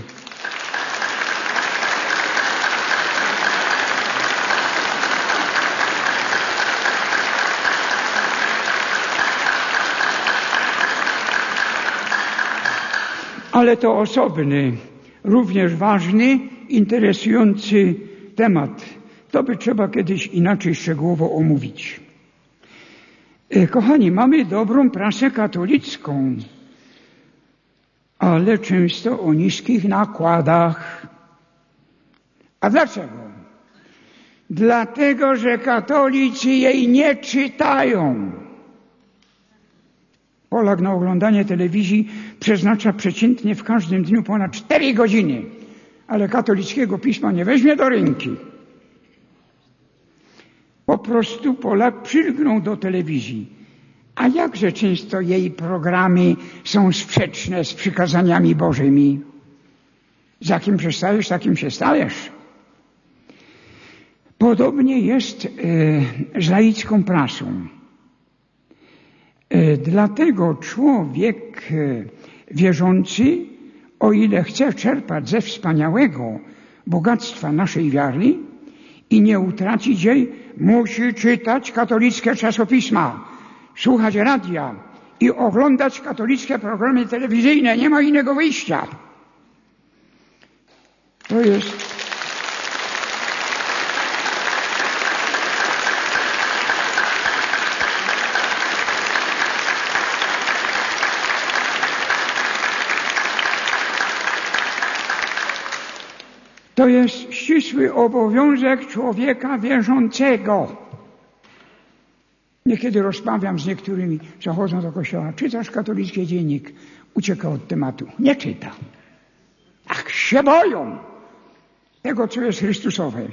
Ale to osobny, również ważny, interesujący temat. To by trzeba kiedyś inaczej szczegółowo omówić. Kochani, mamy dobrą prasę katolicką, ale często o niskich nakładach. A dlaczego? Dlatego, że katolicy jej nie czytają. Polak na oglądanie telewizji przeznacza przeciętnie w każdym dniu ponad 4 godziny, ale katolickiego pisma nie weźmie do ręki. Po prostu Polak przylgnął do telewizji. A jakże często jej programy są sprzeczne z przykazaniami Bożymi. Z jakim przestajesz, takim się stajesz. Podobnie jest z laicką prasą. Dlatego człowiek wierzący, o ile chce czerpać ze wspaniałego bogactwa naszej wiary i nie utracić jej, musi czytać katolickie czasopisma, słuchać radia i oglądać katolickie programy telewizyjne. Nie ma innego wyjścia. To jest... To jest ścisły obowiązek człowieka wierzącego. Niekiedy rozmawiam z niektórymi, co chodzą do kościoła. Czytasz katolicki dziennik? Ucieka od tematu. Nie czyta. Ach, się boją tego, co jest Chrystusowe.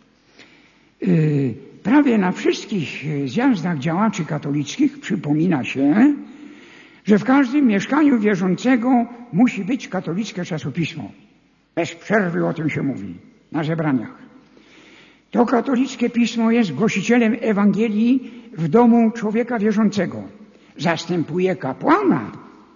Prawie na wszystkich zjazdach działaczy katolickich przypomina się, że w każdym mieszkaniu wierzącego musi być katolickie czasopismo. Bez przerwy o tym się mówi na zebraniach. To katolickie pismo jest głosicielem Ewangelii w domu człowieka wierzącego. Zastępuje kapłana.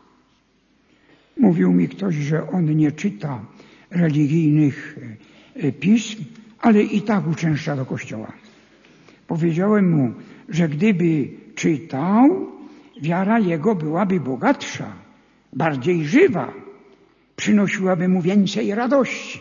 Mówił mi ktoś, że on nie czyta religijnych pism, ale i tak uczęszcza do kościoła. Powiedziałem mu, że gdyby czytał, wiara jego byłaby bogatsza, bardziej żywa, przynosiłaby mu więcej radości.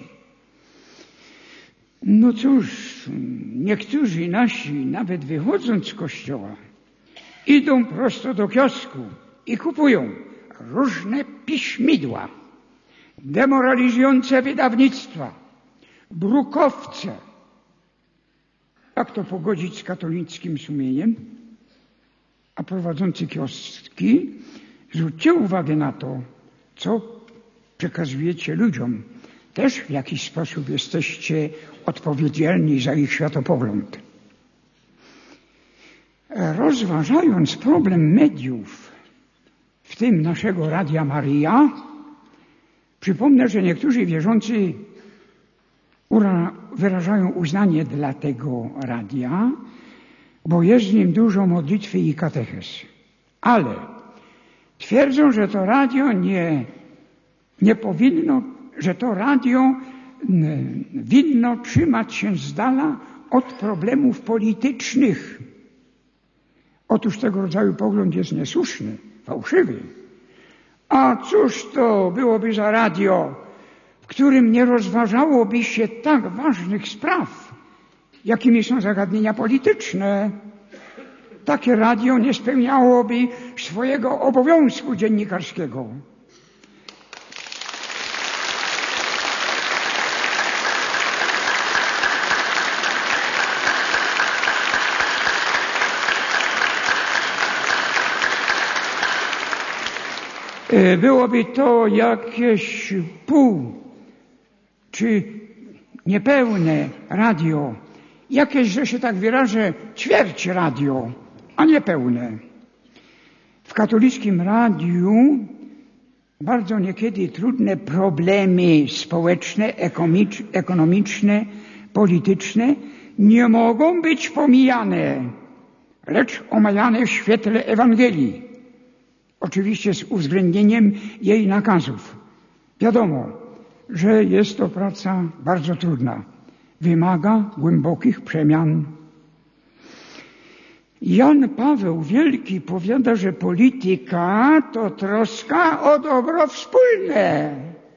No cóż, niektórzy nasi, nawet wychodząc z kościoła, idą prosto do kiosku i kupują różne piśmidła, demoralizujące wydawnictwa, brukowce. Jak to pogodzić z katolickim sumieniem? A prowadzący kioski, zwróćcie uwagę na to, co przekazujecie ludziom. Też w jakiś sposób jesteście odpowiedzialni za ich światopogląd. Rozważając problem mediów, w tym naszego Radia Maryja, przypomnę, że niektórzy wierzący wyrażają uznanie dla tego radia, bo jest w nim dużo modlitwy i katechez. Ale twierdzą, że to radio nie powinno, że to radio winno trzymać się z dala od problemów politycznych. Otóż tego rodzaju pogląd jest niesłuszny, fałszywy. A cóż to byłoby za radio, w którym nie rozważałoby się tak ważnych spraw, jakimi są zagadnienia polityczne? Takie radio nie spełniałoby swojego obowiązku dziennikarskiego. Byłoby to jakieś pół czy niepełne radio, jakieś, że się tak wyrażę, ćwierć radio, a nie pełne. W katolickim radiu bardzo niekiedy trudne problemy społeczne, ekonomiczne, polityczne nie mogą być pomijane, lecz omawiane w świetle Ewangelii. Oczywiście z uwzględnieniem jej nakazów. Wiadomo, że jest to praca bardzo trudna. Wymaga głębokich przemian. Jan Paweł Wielki powiada, że polityka to troska o dobro wspólne.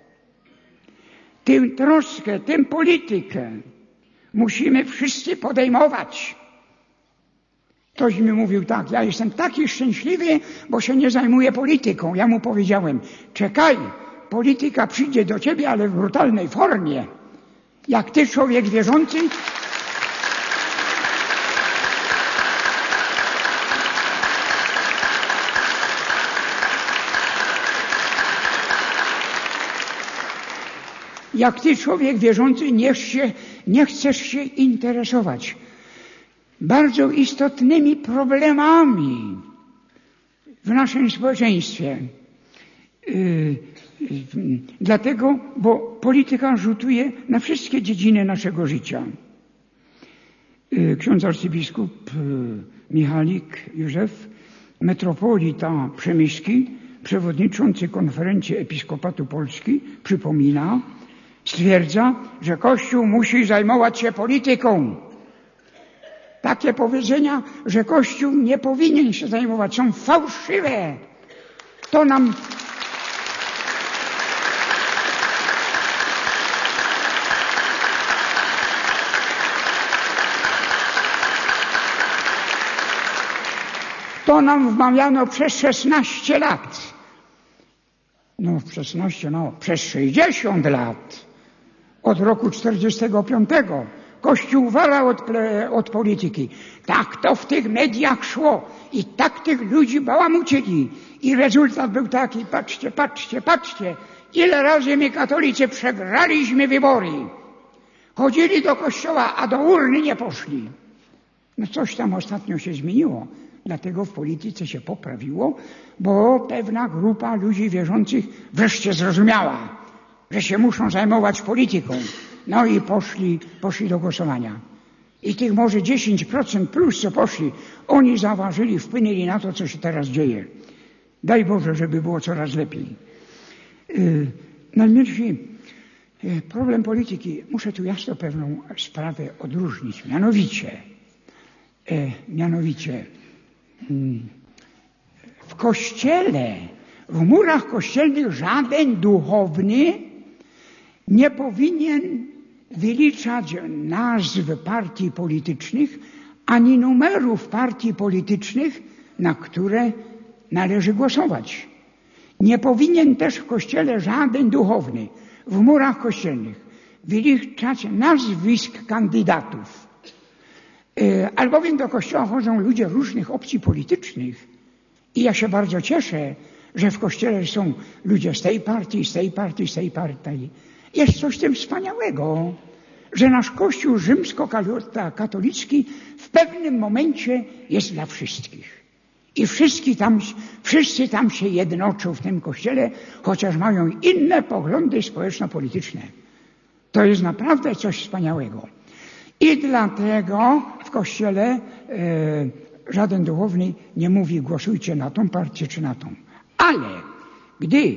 Tę troskę, tę politykę musimy wszyscy podejmować. Ktoś mi mówił tak, ja jestem taki szczęśliwy, bo się nie zajmuję polityką. Ja mu powiedziałem, czekaj, polityka przyjdzie do ciebie, ale w brutalnej formie. Jak ty, człowiek wierzący, nie chcesz się interesować bardzo istotnymi problemami w naszym społeczeństwie. Dlatego, bo polityka rzutuje na wszystkie dziedziny naszego życia. Ksiądz arcybiskup Michalik Józef, metropolita przemyski, przewodniczący Konferencji Episkopatu Polski, przypomina, stwierdza, że Kościół musi zajmować się polityką. Takie powiedzenia, że Kościół nie powinien się zajmować, są fałszywe. To nam wmawiano przez 16 lat. Przez 60 lat. Od roku 45. Kościół uwalał od polityki. Tak to w tych mediach szło i tak tych ludzi bałamucili. I rezultat był taki, patrzcie, ile razy my katolicy przegraliśmy wybory. Chodzili do kościoła, a do urny nie poszli. No coś tam ostatnio się zmieniło. Dlatego w polityce się poprawiło, bo pewna grupa ludzi wierzących wreszcie zrozumiała, że się muszą zajmować polityką. No i poszli do głosowania. I tych może 10% plus, co poszli, oni zauważyli, wpłynęli na to, co się teraz dzieje. Daj Boże, żeby było coraz lepiej. Najmniejszy problem polityki, muszę tu jasno pewną sprawę odróżnić. Mianowicie w Kościele, w murach kościelnych żaden duchowny nie powinien wyliczać nazw partii politycznych, ani numerów partii politycznych, na które należy głosować. Nie powinien też w kościele żaden duchowny w murach kościelnych wyliczać nazwisk kandydatów. Albowiem do kościoła chodzą ludzie różnych opcji politycznych i ja się bardzo cieszę, że w kościele są ludzie z tej partii, z tej partii, z tej partii. Jest coś w tym wspaniałego, że nasz Kościół rzymskokatolicki w pewnym momencie jest dla wszystkich. I wszyscy tam się jednoczą w tym Kościele, chociaż mają inne poglądy społeczno-polityczne. To jest naprawdę coś wspaniałego. I dlatego w Kościele żaden duchowny nie mówi głosujcie na tą partię czy na tą. Ale gdy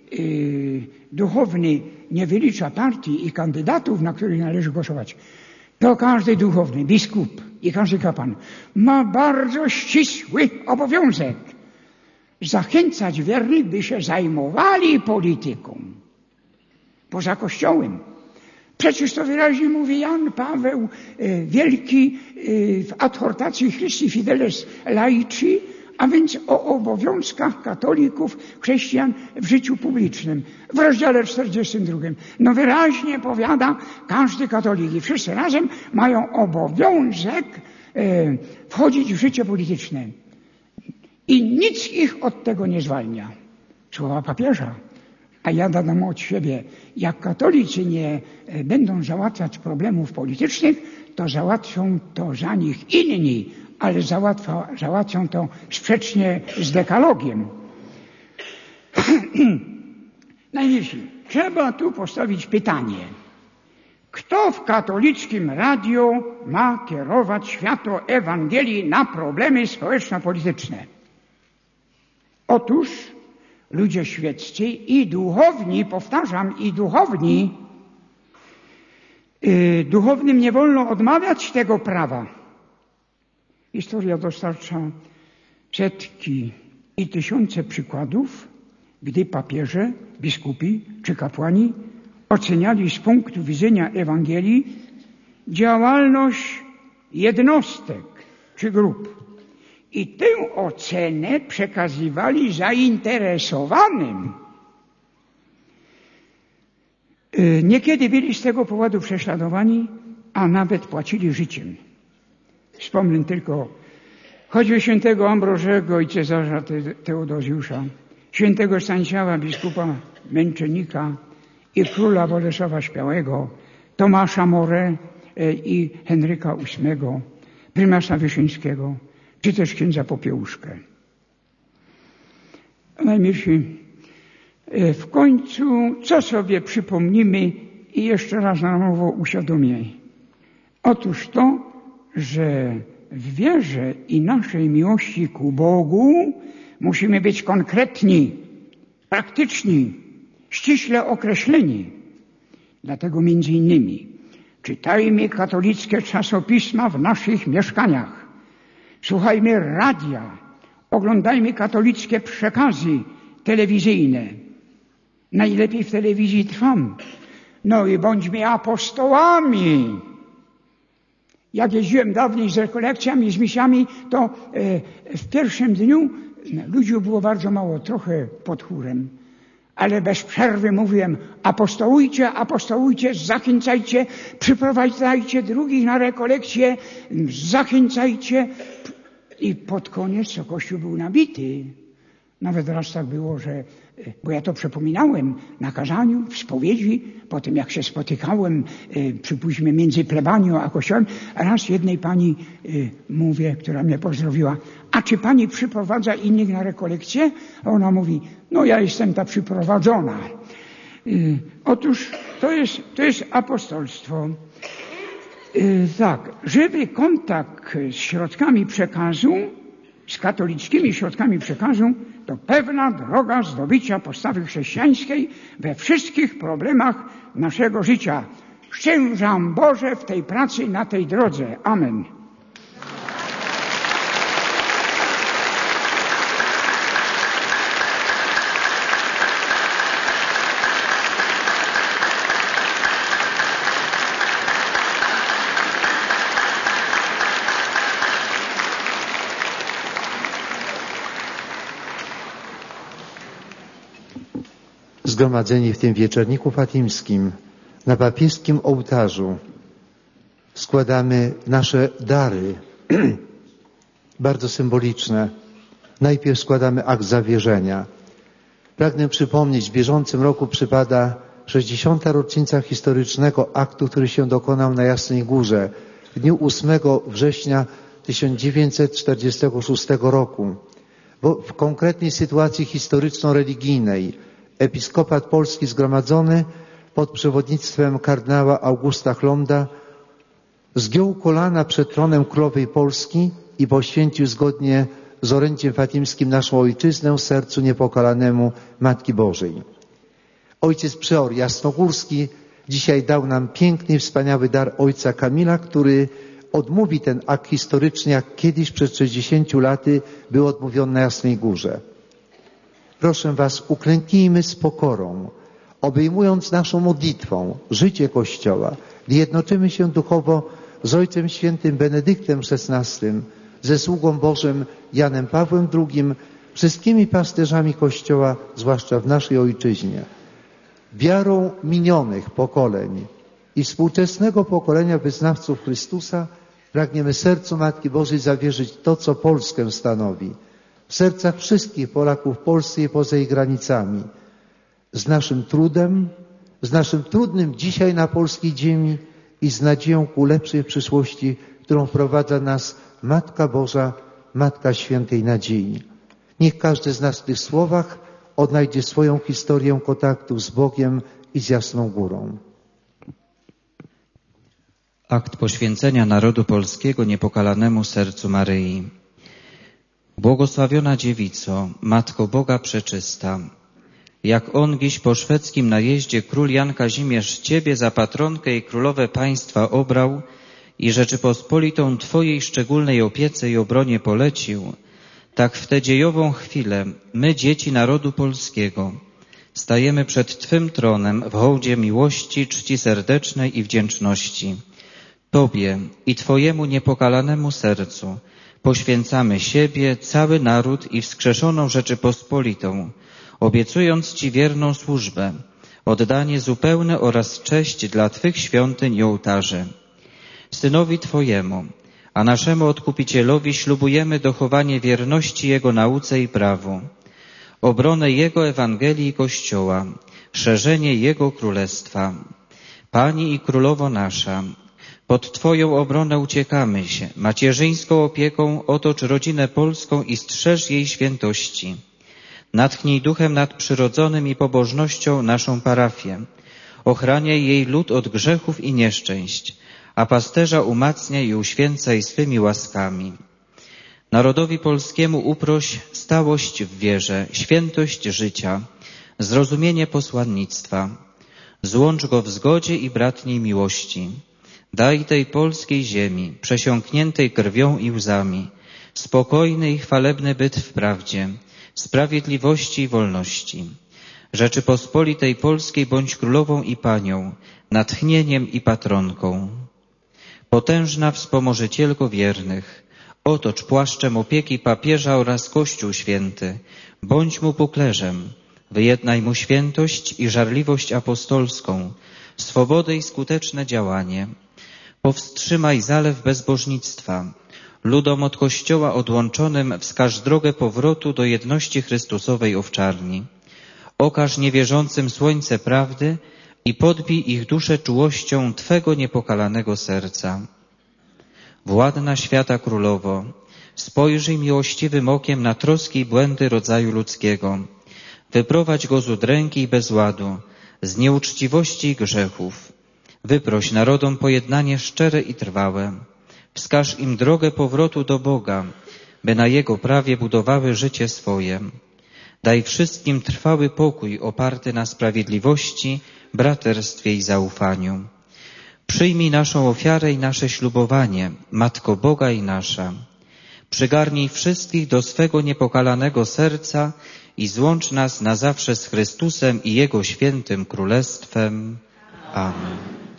duchowny nie wylicza partii i kandydatów, na których należy głosować, to każdy duchowny, biskup i każdy kapłan ma bardzo ścisły obowiązek zachęcać wiernych, by się zajmowali polityką poza Kościołem. Przecież to wyraźnie mówi Jan Paweł Wielki w adhortacji Christi Fideles Laici, a więc o obowiązkach katolików, chrześcijan w życiu publicznym. W rozdziale 42. No wyraźnie powiada, każdy katolik i wszyscy razem mają obowiązek wchodzić w życie polityczne. I nic ich od tego nie zwalnia. Słowa papieża. A ja dodam od siebie, jak katolicy nie będą załatwiać problemów politycznych, to załatwią to za nich inni, ale załatwią to sprzecznie z dekalogiem. Najmilsi, trzeba tu postawić pytanie. Kto w katolickim radiu ma kierować światło Ewangelii na problemy społeczno-polityczne? Otóż ludzie świeccy i duchowni, powtarzam, i duchowni. Duchownym nie wolno odmawiać tego prawa. Historia dostarcza setki i tysiące przykładów, gdy papieże, biskupi czy kapłani oceniali z punktu widzenia Ewangelii działalność jednostek czy grup. I tę ocenę przekazywali zainteresowanym. Niekiedy byli z tego powodu prześladowani, a nawet płacili życiem. Wspomnę tylko choćby świętego Ambrożego i Cezarza Teodozjusza, świętego Stanisława biskupa Męczennika i króla Bolesława Śpiałego, Tomasza More i Henryka VIII, prymasa Wyszyńskiego, czy też księdza Popiełuszkę. Najmilsi, w końcu co sobie przypomnimy i jeszcze raz na nowo uświadomię. Otóż to, że w wierze i naszej miłości ku Bogu musimy być konkretni, praktyczni, ściśle określeni. Dlatego między innymi czytajmy katolickie czasopisma w naszych mieszkaniach. Słuchajmy radia, oglądajmy katolickie przekazy telewizyjne. Najlepiej w telewizji Trwam. No i bądźmy apostołami. Jak jeździłem dawniej z rekolekcjami, z misjami, to w pierwszym dniu ludzi było bardzo mało, trochę pod chórem. Ale bez przerwy mówiłem, apostołujcie, apostołujcie, zachęcajcie, przyprowadzajcie drugich na rekolekcje, zachęcajcie. I pod koniec to Kościół był nabity. Nawet raz tak było, że, bo ja to przypominałem na kazaniu, w spowiedzi, potem jak się spotykałem, przypuśćmy między plebanią a kościołem, raz jednej pani mówię, która mnie pozdrowiła, a czy pani przyprowadza innych na rekolekcję? A ona mówi, no ja jestem ta przyprowadzona. Otóż to jest apostolstwo. Tak, żywy kontakt z środkami przekazu, z katolickimi środkami przekazu, to pewna droga zdobycia postawy chrześcijańskiej we wszystkich problemach naszego życia. Szczęść Boże w tej pracy, na tej drodze. Amen. zgromadzeni w tym wieczorniku fatimskim, na papieskim ołtarzu składamy nasze dary, bardzo symboliczne. Najpierw składamy akt zawierzenia. Pragnę przypomnieć, w bieżącym roku przypada 60. rocznica historycznego aktu, który się dokonał na Jasnej Górze w dniu 8 września 1946 roku. Bo w konkretnej sytuacji historyczno-religijnej episkopat polski zgromadzony pod przewodnictwem kardynała Augusta Chlonda zgiął kolana przed tronem królowej Polski i poświęcił zgodnie z orędziem fatimskim naszą ojczyznę sercu niepokalanemu Matki Bożej. Ojciec przeor jasnogórski dzisiaj dał nam piękny i wspaniały dar ojca Kamila, który odmówi ten akt historyczny, jak kiedyś przed 60 laty był odmówiony na Jasnej Górze. Proszę Was, uklęknijmy z pokorą, obejmując naszą modlitwą życie Kościoła, gdy jednoczymy się duchowo z Ojcem Świętym Benedyktem XVI, ze sługą Bożym Janem Pawłem II, wszystkimi pasterzami Kościoła, zwłaszcza w naszej ojczyźnie. Wiarą minionych pokoleń i współczesnego pokolenia wyznawców Chrystusa pragniemy sercu Matki Bożej zawierzyć to, co Polskę stanowi, w sercach wszystkich Polaków w Polsce i poza jej granicami. Z naszym trudem, z naszym trudnym dzisiaj na polskiej ziemi i z nadzieją ku lepszej przyszłości, którą wprowadza nas Matka Boża, Matka Świętej Nadziei. Niech każdy z nas w tych słowach odnajdzie swoją historię kontaktu z Bogiem i z Jasną Górą. Akt poświęcenia narodu polskiego niepokalanemu sercu Maryi. Błogosławiona Dziewico, Matko Boga Przeczysta, jak ongiś po szwedzkim najeździe król Jan Kazimierz Ciebie za patronkę i królowe państwa obrał i Rzeczypospolitą Twojej szczególnej opiece i obronie polecił, tak w tę dziejową chwilę my, dzieci narodu polskiego, stajemy przed Twym tronem w hołdzie miłości, czci serdecznej i wdzięczności. Tobie i Twojemu niepokalanemu sercu poświęcamy siebie, cały naród i wskrzeszoną Rzeczypospolitą, obiecując Ci wierną służbę, oddanie zupełne oraz cześć dla Twych świątyń i ołtarzy. Synowi Twojemu, a naszemu Odkupicielowi ślubujemy dochowanie wierności Jego nauce i prawu, obronę Jego Ewangelii i Kościoła, szerzenie Jego Królestwa. Pani i Królowo nasza, pod Twoją obronę uciekamy się, macierzyńską opieką otocz rodzinę polską i strzeż jej świętości. Natchnij duchem nadprzyrodzonym i pobożnością naszą parafię. Ochraniaj jej lud od grzechów i nieszczęść, a pasterza umacniaj i uświęcaj swymi łaskami. Narodowi polskiemu uproś stałość w wierze, świętość życia, zrozumienie posłannictwa. Złącz go w zgodzie i bratniej miłości. Daj tej polskiej ziemi, przesiąkniętej krwią i łzami, spokojny i chwalebny byt w prawdzie, sprawiedliwości i wolności. Rzeczypospolitej Polskiej bądź królową i panią, natchnieniem i patronką. Potężna wspomożycielko wiernych, otocz płaszczem opieki papieża oraz Kościół Święty, bądź mu puklerzem, wyjednaj mu świętość i żarliwość apostolską, swobodę i skuteczne działanie. Powstrzymaj zalew bezbożnictwa. Ludom od Kościoła odłączonym wskaż drogę powrotu do jedności Chrystusowej owczarni. Okaż niewierzącym słońce prawdy i podbij ich duszę czułością Twego niepokalanego serca. Władna świata Królowo, spojrzyj miłościwym okiem na troski i błędy rodzaju ludzkiego. Wyprowadź go z udręki i bezładu, z nieuczciwości i grzechów. Wyproś narodom pojednanie szczere i trwałe. Wskaż im drogę powrotu do Boga, by na Jego prawie budowały życie swoje. Daj wszystkim trwały pokój oparty na sprawiedliwości, braterstwie i zaufaniu. Przyjmij naszą ofiarę i nasze ślubowanie, Matko Boga i nasza. Przygarnij wszystkich do swego niepokalanego serca i złącz nas na zawsze z Chrystusem i Jego świętym Królestwem. Amen.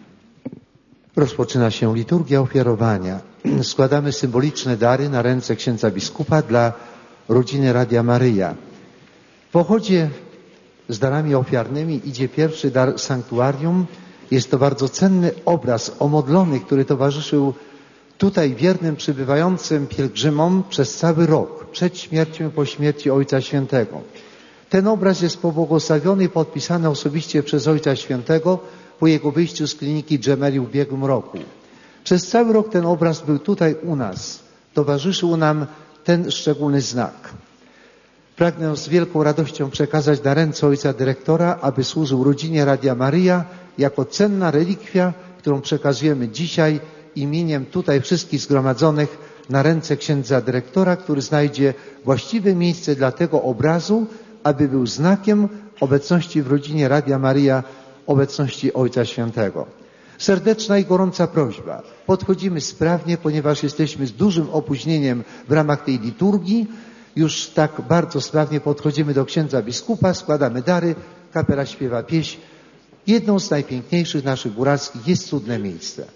Rozpoczyna się liturgia ofiarowania. Składamy symboliczne dary na ręce księdza biskupa dla rodziny Radia Maryja. W pochodzie z darami ofiarnymi idzie pierwszy dar sanktuarium. Jest to bardzo cenny obraz omodlony, który towarzyszył tutaj wiernym przybywającym pielgrzymom przez cały rok, przed śmiercią i po śmierci Ojca Świętego. Ten obraz jest pobłogosławiony i podpisany osobiście przez Ojca Świętego po jego wyjściu z kliniki Gemelli w ubiegłym roku. Przez cały rok ten obraz był tutaj u nas. Towarzyszył nam ten szczególny znak. Pragnę z wielką radością przekazać na ręce ojca dyrektora, aby służył rodzinie Radia Maryja jako cenna relikwia, którą przekazujemy dzisiaj imieniem tutaj wszystkich zgromadzonych na ręce księdza dyrektora, który znajdzie właściwe miejsce dla tego obrazu, aby był znakiem obecności w rodzinie Radia Maryja, obecności Ojca Świętego. Serdeczna i gorąca prośba. Podchodzimy sprawnie, ponieważ jesteśmy z dużym opóźnieniem w ramach tej liturgii. Już tak bardzo sprawnie podchodzimy do księdza biskupa, składamy dary, kapela śpiewa pieśń. Jedną z najpiękniejszych naszych góralskich jest cudne miejsce.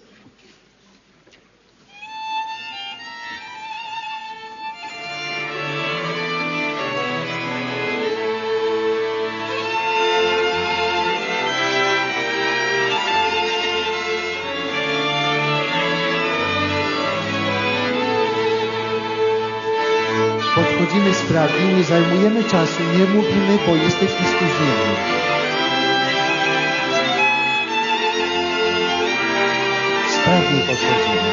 Podchodzimy sprawnie, nie zajmujemy czasu, nie mówimy, bo jesteśmy spóźnieni. Sprawnie podchodzimy.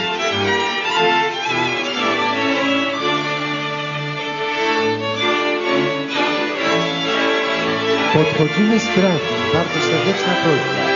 Podchodzimy sprawnie, bardzo serdeczna prośba.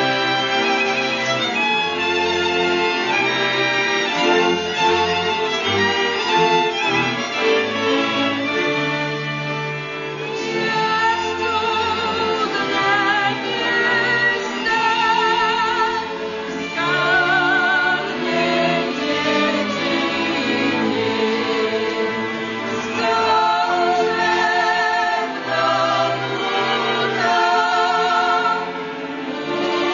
Amen.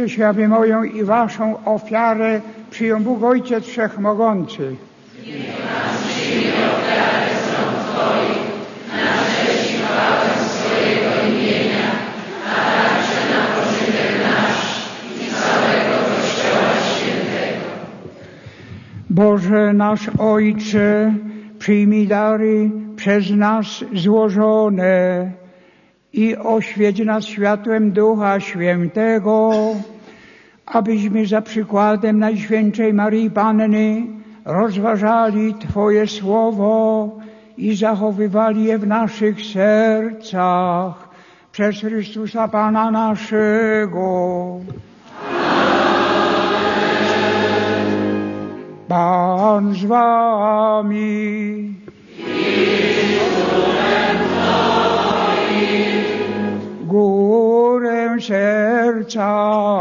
Módlcie się, aby moją i waszą ofiarę przyjął Bóg Ojciec Wszechmogący. Boże nasz Ojcze, przyjmij dary przez nas złożone i oświeć nas światłem Ducha Świętego, abyśmy za przykładem Najświętszej Maryi Panny rozważali Twoje Słowo i zachowywali je w naszych sercach przez Chrystusa Pana naszego. Pan z wami. Górę serca.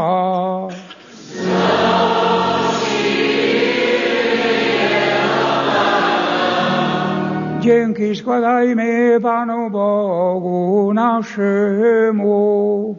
Dzięki składajmy Panu Bogu naszemu.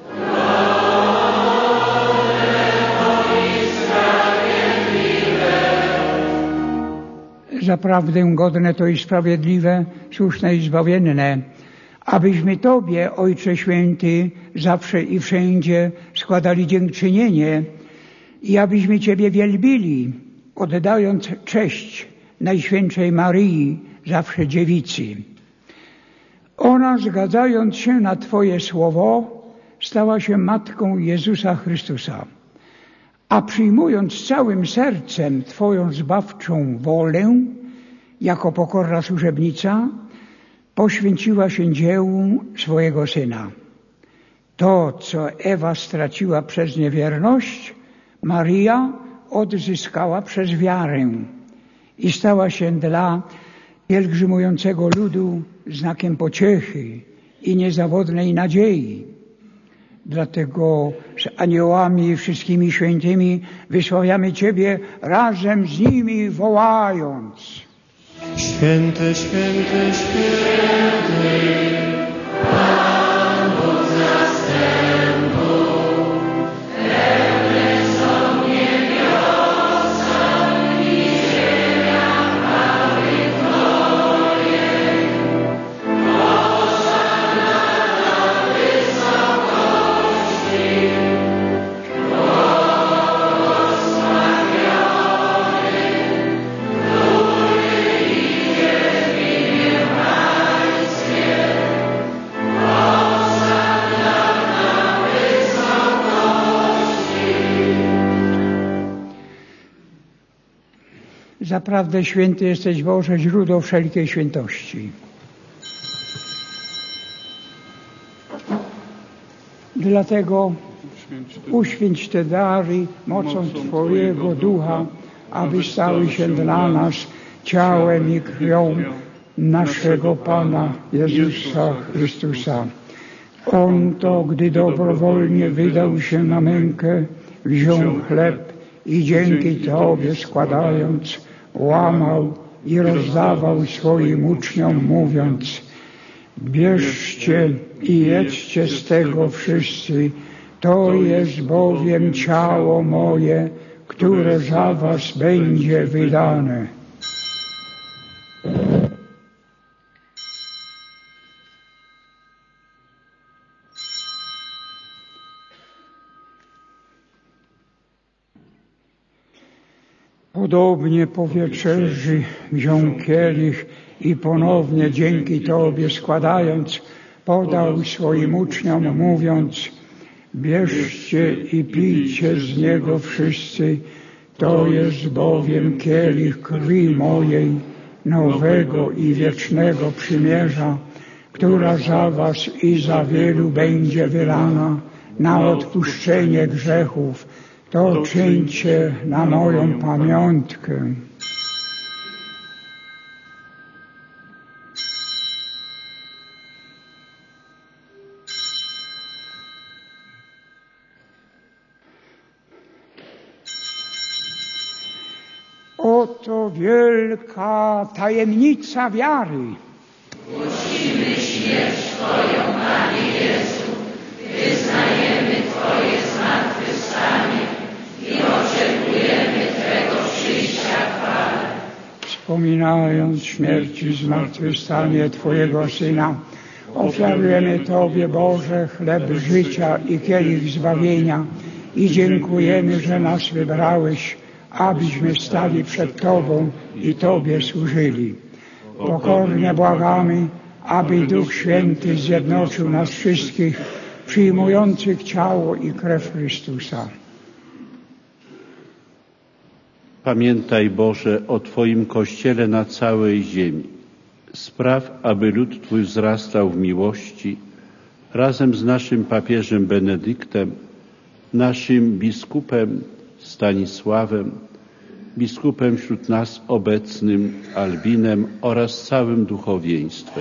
Zaprawdę godne to i sprawiedliwe, słuszne i zbawienne, abyśmy Tobie, Ojcze Święty, zawsze i wszędzie składali dziękczynienie i abyśmy Ciebie wielbili, oddając cześć Najświętszej Maryi, zawsze dziewicy. Ona, zgadzając się na Twoje słowo, stała się Matką Jezusa Chrystusa, a przyjmując całym sercem Twoją zbawczą wolę, jako pokorna służebnica, poświęciła się dziełu swojego Syna. To, co Ewa straciła przez niewierność, Maryja odzyskała przez wiarę i stała się dla pielgrzymującego ludu znakiem pociechy i niezawodnej nadziei. Dlatego z aniołami i wszystkimi świętymi wysławiamy Ciebie razem z nimi wołając. Święty, święty, święty, Pan Bóg zastępów, pełne są niebiosa i ziemia chwały Twojej. Hosanna na wysokości, Zaprawdę święty jesteś, Boże, źródło wszelkiej świętości. Dlatego uświęć te dary mocą Twojego Ducha, aby stały się dla nas ciałem i krwią naszego Pana Jezusa Chrystusa. On to, gdy dobrowolnie wydał się na mękę, wziął chleb i dzięki Tobie składając, łamał i rozdawał swoim uczniom, mówiąc: bierzcie i jedzcie z tego wszyscy, to jest bowiem ciało moje, które za was będzie wydane. Podobnie po wieczerzy wziął kielich i ponownie dzięki Tobie składając, podał swoim uczniom, mówiąc: bierzcie i pijcie z niego wszyscy, to jest bowiem kielich krwi mojej, nowego i wiecznego przymierza, która za was i za wielu będzie wylana na odpuszczenie grzechów. To czyńcie na moją pamiątkę. Oto wielka tajemnica wiary. Głosimy śmierć Twoją, Panie Jezu, wyznajemy Twoje zmartwychwstanie Wspominając śmierć i zmartwychwstanie Twojego Syna, ofiarujemy Tobie, Boże, chleb życia i kielich zbawienia i dziękujemy, że nas wybrałeś, abyśmy stali przed Tobą i Tobie służyli. Pokornie błagamy, aby Duch Święty zjednoczył nas wszystkich, przyjmujących ciało i krew Chrystusa. Pamiętaj, Boże, o Twoim Kościele na całej ziemi. Spraw, aby lud Twój wzrastał w miłości, razem z naszym papieżem Benedyktem, naszym biskupem Stanisławem, biskupem wśród nas obecnym Albinem oraz całym duchowieństwem.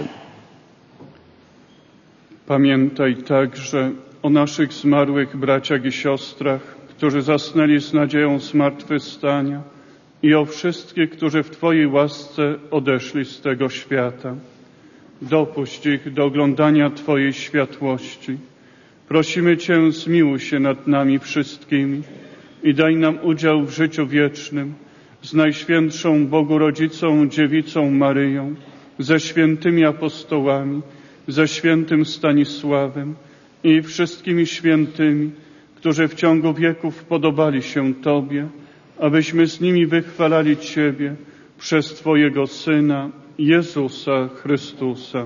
Pamiętaj także o naszych zmarłych braciach i siostrach, którzy zasnęli z nadzieją zmartwychwstania i o wszystkich, którzy w Twojej łasce odeszli z tego świata. Dopuść ich do oglądania Twojej światłości. Prosimy Cię, zmiłuj się nad nami wszystkimi i daj nam udział w życiu wiecznym z Najświętszą Bogu Rodzicą, Dziewicą Maryją, ze świętymi apostołami, ze świętym Stanisławem i wszystkimi świętymi, którzy w ciągu wieków podobali się Tobie, abyśmy z nimi wychwalali Ciebie przez Twojego Syna, Jezusa Chrystusa.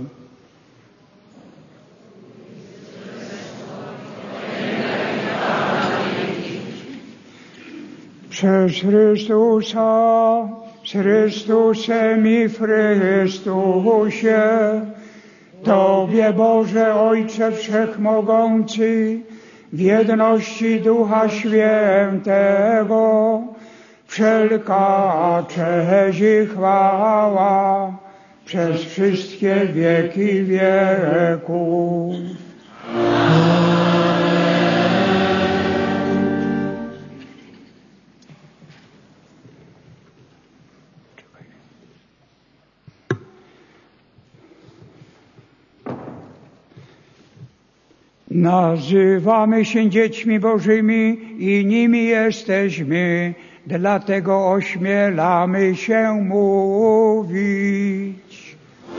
Przez Chrystusa, z Chrystusem i w Chrystusie, Tobie, Boże Ojcze Wszechmogący, w jedności Ducha Świętego, wszelka cześć i chwała przez wszystkie wieki wieków. Nazywamy się dziećmi Bożymi i nimi jesteśmy, dlatego ośmielamy się mówić.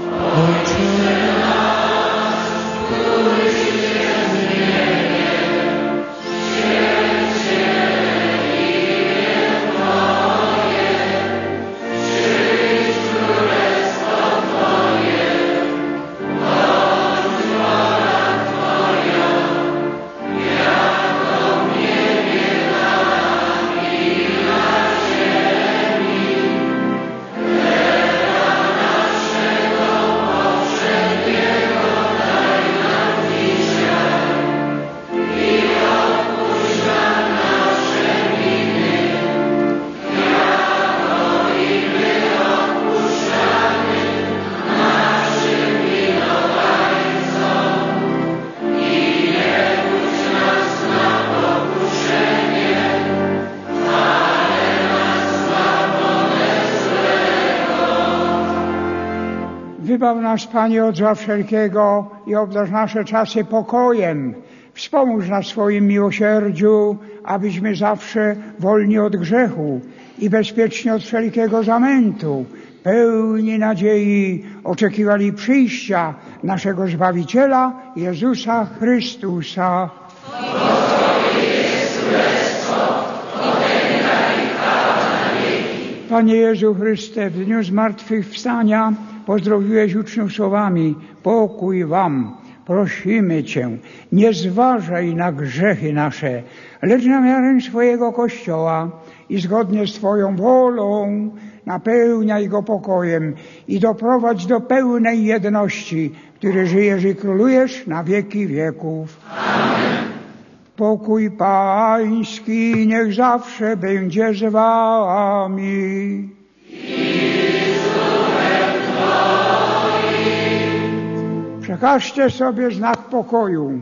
Wybaw nas, Panie, od zła wszelkiego i obdarz nasze czasy pokojem. Wspomóż nas w swoim miłosierdziu, abyśmy zawsze wolni od grzechu i bezpiecznie od wszelkiego zamętu, pełni nadziei oczekiwali przyjścia naszego Zbawiciela, Jezusa Chrystusa. Panie Jezu Chryste, w dniu zmartwychwstania pozdrowiłeś uczniów słowami: pokój wam. Prosimy Cię, nie zważaj na grzechy nasze, lecz na miarę swojego Kościoła i zgodnie z Twoją wolą napełniaj go pokojem i doprowadź do pełnej jedności, w której żyjesz i królujesz na wieki wieków. Amen. Pokój Pański niech zawsze będzie z Wami. Przekażcie sobie znak pokoju.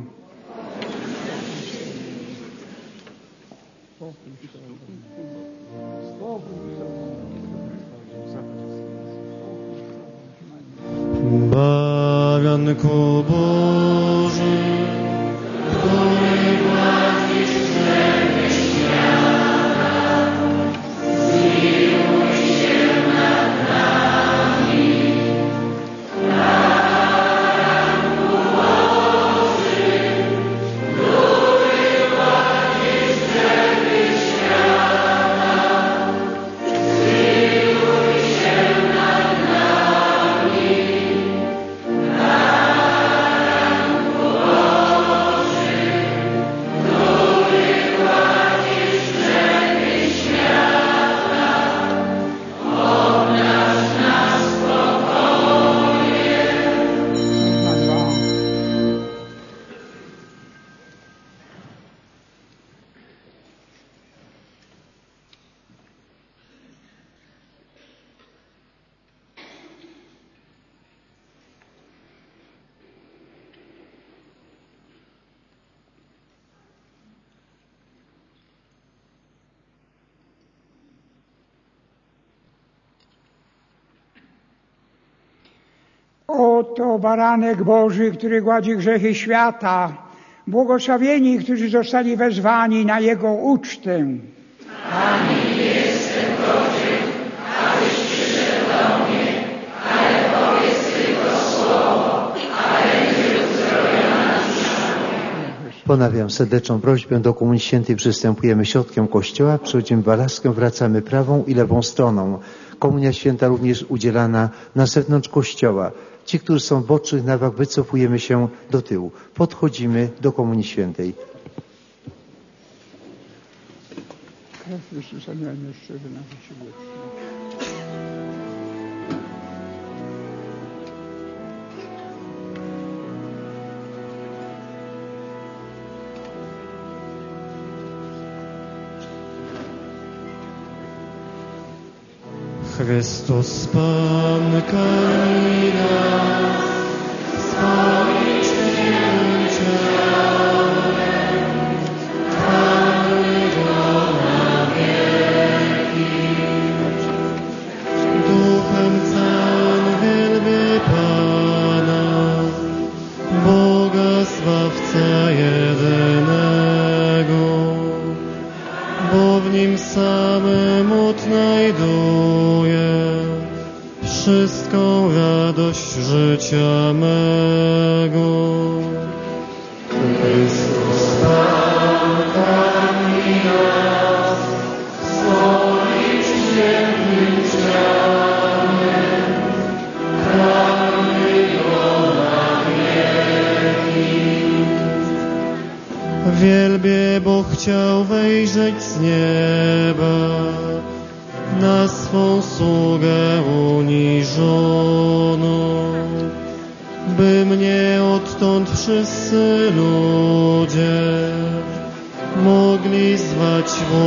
Baranku Boży, który gładzisz grzechy świata, zmiłuj się nad nami. Oto baranek Boży, który gładzi grzechy świata. Błogosławieni, którzy zostali wezwani na Jego ucztę. Amen. Jestem godzien, abyś przyszedł do mnie, ale powiedz tylko słowo, a będzie uzdrowiona dusza moja. Ponawiam serdeczną prośbę. Do Komunii Świętej przystępujemy środkiem Kościoła, przechodzimy balaskiem, wracamy prawą i lewą stroną. Komunia Święta również udzielana na zewnątrz Kościoła. Ci, którzy są w bocznych nawach, wycofujemy się do tyłu. Podchodzimy do Komunii Świętej. Chrystus Pan karmi nas swoim świętym ciałem, karmi Go na wieki. Duchem całym wielbię Pana, Boga Zbawcę jedynego, bo w Nim samym odnajduję wszystką radość życia mego. Chrystus Pan karmi nas swoim świętym ciałem, karmi Go na wieki. Wielbię, bo chciał wejrzeć z nieba na swą sługę uniżoną, by mnie odtąd wszyscy ludzie mogli zwać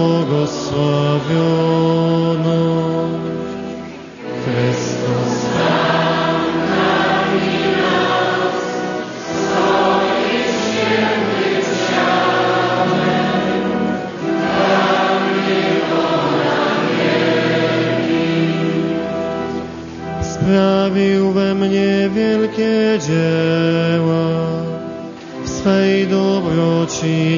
błogosławioną. Chrystus Pan karmi nas swoim świętym ciałem, karmi Go na wieki. Sprawił we mnie wielkie dzieła, w swej dobroci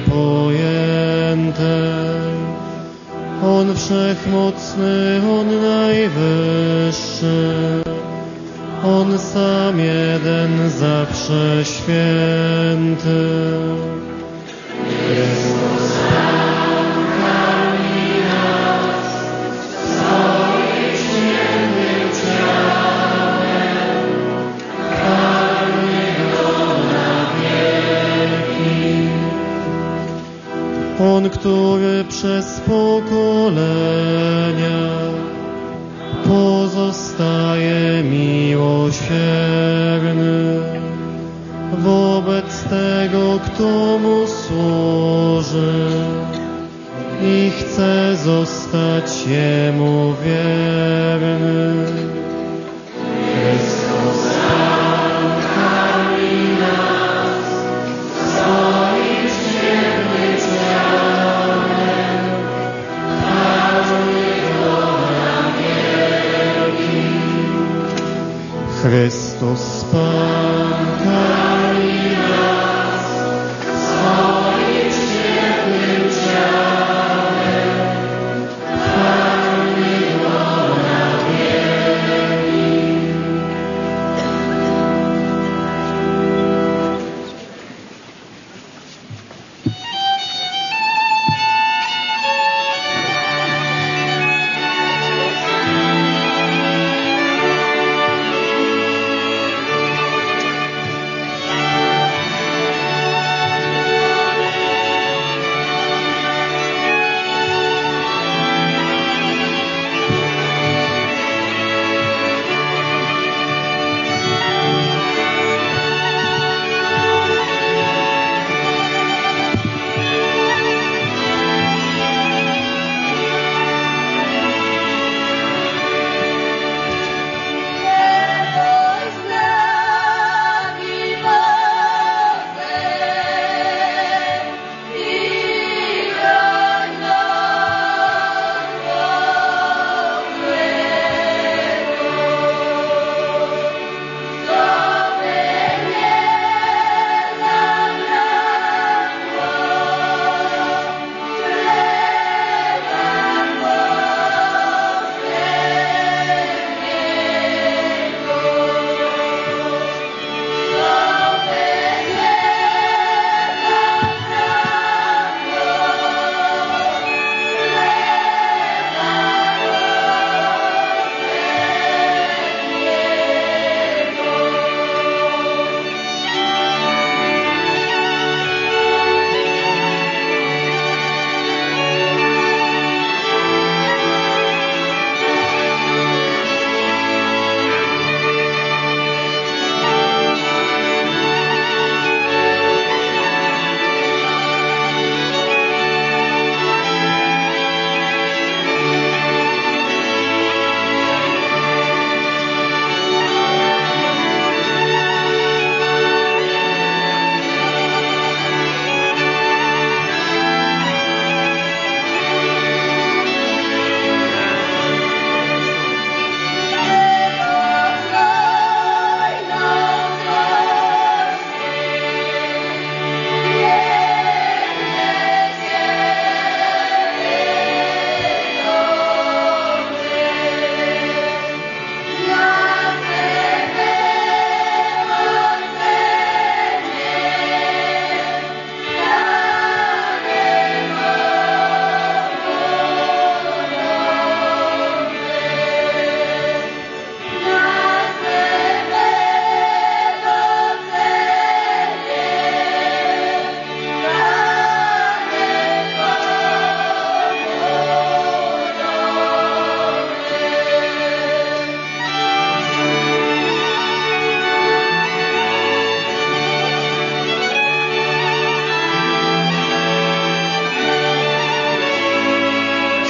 niepojętej. On wszechmocny, On najwyższy, On sam jeden zawsze święty. Chrystus Pan karmi nas swoim świętym ciałem, karmi Go na wieki. On, który przez pokolenia pozostaje miłosierny wobec tego, kto Mu służy i chce zostać Jemu wierny. Chrystus Pan karmi nas swoim świętym ciałem, karmi Go na wieki. Chrystus Pan karmi nas swoim świętym ciałem, karmi Go na wieki.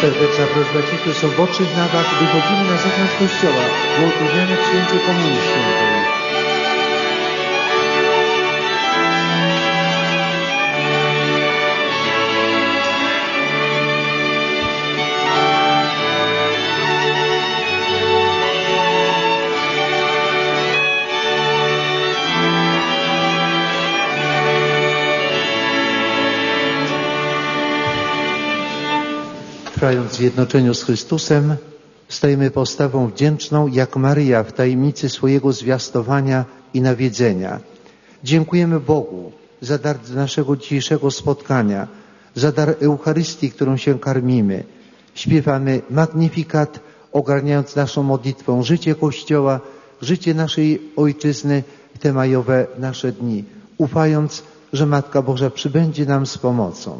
Serdeczna prośba ci, którzy są w ocznych nawach, wychodzimy na zewnątrz Kościoła, do utrudniania w święcie Komunii Świętej. Trwając w zjednoczeniu z Chrystusem, stajemy postawą wdzięczną, jak Maryja w tajemnicy swojego zwiastowania i nawiedzenia. Dziękujemy Bogu za dar naszego dzisiejszego spotkania, za dar Eucharystii, którą się karmimy. Śpiewamy Magnifikat, ogarniając naszą modlitwą życie Kościoła, życie naszej Ojczyzny w te majowe nasze dni, ufając, że Matka Boża przybędzie nam z pomocą.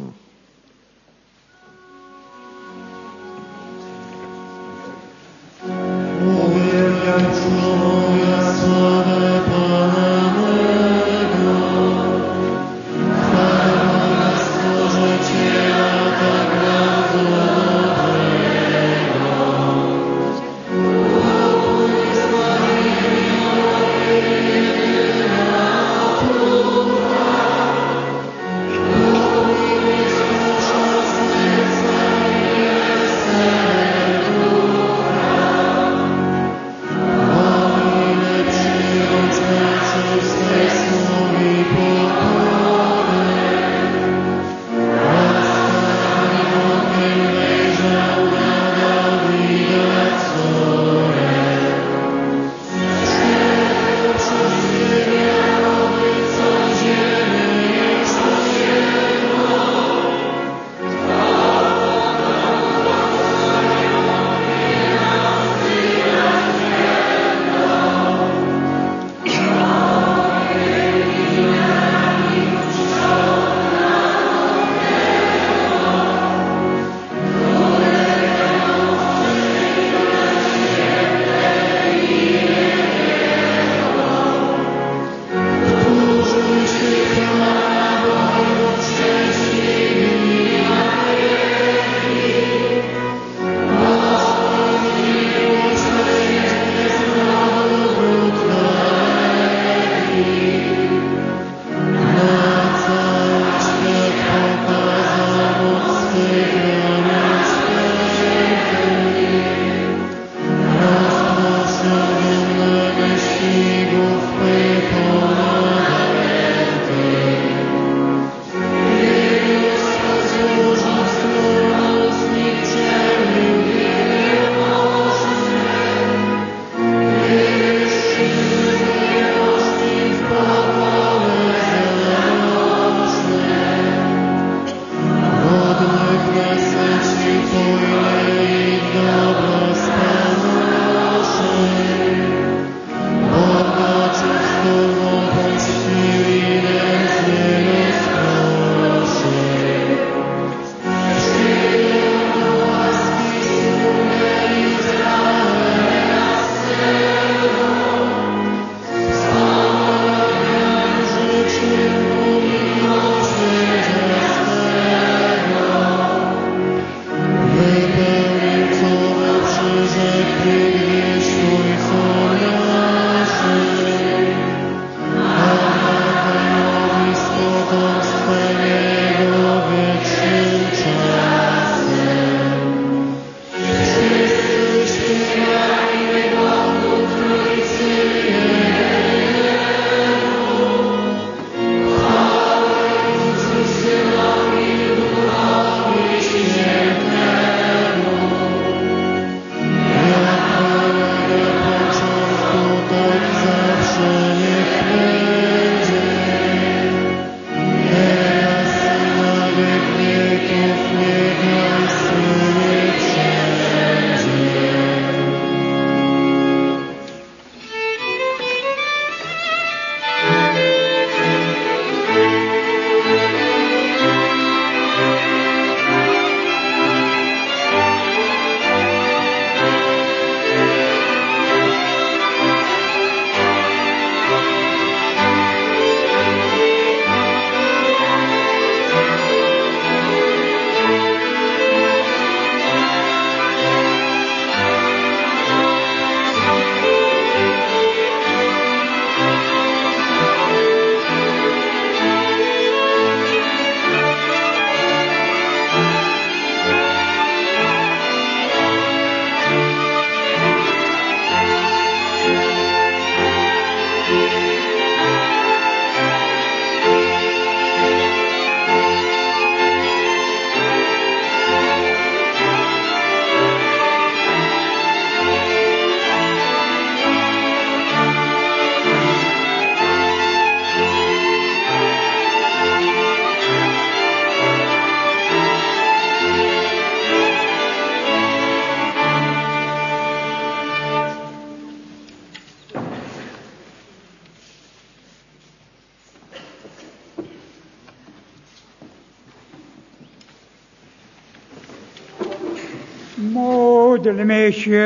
Módlmy się.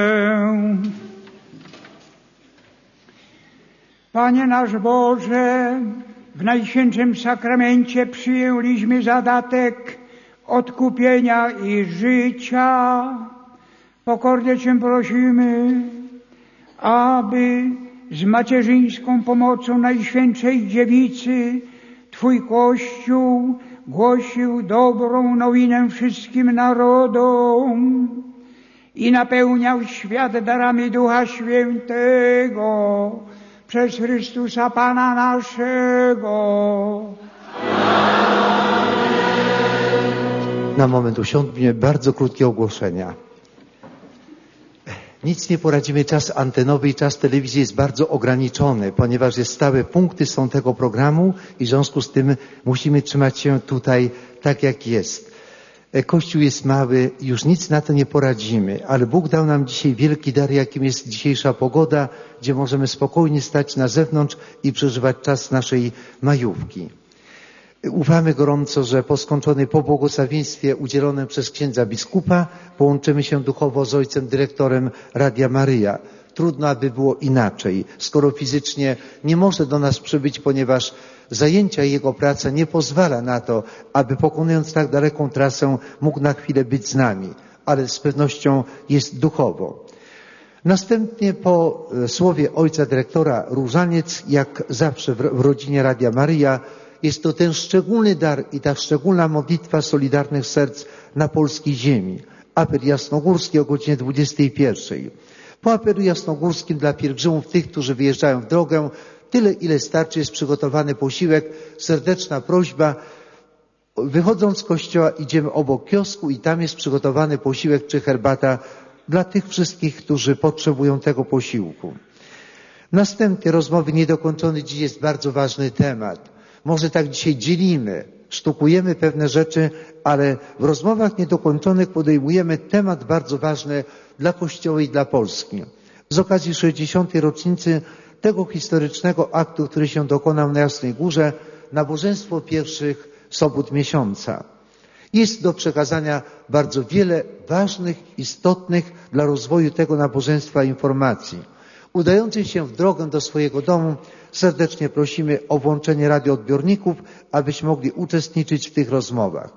Panie nasz Boże, w Najświętszym Sakramencie przyjęliśmy zadatek odkupienia i życia. Pokornie Cię prosimy, aby z macierzyńską pomocą Najświętszej Dziewicy Twój Kościół głosił dobrą nowinę wszystkim narodom i napełniał świat darami Ducha Świętego przez Chrystusa Pana naszego. Na moment usiądźmy, bardzo krótkie ogłoszenia. Nic nie poradzimy, czas antenowy i czas telewizji jest bardzo ograniczony, ponieważ jest stałe punkty są tego programu i w związku z tym musimy trzymać się tutaj tak jak jest. Kościół jest mały, już nic na to nie poradzimy, ale Bóg dał nam dzisiaj wielki dar, jakim jest dzisiejsza pogoda, gdzie możemy spokojnie stać na zewnątrz i przeżywać czas naszej majówki. Ufamy gorąco, że po skończonej pobłogosławieństwie udzielonym przez księdza biskupa połączymy się duchowo z ojcem dyrektorem Radia Maryja. Trudno, aby było inaczej, skoro fizycznie nie może do nas przybyć, ponieważ zajęcia i jego praca nie pozwala na to, aby pokonując tak daleką trasę mógł na chwilę być z nami, ale z pewnością jest duchowo. Następnie po słowie ojca dyrektora różaniec, jak zawsze w rodzinie Radia Maryja, jest to ten szczególny dar i ta szczególna modlitwa Solidarnych Serc na polskiej ziemi. Apel jasnogórski o godzinie 21. Po apelu jasnogórskim dla pielgrzymów, tych, którzy wyjeżdżają w drogę, tyle ile starczy jest przygotowany posiłek. Serdeczna prośba. Wychodząc z kościoła idziemy obok kiosku i tam jest przygotowany posiłek czy herbata dla tych wszystkich, którzy potrzebują tego posiłku. Następnie rozmowy niedokończone. Dziś jest bardzo ważny temat. Może tak dzisiaj dzielimy, sztukujemy pewne rzeczy, ale w rozmowach niedokończonych podejmujemy temat bardzo ważny dla Kościoła i dla Polski. Z okazji 60. rocznicy tego historycznego aktu, który się dokonał na Jasnej Górze, nabożeństwo pierwszych sobót miesiąca. Jest do przekazania bardzo wiele ważnych, istotnych dla rozwoju tego nabożeństwa informacji. Udających się w drogę do swojego domu serdecznie prosimy o włączenie radioodbiorników, abyśmy mogli uczestniczyć w tych rozmowach.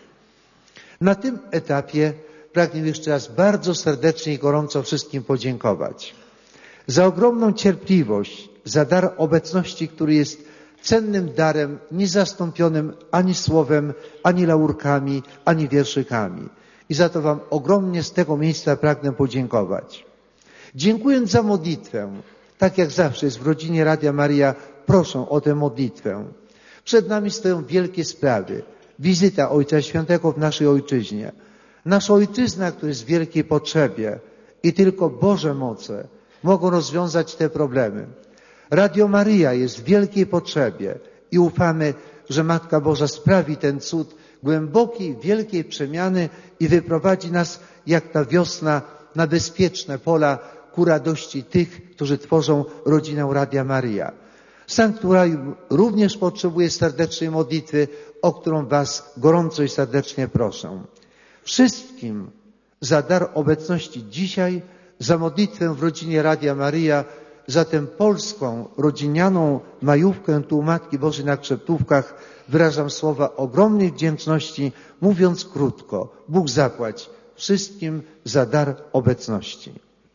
Na tym etapie pragnę jeszcze raz bardzo serdecznie i gorąco wszystkim podziękować za ogromną cierpliwość, za dar obecności, który jest cennym darem, niezastąpionym ani słowem, ani laurkami, ani wierszykami. I za to Wam ogromnie z tego miejsca pragnę podziękować. Dziękując za modlitwę, tak jak zawsze jest w rodzinie Radia Maryja, proszę o tę modlitwę. Przed nami stoją wielkie sprawy. Wizyta Ojca Świętego w naszej ojczyźnie. Nasza ojczyzna, która jest w wielkiej potrzebie i tylko Boże moce mogą rozwiązać te problemy. Radio Maryja jest w wielkiej potrzebie i ufamy, że Matka Boża sprawi ten cud głębokiej, wielkiej przemiany i wyprowadzi nas jak ta wiosna na bezpieczne pola ku radości tych, którzy tworzą rodzinę Radia Maryja. Sanktuarium również potrzebuje serdecznej modlitwy, o którą Was gorąco i serdecznie proszę. Wszystkim za dar obecności dzisiaj, za modlitwę w rodzinie Radia Maryja, za tę polską, rodzinianą majówkę tu u Matki Bożej na Krzeptówkach wyrażam słowa ogromnej wdzięczności, mówiąc krótko, Bóg zapłać wszystkim za dar obecności.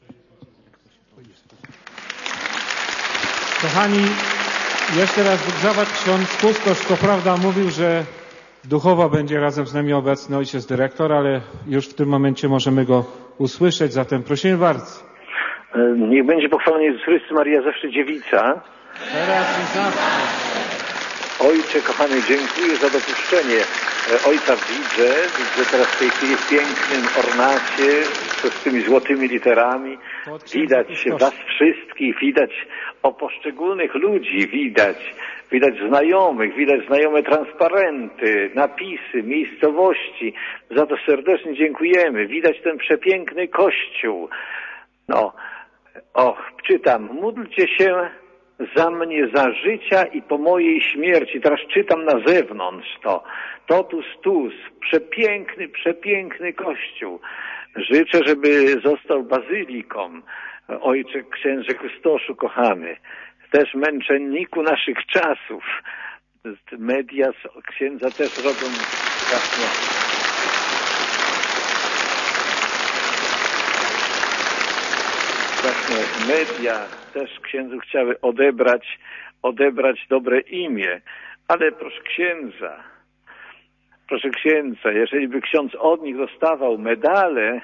Kochani, jeszcze raz wygrzewać ksiądz Kustosz, co prawda mówił, że duchowo będzie razem z nami obecny ojciec dyrektor, ale już w tym momencie możemy go usłyszeć, zatem prosimy bardzo. Niech będzie pochwalony Jezus Chrystus, Maryja zawsze dziewica. Teraz i zawsze. Ojcze kochany, dziękuję za dopuszczenie. Ojca widzę teraz w tej chwili w pięknym ornacie, z tymi złotymi literami. Widać was wszystkich, widać o poszczególnych ludzi, widać znajomych, widać znajome transparenty, napisy, miejscowości. Za to serdecznie dziękujemy. Widać ten przepiękny kościół. Czytam. Módlcie się za mnie, za życia i po mojej śmierci. Teraz czytam na zewnątrz to. Totus tus, przepiękny, przepiękny kościół. Życzę, żeby został bazyliką. Ojcze księże kustoszu kochany, też męczenniku naszych czasów. Media księdza też robią właśnie. Właśnie media też księdzu chciały odebrać dobre imię, ale proszę księdza, jeżeli by ksiądz od nich dostawał medale,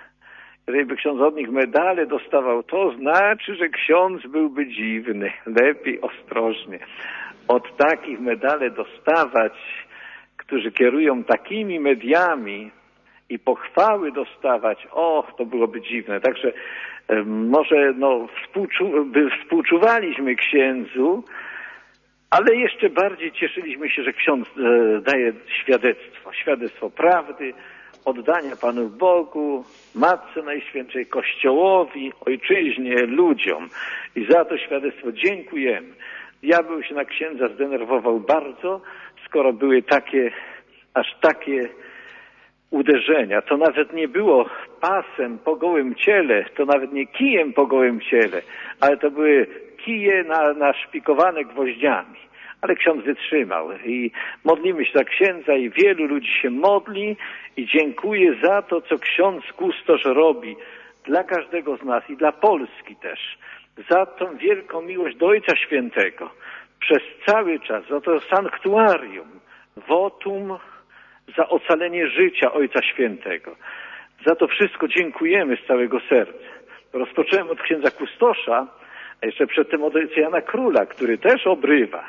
dostawał, to znaczy, że ksiądz byłby dziwny. Lepiej ostrożnie. Od takich medale dostawać, którzy kierują takimi mediami i pochwały dostawać, to byłoby dziwne. Także może współczuwaliśmy księdzu, ale jeszcze bardziej cieszyliśmy się, że ksiądz daje świadectwo prawdy, oddania Panu Bogu, Matce Najświętszej, Kościołowi, Ojczyźnie, ludziom. I za to świadectwo dziękujemy. Diabeł się na księdza zdenerwował bardzo, skoro były aż takie uderzenia. To nawet nie było pasem po gołym ciele, to nawet nie kijem po gołym ciele, ale to były kije naszpikowane gwoździami. Ale ksiądz wytrzymał i modlimy się za księdza i wielu ludzi się modli i dziękuję za to, co ksiądz kustosz robi dla każdego z nas i dla Polski też. Za tą wielką miłość do Ojca Świętego przez cały czas, za to sanktuarium, wotum, za ocalenie życia Ojca Świętego. Za to wszystko dziękujemy z całego serca. Rozpocząłem od księdza kustosza, a jeszcze przedtem od ojca Jana Króla, który też obrywa.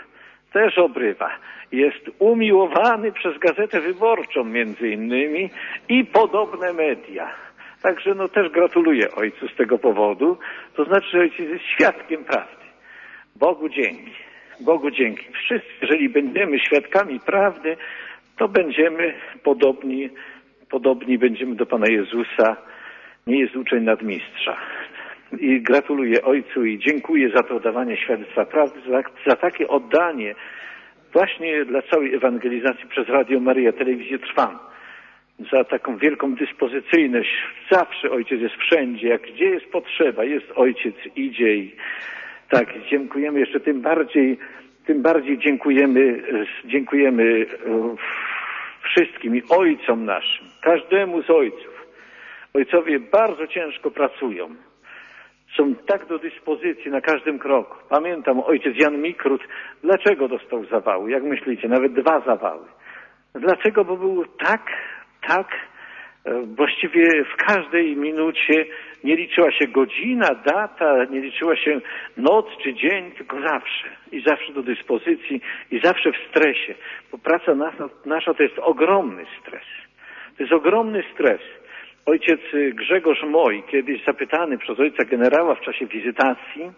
Jest umiłowany przez Gazetę Wyborczą między innymi i podobne media. Także też gratuluję ojcu z tego powodu. To znaczy, że ojciec jest świadkiem prawdy. Bogu dzięki. Wszyscy, jeżeli będziemy świadkami prawdy, to będziemy podobni będziemy do Pana Jezusa. Nie jest uczeń nadmistrza. I gratuluję ojcu i dziękuję za to dawanie świadectwa prawdy, za takie oddanie właśnie dla całej ewangelizacji przez Radio Maryja, telewizję Trwam. Za taką wielką dyspozycyjność. Zawsze ojciec jest wszędzie, gdzie jest potrzeba, jest ojciec, idzie i tak, dziękujemy jeszcze tym bardziej dziękujemy wszystkim i ojcom naszym, każdemu z ojców. Ojcowie bardzo ciężko pracują. Są tak do dyspozycji na każdym kroku. Pamiętam, ojciec Jan Mikrut, dlaczego dostał zawały? Jak myślicie? Nawet 2 zawały. Dlaczego? Bo był tak, właściwie w każdej minucie nie liczyła się godzina, data, nie liczyła się noc czy dzień, tylko zawsze. I zawsze do dyspozycji i zawsze w stresie. Bo praca nasza to jest ogromny stres. To jest ogromny stres. Ojciec Grzegorz Moj, kiedyś zapytany przez ojca generała w czasie wizytacji,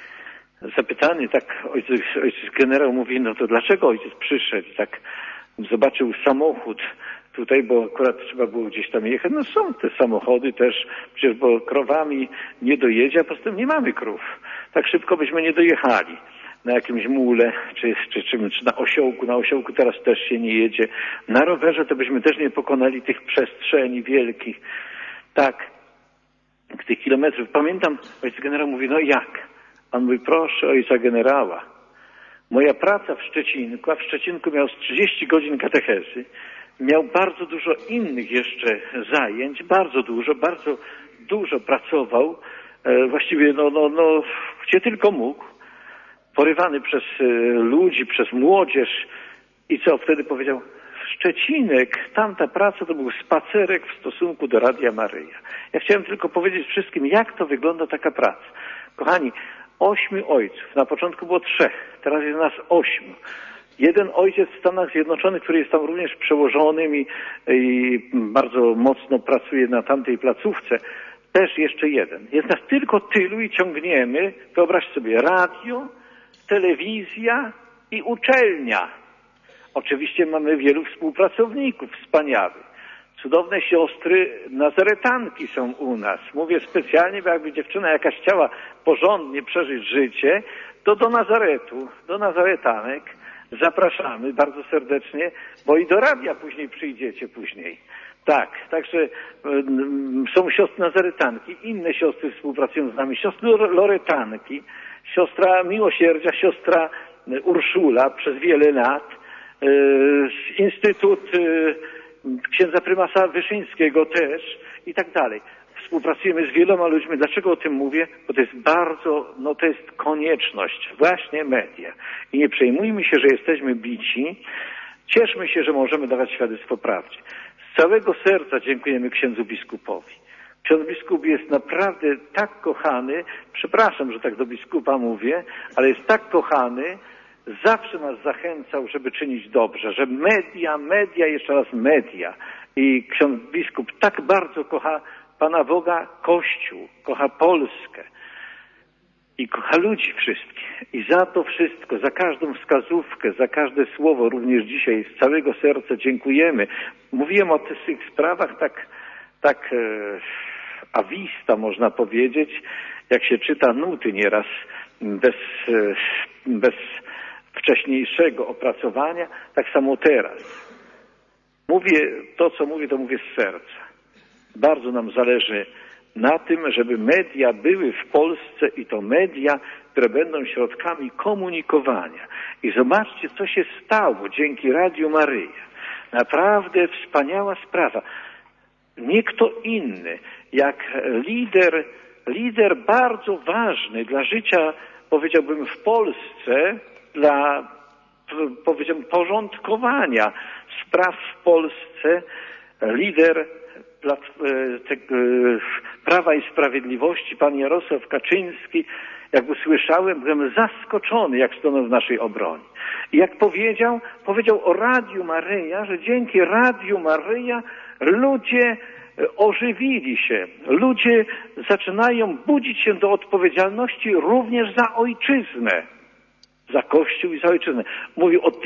ojciec generał mówi, to dlaczego ojciec przyszedł? Tak zobaczył samochód tutaj, bo akurat trzeba było gdzieś tam jechać. Są te samochody też, przecież bo krowami nie dojedzie, a poza tym nie mamy krów. Tak szybko byśmy nie dojechali na jakimś mule, czy na osiołku. Na osiołku teraz też się nie jedzie. Na rowerze to byśmy też nie pokonali tych przestrzeni wielkich. Tak, tych kilometrów. Pamiętam, ojciec generał mówi, jak? On mówi, proszę ojca generała, moja praca w Szczecinku, a w Szczecinku miał 30 godzin katechezy, miał bardzo dużo innych jeszcze zajęć, bardzo dużo pracował, właściwie gdzie tylko mógł, porywany przez ludzi, przez młodzież i co wtedy powiedział? Szczecinek, tamta praca to był spacerek w stosunku do Radia Maryja. Ja chciałem tylko powiedzieć wszystkim, jak to wygląda taka praca. Kochani, 8 ojców, na początku było 3, teraz jest nas 8. Jeden ojciec w Stanach Zjednoczonych, który jest tam również przełożonym i bardzo mocno pracuje na tamtej placówce, też jeszcze jeden. Jest nas tylko tylu i ciągniemy, wyobraź sobie, radio, telewizja i uczelnia. Oczywiście mamy wielu współpracowników wspaniałych. Cudowne siostry nazaretanki są u nas. Mówię specjalnie, bo jakby dziewczyna jakaś chciała porządnie przeżyć życie, to do Nazaretu, do nazaretanek zapraszamy bardzo serdecznie, bo i do radia później przyjdziecie później. Tak, także są siostry nazaretanki, inne siostry współpracują z nami, siostry loretanki, siostra miłosierdzia, siostra Urszula przez wiele lat, Instytut księdza prymasa Wyszyńskiego też i tak dalej. Współpracujemy z wieloma ludźmi. Dlaczego o tym mówię? Bo to jest bardzo, to jest konieczność. Właśnie media. I nie przejmujmy się, że jesteśmy bici. Cieszmy się, że możemy dawać świadectwo prawdzie. Z całego serca dziękujemy księdzu biskupowi. Ksiądz biskup jest naprawdę tak kochany, przepraszam, że tak do biskupa mówię, ale jest tak kochany, zawsze nas zachęcał, żeby czynić dobrze, że media, jeszcze raz media. I ksiądz biskup tak bardzo kocha Pana Boga, Kościół, kocha Polskę i kocha ludzi wszystkich. I za to wszystko, za każdą wskazówkę, za każde słowo, również dzisiaj z całego serca dziękujemy. Mówiłem o tych sprawach tak awista, można powiedzieć, jak się czyta nuty nieraz bez wcześniejszego opracowania, tak samo teraz. Mówię to, co mówię, to mówię z serca. Bardzo nam zależy na tym, żeby media były w Polsce i to media, które będą środkami komunikowania. I zobaczcie, co się stało dzięki Radiu Maryja. Naprawdę wspaniała sprawa. Nie kto inny, jak lider bardzo ważny dla życia, powiedziałbym, w Polsce, dla, powiedziałbym, porządkowania spraw w Polsce, lider Prawa i Sprawiedliwości, pan Jarosław Kaczyński, jak go słyszałem, byłem zaskoczony, jak stanął w naszej obronie. I jak powiedział o Radiu Maryja, że dzięki Radiu Maryja ludzie ożywili się, ludzie zaczynają budzić się do odpowiedzialności również za ojczyznę, za Kościół i za ojczyznę. Mówił, od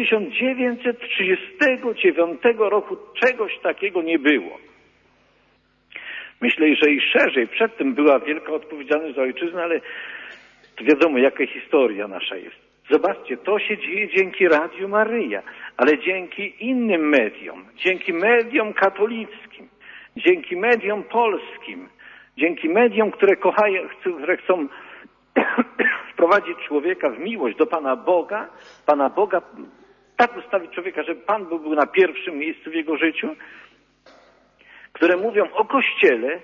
1939 roku czegoś takiego nie było. Myślę, że i szerzej. Przedtem była wielka odpowiedzialność za ojczyznę, ale to wiadomo, jaka historia nasza jest. Zobaczcie, to się dzieje dzięki Radiu Maryja, ale dzięki innym mediom, dzięki mediom katolickim, dzięki mediom polskim, dzięki mediom, które chcą wprowadzić człowieka w miłość do Pana Boga, tak ustawić człowieka, żeby Pan był na pierwszym miejscu w jego życiu, które mówią o Kościele,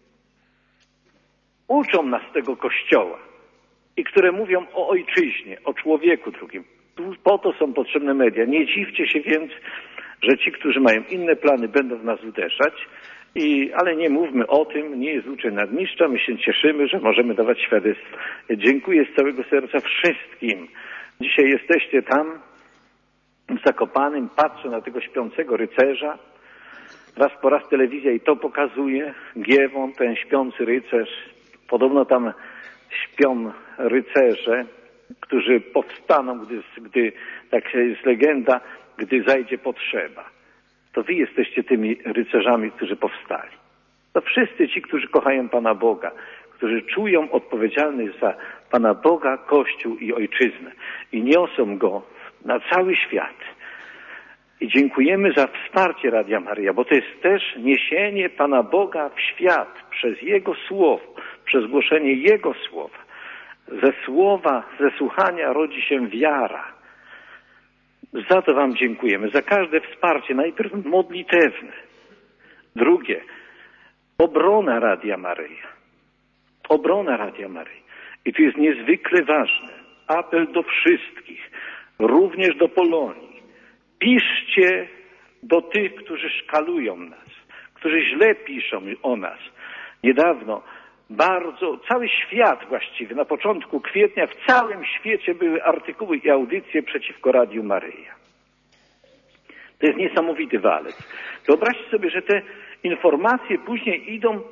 uczą nas tego Kościoła i które mówią o ojczyźnie, o człowieku drugim. Po to są potrzebne media. Nie dziwcie się więc, że ci, którzy mają inne plany, będą w nas uderzać, ale nie mówmy o tym, nie jest uczeń nadmistrza, my się cieszymy, że możemy dawać świadectwo. Dziękuję z całego serca wszystkim. Dzisiaj jesteście tam, w Zakopanem, patrzę na tego śpiącego rycerza. Raz po raz telewizja i to pokazuje. Giewon, ten śpiący rycerz. Podobno tam śpią rycerze, którzy powstaną, gdy tak jest legenda, gdy zajdzie potrzeba. To wy jesteście tymi rycerzami, którzy powstali. To wszyscy ci, którzy kochają Pana Boga, którzy czują odpowiedzialność za Pana Boga, Kościół i Ojczyznę i niosą Go na cały świat. I dziękujemy za wsparcie Radia Maryja, bo to jest też niesienie Pana Boga w świat przez Jego Słowo, przez głoszenie Jego Słowa. Ze słuchania rodzi się wiara. Za to Wam dziękujemy, za każde wsparcie, najpierw modlitewne. Drugie, obrona Radia Maryja. Obrona Radia Maryja. I to jest niezwykle ważne. Apel do wszystkich, również do Polonii. Piszcie do tych, którzy szkalują nas, którzy źle piszą o nas. Niedawno cały świat właściwie, na początku kwietnia w całym świecie były artykuły i audycje przeciwko Radiu Maryja. To jest niesamowity walec. Wyobraźcie sobie, że te informacje później idą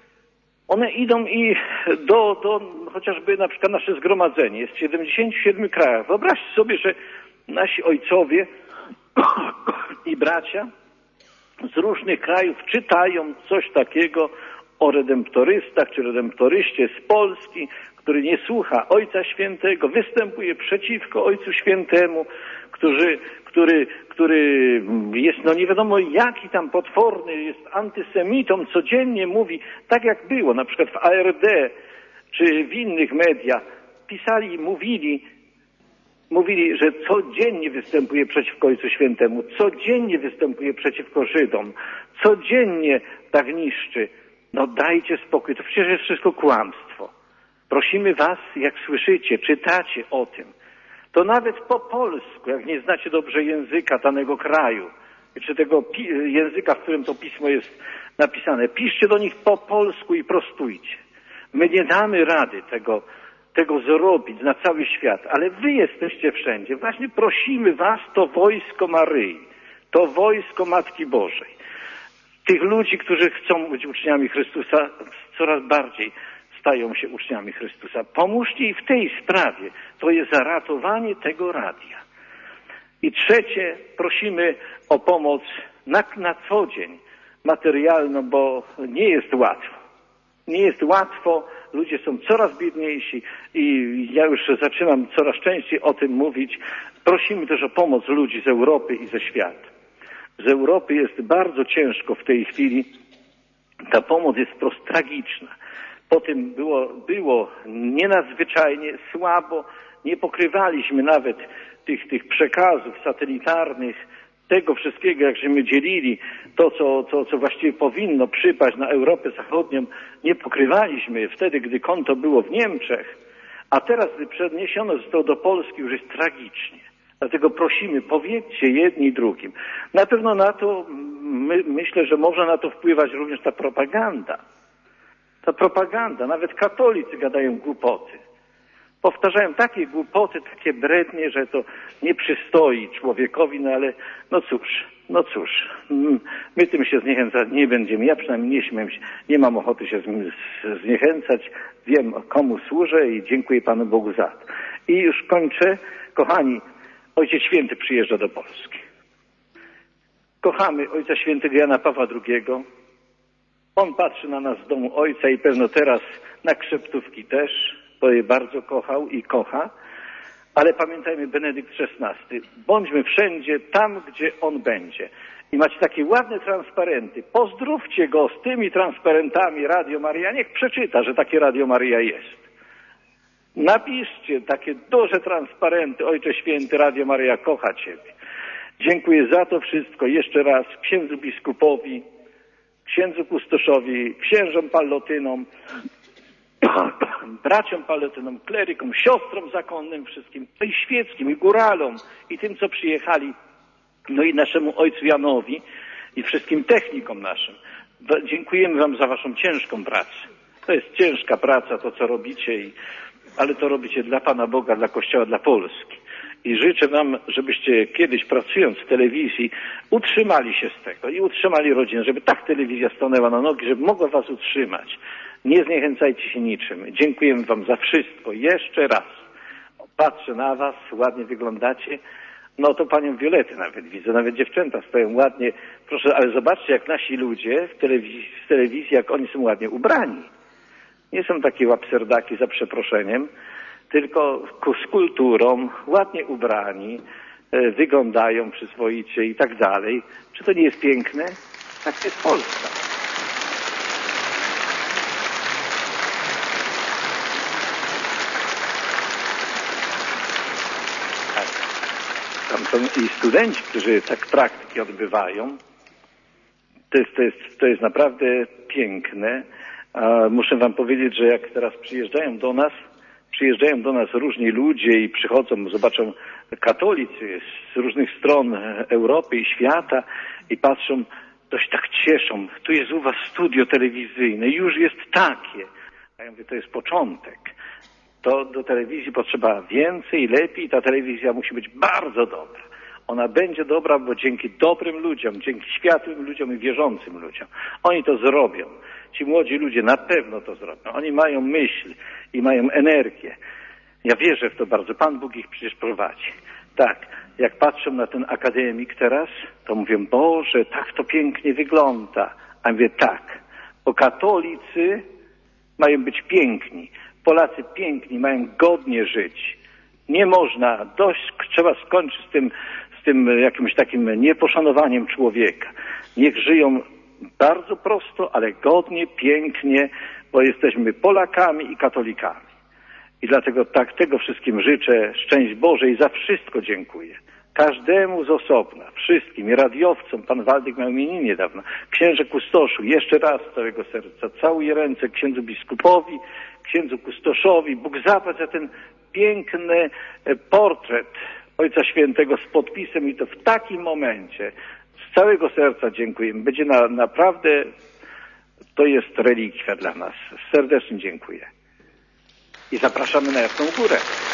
i do chociażby na przykład nasze zgromadzenie jest w 77 krajach. Wyobraźcie sobie, że nasi ojcowie i bracia z różnych krajów czytają coś takiego o redemptorystach czy redemptoryście z Polski, który nie słucha Ojca Świętego, występuje przeciwko Ojcu Świętemu, który jest no nie wiadomo jaki tam potworny, jest antysemitą, codziennie mówi, tak jak było na przykład w ARD czy w innych mediach, pisali i mówili, że codziennie występuje przeciwko Ojcu Świętemu, codziennie występuje przeciwko Żydom, codziennie tak niszczy. No dajcie spokój, to przecież jest wszystko kłamstwo. Prosimy was, jak słyszycie, czytacie o tym, to nawet po polsku, jak nie znacie dobrze języka danego kraju, czy tego języka, w którym to pismo jest napisane, piszcie do nich po polsku i prostujcie. My nie damy rady tego zrobić na cały świat, ale wy jesteście wszędzie. Właśnie prosimy was, to wojsko Maryi, to wojsko Matki Bożej. Tych ludzi, którzy chcą być uczniami Chrystusa, coraz bardziej stają się uczniami Chrystusa. Pomóżcie i w tej sprawie. To jest zaratowanie tego radia. I trzecie, prosimy o pomoc na co dzień materialną, bo nie jest łatwo. Nie jest łatwo, ludzie są coraz biedniejsi i ja już zaczynam coraz częściej o tym mówić. Prosimy też o pomoc ludzi z Europy i ze świata. Z Europy jest bardzo ciężko w tej chwili. Ta pomoc jest wprost tragiczna. Potem było nienadzwyczajnie słabo, nie pokrywaliśmy nawet tych przekazów satelitarnych, tego wszystkiego, jak żeśmy dzielili, to co właściwie powinno przypaść na Europę Zachodnią, nie pokrywaliśmy wtedy, gdy konto było w Niemczech, a teraz, gdy przeniesiono zostało do Polski, już jest tragicznie. Dlatego prosimy, powiedzcie jedni drugim. Na pewno na to, myślę, że może na to wpływać również ta propaganda. Ta propaganda, nawet katolicy gadają głupoty. Powtarzają takie głupoty, takie brednie, że to nie przystoi człowiekowi, no ale no cóż, my tym się zniechęcać nie będziemy. Ja przynajmniej nie śmiem się, nie mam ochoty się zniechęcać. Wiem, komu służę i dziękuję Panu Bogu za to. I już kończę. Kochani, Ojciec Święty przyjeżdża do Polski. Kochamy Ojca Świętego Jana Pawła II. On patrzy na nas z domu Ojca i pewno teraz na Krzeptówki też, bo je bardzo kochał i kocha. Ale pamiętajmy, Benedykt XVI, bądźmy wszędzie tam, gdzie On będzie. I macie takie ładne transparenty. Pozdrówcie Go z tymi transparentami Radio Maryja. Niech przeczyta, że takie Radio Maryja jest. Napiszcie takie duże transparenty. Ojcze Święty, Radio Maryja kocha Ciebie. Dziękuję za to wszystko. Jeszcze raz księdzu biskupowi, księdzu kustoszowi, księżom pallotynom, braciom pallotynom, klerykom, siostrom zakonnym wszystkim, i świeckim, i góralom, i tym, co przyjechali, no i naszemu ojcu Janowi i wszystkim technikom naszym. Dziękujemy wam za waszą ciężką pracę. To jest ciężka praca, to co robicie, ale to robicie dla Pana Boga, dla Kościoła, dla Polski. I życzę wam, żebyście kiedyś pracując w telewizji utrzymali się z tego i utrzymali rodzinę, żeby tak telewizja stanęła na nogi, żeby mogła was utrzymać. Nie zniechęcajcie się niczym. Dziękujemy wam za wszystko. Jeszcze raz. Patrzę na was, ładnie wyglądacie. No to panią Violetę nawet widzę, nawet dziewczęta stoją ładnie. Proszę, ale zobaczcie, jak nasi ludzie w telewizji, jak oni są ładnie ubrani. Nie są takie łapserdaki za przeproszeniem, tylko z kulturą, ładnie ubrani, wyglądają przyzwoicie i tak dalej. Czy to nie jest piękne? Tak jest Polska. Tam są i studenci, którzy tak praktyki odbywają. To jest naprawdę piękne. Muszę wam powiedzieć, że jak teraz przyjeżdżają do nas różni ludzie i przychodzą, zobaczą katolicy z różnych stron Europy i świata i patrzą, to się tak cieszą. Tu jest u was studio telewizyjne, już jest takie. A ja mówię, to jest początek. To do telewizji potrzeba więcej, lepiej. Ta telewizja musi być bardzo dobra. Ona będzie dobra, bo dzięki dobrym ludziom, dzięki światłym ludziom i wierzącym ludziom. Oni to zrobią. Ci młodzi ludzie na pewno to zrobią. Oni mają myśl i mają energię. Ja wierzę w to bardzo. Pan Bóg ich przecież prowadzi. Tak, jak patrzę na ten akademik teraz, to mówię, Boże, tak to pięknie wygląda. A mówię, tak, bo katolicy mają być piękni, Polacy piękni, mają godnie żyć. Nie można, trzeba skończyć z tym jakimś takim nieposzanowaniem człowieka. Niech żyją bardzo prosto, ale godnie, pięknie, bo jesteśmy Polakami i katolikami. I dlatego tak tego wszystkim życzę, szczęść Boże i za wszystko dziękuję. Każdemu z osobna, wszystkim, i radiowcom, pan Waldek miał imieniny niedawno, księże kustoszu, jeszcze raz z całego serca, całuję ręce księdzu biskupowi, księdzu kustoszowi, Bóg zapłać za ten piękny portret Ojca Świętego z podpisem i to w takim momencie, z całego serca dziękujemy. Będzie naprawdę, to jest relikwia dla nas. Serdecznie dziękuję. I zapraszamy na Jasną Górę.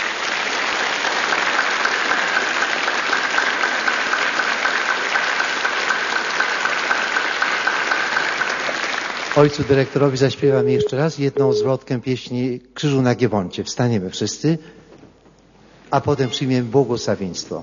Ojcu dyrektorowi zaśpiewamy jeszcze raz jedną zwrotkę pieśni Krzyżu na Giewoncie. Wstaniemy wszyscy, a potem przyjmiemy błogosławieństwo.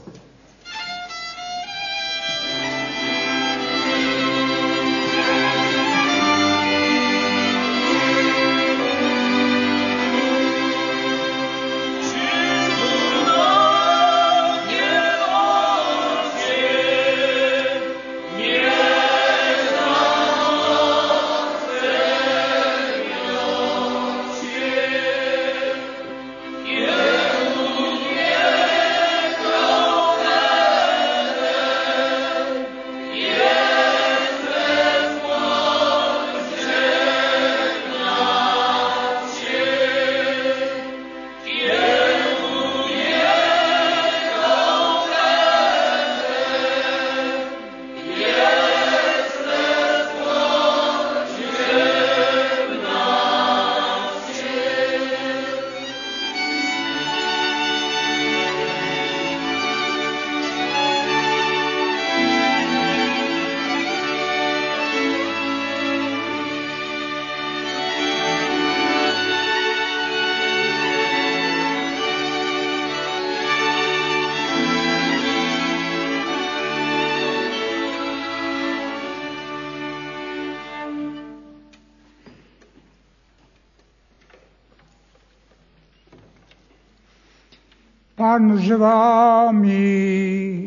Pan z wami.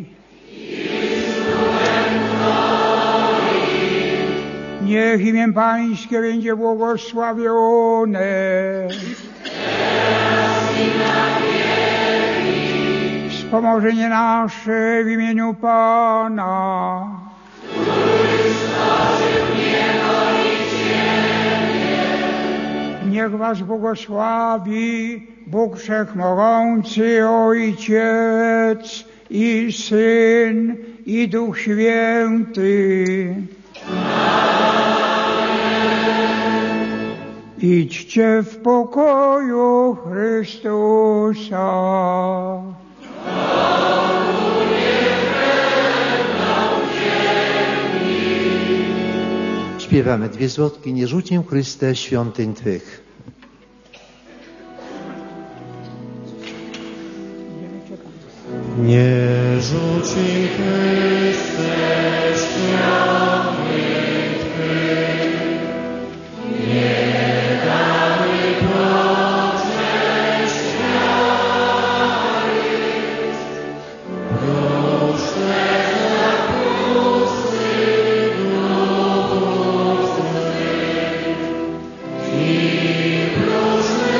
Niech imię Pańskie będzie błogosławione. Wspomożenie nasze w imieniu Pana. Niech was błogosławi Bóg Wszechmogący, Ojciec i Syn i Duch Święty. Idźcie w pokoju Chrystusa. Śpiewamy dwie zwrotki. Nie rzucię, Chryste, świątyń Twych. Nie rzucił Chryste świątyń Twych, nie damy pocześć wiary, próżne zapusty duchów złych i próżne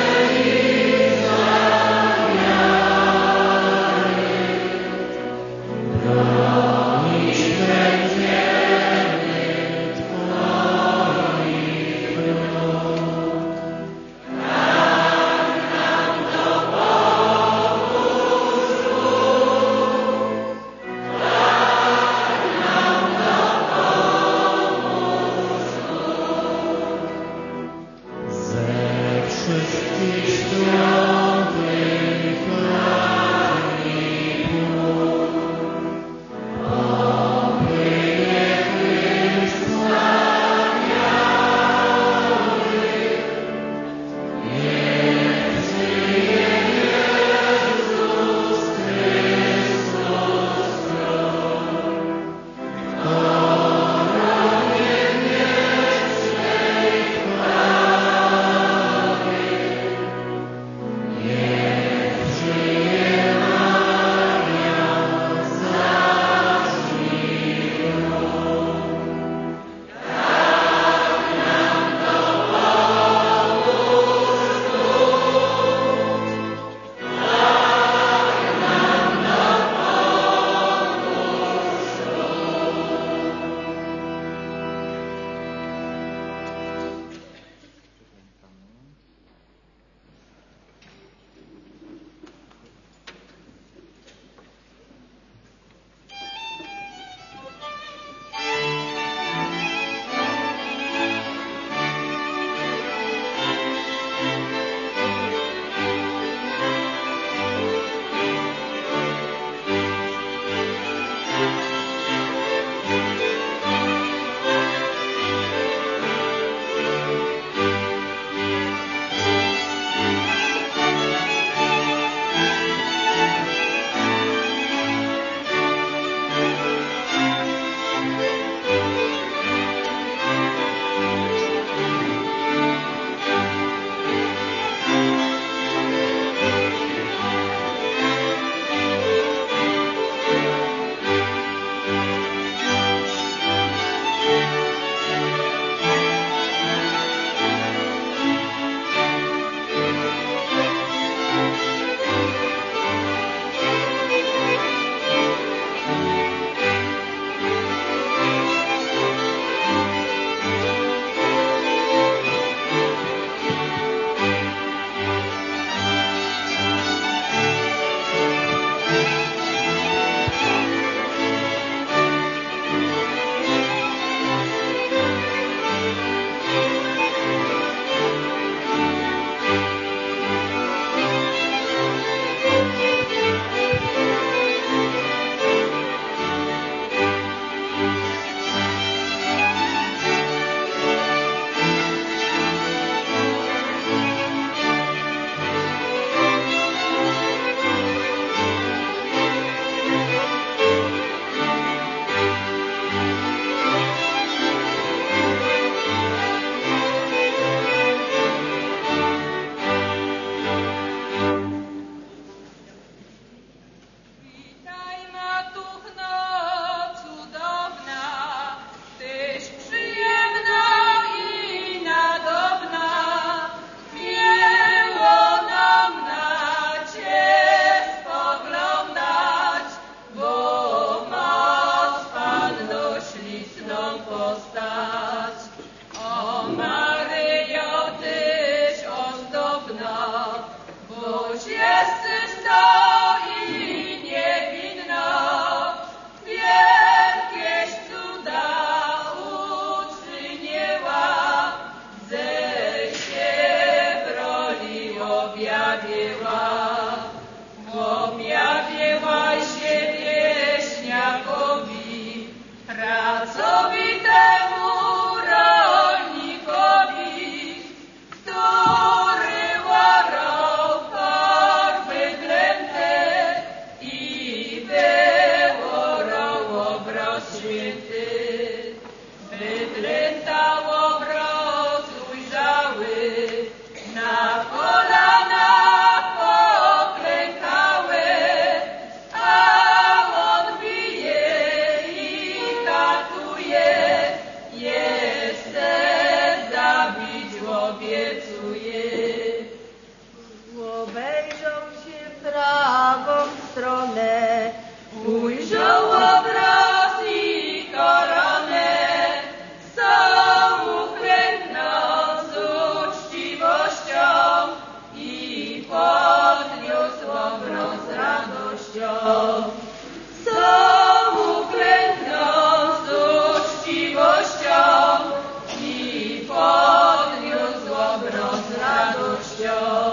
obiecuje. Obejrzą się w prawą stronę, ujrzą obraz i koronę, całą chętną z uczciwością i podniósł obraz z radością. Całą chętną z uczciwością i podniósł obraz z radością.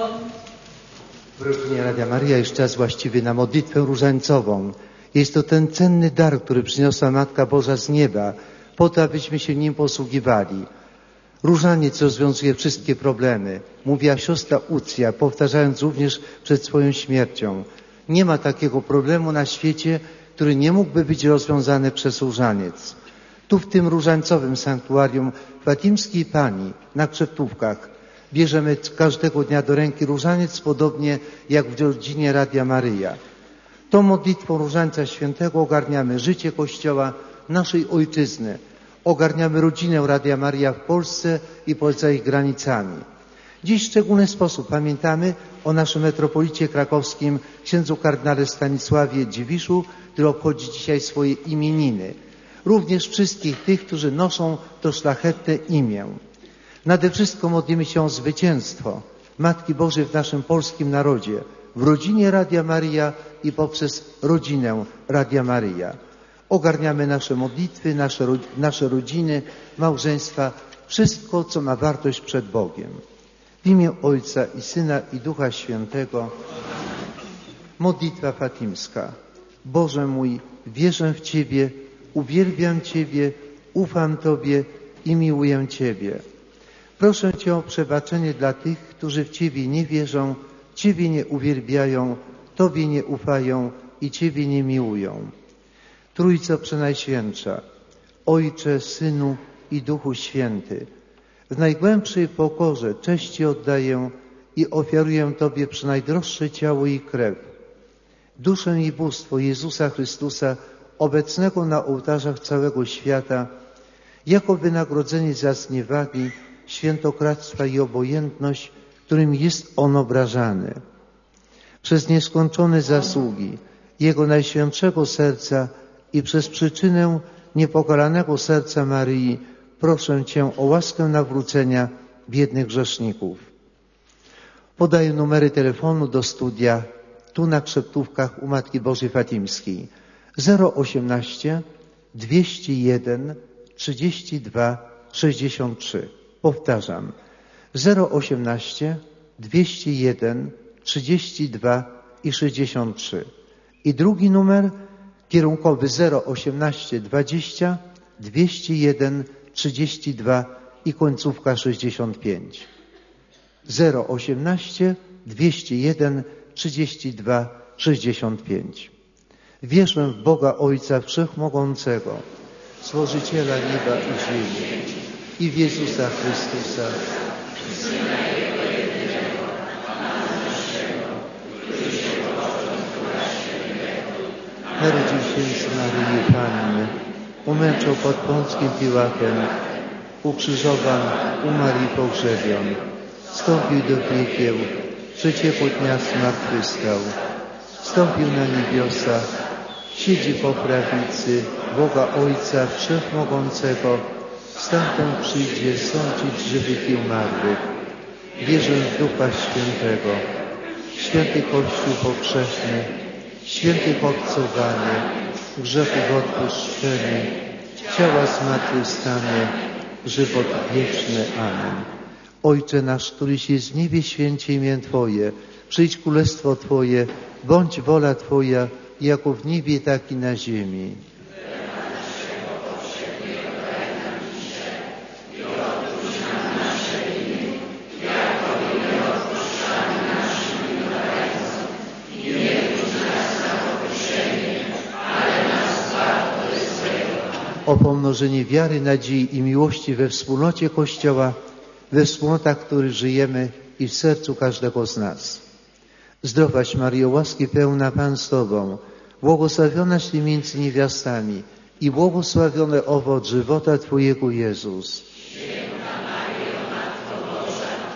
W rodzinie Radia Maryja jest czas właściwy na modlitwę różańcową. Jest to ten cenny dar, który przyniosła Matka Boża z nieba, po to, abyśmy się nim posługiwali. Różaniec rozwiązuje wszystkie problemy, mówiła siostra Ucja, powtarzając również przed swoją śmiercią. Nie ma takiego problemu na świecie, który nie mógłby być rozwiązany przez różaniec. Tu w tym różańcowym sanktuarium Fatimskiej Pani na Krzeptówkach bierzemy każdego dnia do ręki różaniec, podobnie jak w rodzinie Radia Maryja. Tą modlitwą Różańca Świętego ogarniamy życie Kościoła, naszej Ojczyzny. Ogarniamy rodzinę Radia Maryja w Polsce i poza ich granicami. Dziś w szczególny sposób pamiętamy o naszym metropolicie krakowskim, księdzu kardynale Stanisławie Dziwiszu, który obchodzi dzisiaj swoje imieniny. Również wszystkich tych, którzy noszą to szlachetne imię. Nade wszystko modlimy się o zwycięstwo Matki Bożej w naszym polskim narodzie, w rodzinie Radia Maryja i poprzez rodzinę Radia Maryja. Ogarniamy nasze modlitwy, nasze rodziny, małżeństwa, wszystko, co ma wartość przed Bogiem. W imię Ojca i Syna i Ducha Świętego. Modlitwa fatimska. Boże mój, wierzę w Ciebie, uwielbiam Ciebie, ufam Tobie i miłuję Ciebie. Proszę Cię o przebaczenie dla tych, którzy w Ciebie nie wierzą, Ciebie nie uwielbiają, Tobie nie ufają i Ciebie nie miłują. Trójco Przenajświętsza, Ojcze, Synu i Duchu Święty, w najgłębszej pokorze cześć Ci oddaję i ofiaruję Tobie przenajdroższe ciało i krew, duszę i bóstwo Jezusa Chrystusa, obecnego na ołtarzach całego świata, jako wynagrodzenie za zniewagi, świętokradztwa i obojętność, którym jest On obrażany. Przez nieskończone zasługi Jego Najświętszego Serca i przez przyczynę niepokalanego serca Maryi proszę Cię o łaskę nawrócenia biednych grzeszników. Podaję numery telefonu do studia tu na Krzeptówkach u Matki Bożej Fatimskiej 018 201 32 63. Powtarzam 018 201 32 i 63. I drugi numer kierunkowy 018 20 201 32 i końcówka 65. 018 201 32 65. Wierzę w Boga Ojca Wszechmogącego, Stworzyciela nieba i ziemi i w Jezusa Chrystusa, Syna Jego jedynego, Pana naszego, który się począł z Ducha Świętego, narodził się z Maryi Panny, umęczał pod Pąckim Piłatem, ukrzyżowan, umarł i pogrzebion, wstąpił do piekieł, trzeciego dnia zmartwychwstał, wstąpił na niebiosa, siedzi po prawicy Boga Ojca Wszechmogącego, stamtąd przyjdzie sądzić żywych i umarłych. Wierzę w Ducha Świętego, święty Kościół powszechny, świętych obcowanie, grzechów odpuszczenie, ciała zmartwychwstanie, żywot wieczny. Amen. Ojcze nasz, któryś jest w niebie, święcie imię Twoje, przyjdź królestwo Twoje, bądź wola Twoja, jako w niebie, tak i na ziemi. O pomnożenie wiary, nadziei i miłości we wspólnocie Kościoła, we wspólnotach, w których żyjemy i w sercu każdego z nas. Zdrowaś Maryjo, łaski pełna, Pan z Tobą, błogosławionaś Ty między niewiastami i błogosławiony owoc żywota Twojego, Jezus. Święta Maryjo, Matko Boża,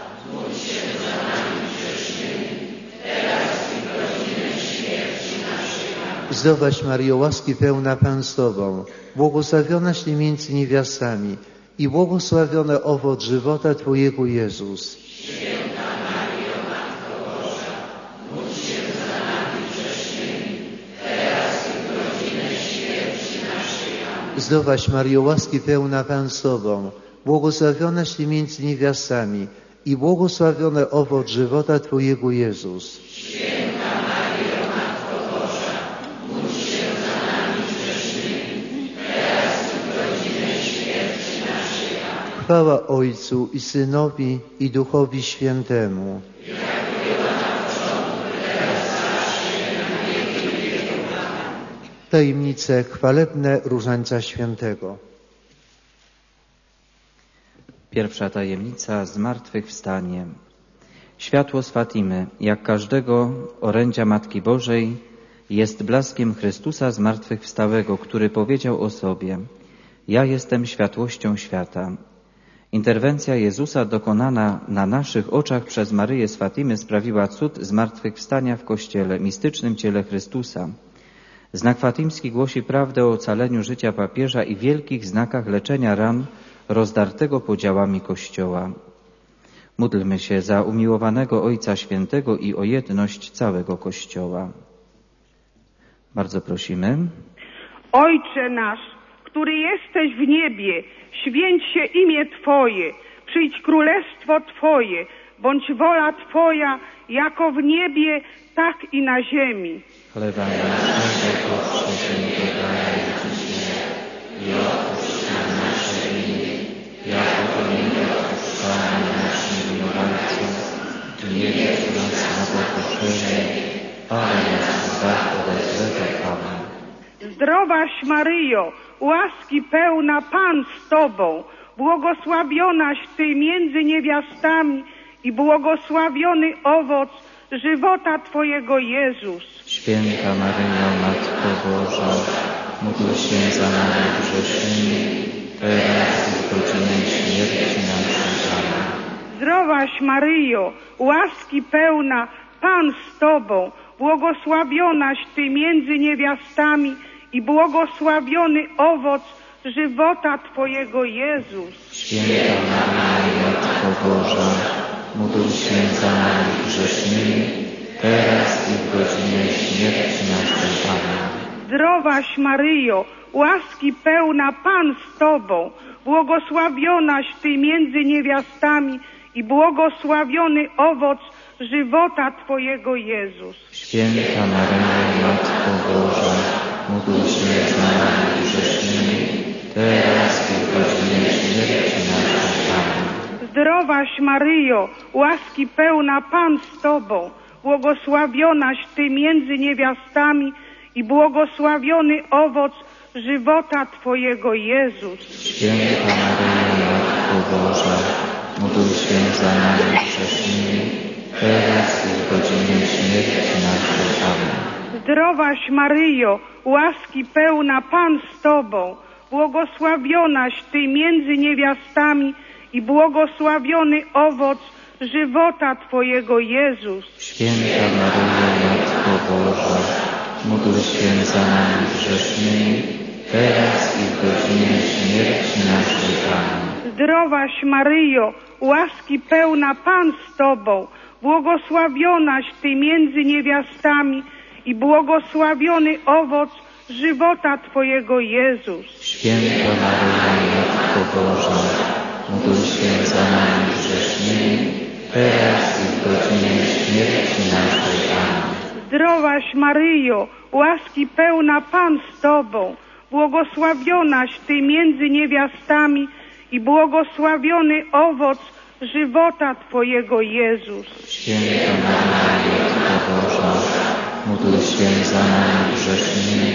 Zdrowaś Maryjo, łaski pełna, Pan z Tobą, błogosławionaś Ty między niewiastami i błogosławiony owoc żywota Twojego, Jezus. Święta Maryjo, Matko Boża, módl się za nami grzesznymi, teraz i w godzinę śmierci naszej. Amen. Zdrowaś Maryjo, łaski pełna, Pan z Tobą, błogosławionaś Ty między niewiastami i błogosławiony owoc żywota Twojego, Jezus. Święta Maryjo, Matko Boża, módl się za nami grzesznymi, teraz i w godzinę śmierci naszej. Amen. Chwała Ojcu i Synowi i Duchowi Świętemu. Jak była na początku, teraz zawsze i na wieki wieków. Amen. Tajemnice chwalebne Różańca Świętego. Pierwsza tajemnica, zmartwychwstanie. Światło z Fatimy, jak każdego orędzia Matki Bożej, jest blaskiem Chrystusa zmartwychwstałego, który powiedział o sobie: ja jestem światłością świata. Interwencja Jezusa dokonana na naszych oczach przez Maryję z Fatimy sprawiła cud zmartwychwstania w Kościele, mistycznym ciele Chrystusa. Znak fatimski głosi prawdę o ocaleniu życia papieża i wielkich znakach leczenia ran rozdartego podziałami Kościoła. Módlmy się za umiłowanego Ojca Świętego i o jedność całego Kościoła. Bardzo prosimy. Ojcze nasz, który jesteś w niebie, święć się imię Twoje, przyjdź królestwo Twoje, bądź wola Twoja, jako w niebie, tak i na ziemi. Chleba naszego powszechnego daj dzisiaj i odpuść nam nasze winy, jako my odpuszczamy naszym winowajcom. Nie wiedz nas na pokuszenie, ale nas zbaw ode złego. Amen. Zdrowaś Maryjo, łaski pełna, Pan z Tobą, błogosławionaś Ty między niewiastami i błogosławiony owoc żywota Twojego, Jezus. Święta Maryjo, Matko Boża, módl się za nami grzesznymi, teraz i w godzinę śmierci naszej. Amen. Zdrowaś Maryjo, łaski pełna, Pan z Tobą, błogosławionaś Ty między niewiastami i błogosławiony owoc żywota Twojego, Jezus. Święta Maryjo, Matko Boża, módl się za nami grzesznymi, teraz i w godzinę śmierci naszej. Amen. Zdrowaś Maryjo, łaski pełna, Pan z Tobą, błogosławionaś Ty między niewiastami i błogosławiony owoc żywota Twojego, Jezus. Święta Maryjo, Matko Boża, módl się za nami grzesznymi, teraz i w godzinę śmierci naszej. Amen. Zdrowaś Maryjo, łaski pełna, Pan z Tobą, błogosławionaś Ty między niewiastami i błogosławiony owoc żywota Twojego, Jezus. Święta Maryjo, Matko Boża, módl się za nami grzesznymi, teraz i w godzinę śmierci naszej. Amen. Zdrowaś Maryjo, łaski pełna, Pan z Tobą, błogosławionaś Ty między niewiastami i błogosławiony owoc żywota Twojego, Jezus. Święta Maryjo, Matko Boża, módl się za nami grzesznymi, teraz i w godzinę śmierci naszej. Amen. Zdrowaś Maryjo, łaski pełna, Pan z Tobą, błogosławionaś Ty między niewiastami i błogosławiony owoc żywota Twojego, Jezus. Święta Maryjo, Matko Boża, módl się za nami grzesznymi, teraz i w godzinę śmierci naszej. Amen. Zdrowaś Maryjo, łaski pełna, Pan z Tobą, błogosławionaś Ty między niewiastami i błogosławiony owoc żywota Twojego, Jezus. Święta Maryjo, Matko Boża, módl się za nami grzesznymi,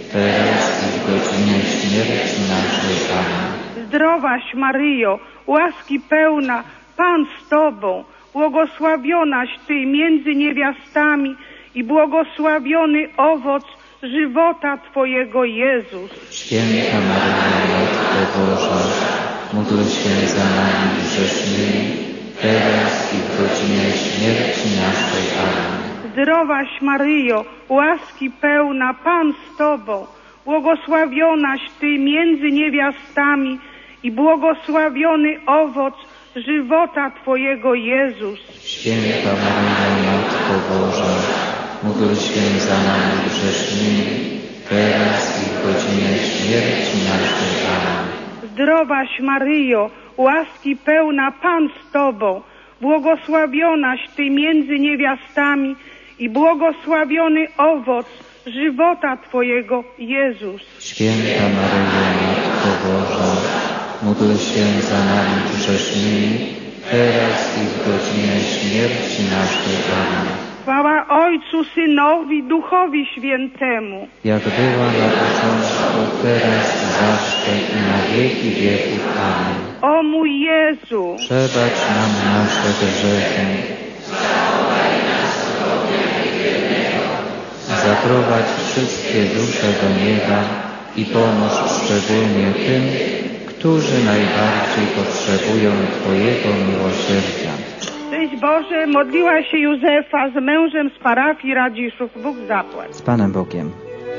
teraz i w godzinę śmierci naszej. Amen. Zdrowaś Maryjo, łaski pełna, Pan z Tobą, błogosławionaś Ty między niewiastami i błogosławiony owoc żywota Twojego, Jezus. Święta Maryjo, Matko Boża, módl się za nami grzesznymi, teraz i w godzinę śmierci naszej. Amen. Zdrowaś Maryjo, łaski pełna, Pan z Tobą, błogosławionaś Ty między niewiastami i błogosławiony owoc żywota Twojego, Jezus. Święta Maryjo, Matko Boża, módl się za nami grzesznymi, teraz i w godzinę śmierci naszej. Amen. Zdrowaś Maryjo, łaski pełna, Pan z Tobą, błogosławionaś Ty między niewiastami i błogosławiony owoc żywota Twojego, Jezus. Święta Maryjo, Matko Boża, módl się za nami grzesznymi, teraz i w godzinę śmierci naszej. Amen. Chwała Ojcu, Synowi, Duchowi Świętemu. Jak była na początku, teraz i zawsze i na wieki wieków. Amen. O mój Jezu, przebacz nam nasze grzechy, zaprowadź wszystkie dusze do nieba i pomóż szczególnie tym, którzy najbardziej potrzebują Twojego miłosierdzia. Szczęść Boże, modliła się Józefa z mężem z parafii Radziszów. Bóg zapłać. Z Panem Bogiem.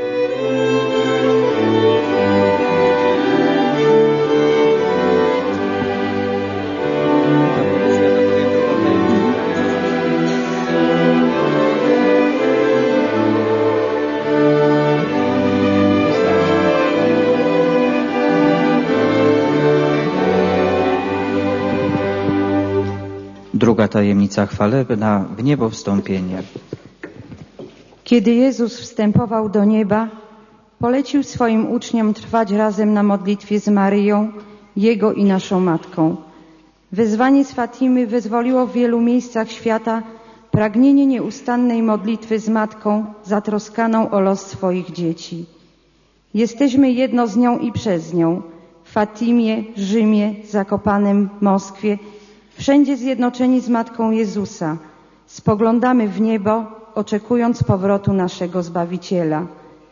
Druga tajemnica chwalebna, w niebo wstąpienie. Kiedy Jezus wstępował do nieba, polecił swoim uczniom trwać razem na modlitwie z Maryją, Jego i naszą Matką. Wezwanie z Fatimy wyzwoliło w wielu miejscach świata pragnienie nieustannej modlitwy z Matką zatroskaną o los swoich dzieci. Jesteśmy jedno z nią i przez nią, w Fatimie, Rzymie, Zakopanem, Moskwie, wszędzie zjednoczeni z Matką Jezusa, spoglądamy w niebo, oczekując powrotu naszego Zbawiciela.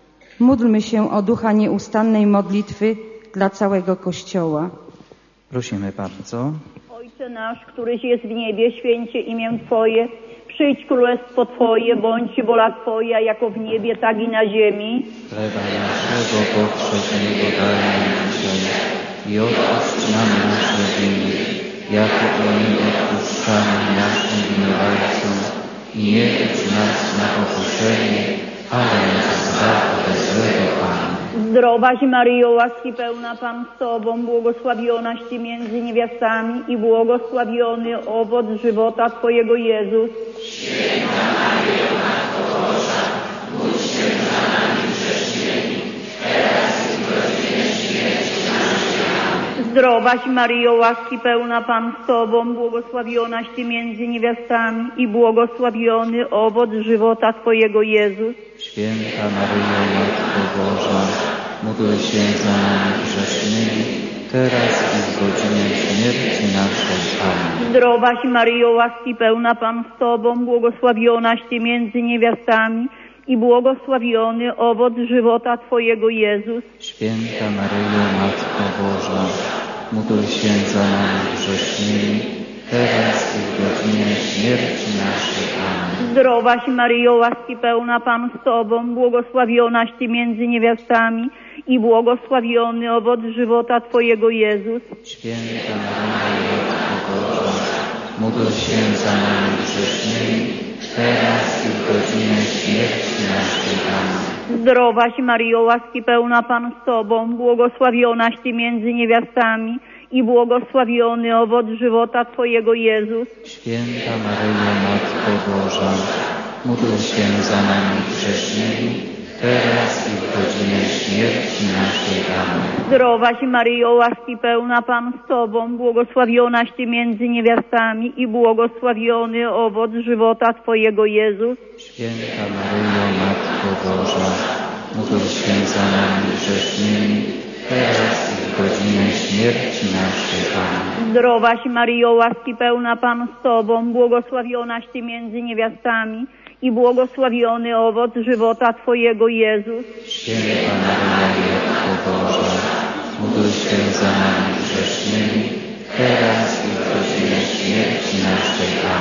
Módlmy się o ducha nieustannej modlitwy dla całego Kościoła. Prosimy bardzo. Ojcze nasz, któryś jest w niebie, święcie imię Twoje, przyjdź królestwo Twoje, bądź wola Twoja, jako w niebie, tak i na ziemi. Chleba naszego powszedniego daj nam dzisiaj i odpuść nam nasze winy, jako i my odpuszczamy naszym winowajcom i nie wódź nas na pokuszenie, ale nas zbaw ode złego. Amen. Zdrowaś Maryjo, łaski pełna, Pan z Tobą, błogosławionaś Ty między niewiastami i błogosławiony owoc żywota Twojego, Jezus. Święta Maryjo, Matko Boża, módl się za nami grzesznymi, teraz i w godzinę śmierci naszej. Amen. Zdrowaś Maryjo, łaski pełna, Pan z Tobą, błogosławionaś Ty między niewiastami i błogosławiony owoc żywota Twojego, Jezus. Święta Maryjo, Matko Boża, módl się za nami grzesznymi, teraz i w godzinę śmierci naszej. Amen. Zdrowaś Maryjo, łaski pełna, Pan z Tobą, błogosławionaś Ty między niewiastami i błogosławiony owoc żywota Twojego, Jezus. Święta Maryjo, Matko Boża, módl się za nami grzesznymi, teraz i w godzinę śmierci naszej. Amen. Zdrowaś Maryjo, łaski pełna, Pan z Tobą, błogosławionaś Ty między niewiastami i błogosławiony owoc żywota Twojego, Jezus. Święta Maryjo, Matko Boża, módl się za nami grzesznymi, teraz i w godzinę śmierci naszej. Amen. Zdrowaś Maryjo, łaski pełna, Pan z Tobą, błogosławionaś Ty między niewiastami i błogosławiony owoc żywota Twojego, Jezus. Święta Maryjo, Matko Boża, módl się za nami grzesznymi, teraz i w godzinę śmierci naszej. Amen. Zdrowaś Maryjo, łaski pełna, Pan z Tobą, błogosławionaś Ty między niewiastami i błogosławiony owoc żywota Twojego, Jezus. Święta Maryjo, Matko Boża, módl się za nami grzesznymi, teraz i w godzinę śmierci naszej. Amen. Zdrowaś Maryjo, łaski pełna, Pan z Tobą, błogosławionaś Ty między niewiastami i błogosławiony owoc żywota Twojego, Jezus. Święta Maryjo, Matko Boża, módl się za nami grzesznymi, teraz i w godzinę śmierci naszej. Amen.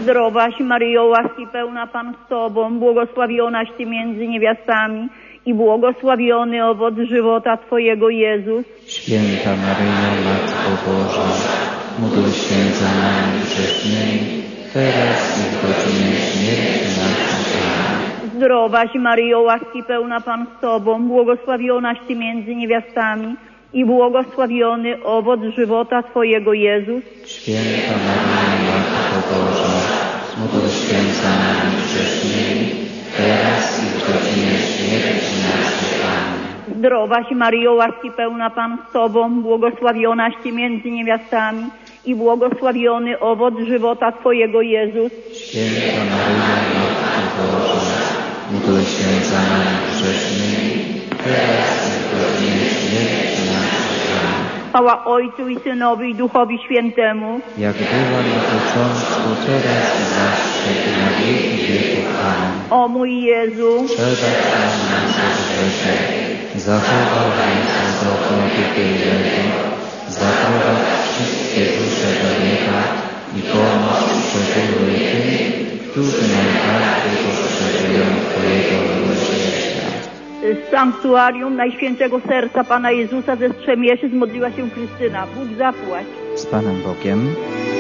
Zdrowaś Maryjo, łaski pełna Pan z Tobą, błogosławionaś Ty między niewiastami i błogosławiony owoc żywota Twojego, Jezus. Święta Maryjo, Matko Boża, módl się za nami grzesznymi, teraz i w godzinie śmierci naszej. Amen. Zdrowaś Maryjo, łaski pełna Pan z Tobą, błogosławionaś Ty między niewiastami i błogosławiony owoc żywota Twojego, Jezus. Święta Maryjo, Matko Boża, módl się za nami grzesznymi, teraz i w godzinie śmierci naszej. Amen. Zdrowaś Maryjo, łaski pełna Pan z Tobą, błogosławionaś Ty między niewiastami i błogosławiony owoc żywota Twojego, Jezus. Święta Maryjo, Matko Boża, módl się za nami grzesznymi, teraz i w godzinie śmierci naszej. Amen. Chwała Ojcu i Synowi i Duchowi Świętemu, jak była na początku, teraz i zawsze, i na wieki wieków. Amen. O mój Jezu, przebacz nam nasze grzechy, zachował nas od okropy piekiełnego, zaprowadź wszystkie dusze do nieba i pomóż szczególnie tym, którzy najbardziej potrzebują Twojego miłosierdzia. z sanktuarium Najświętszego Serca Pana Jezusa ze Strzemieszy zmodliła się Krystyna. Bóg zapłać. Z Panem Bogiem.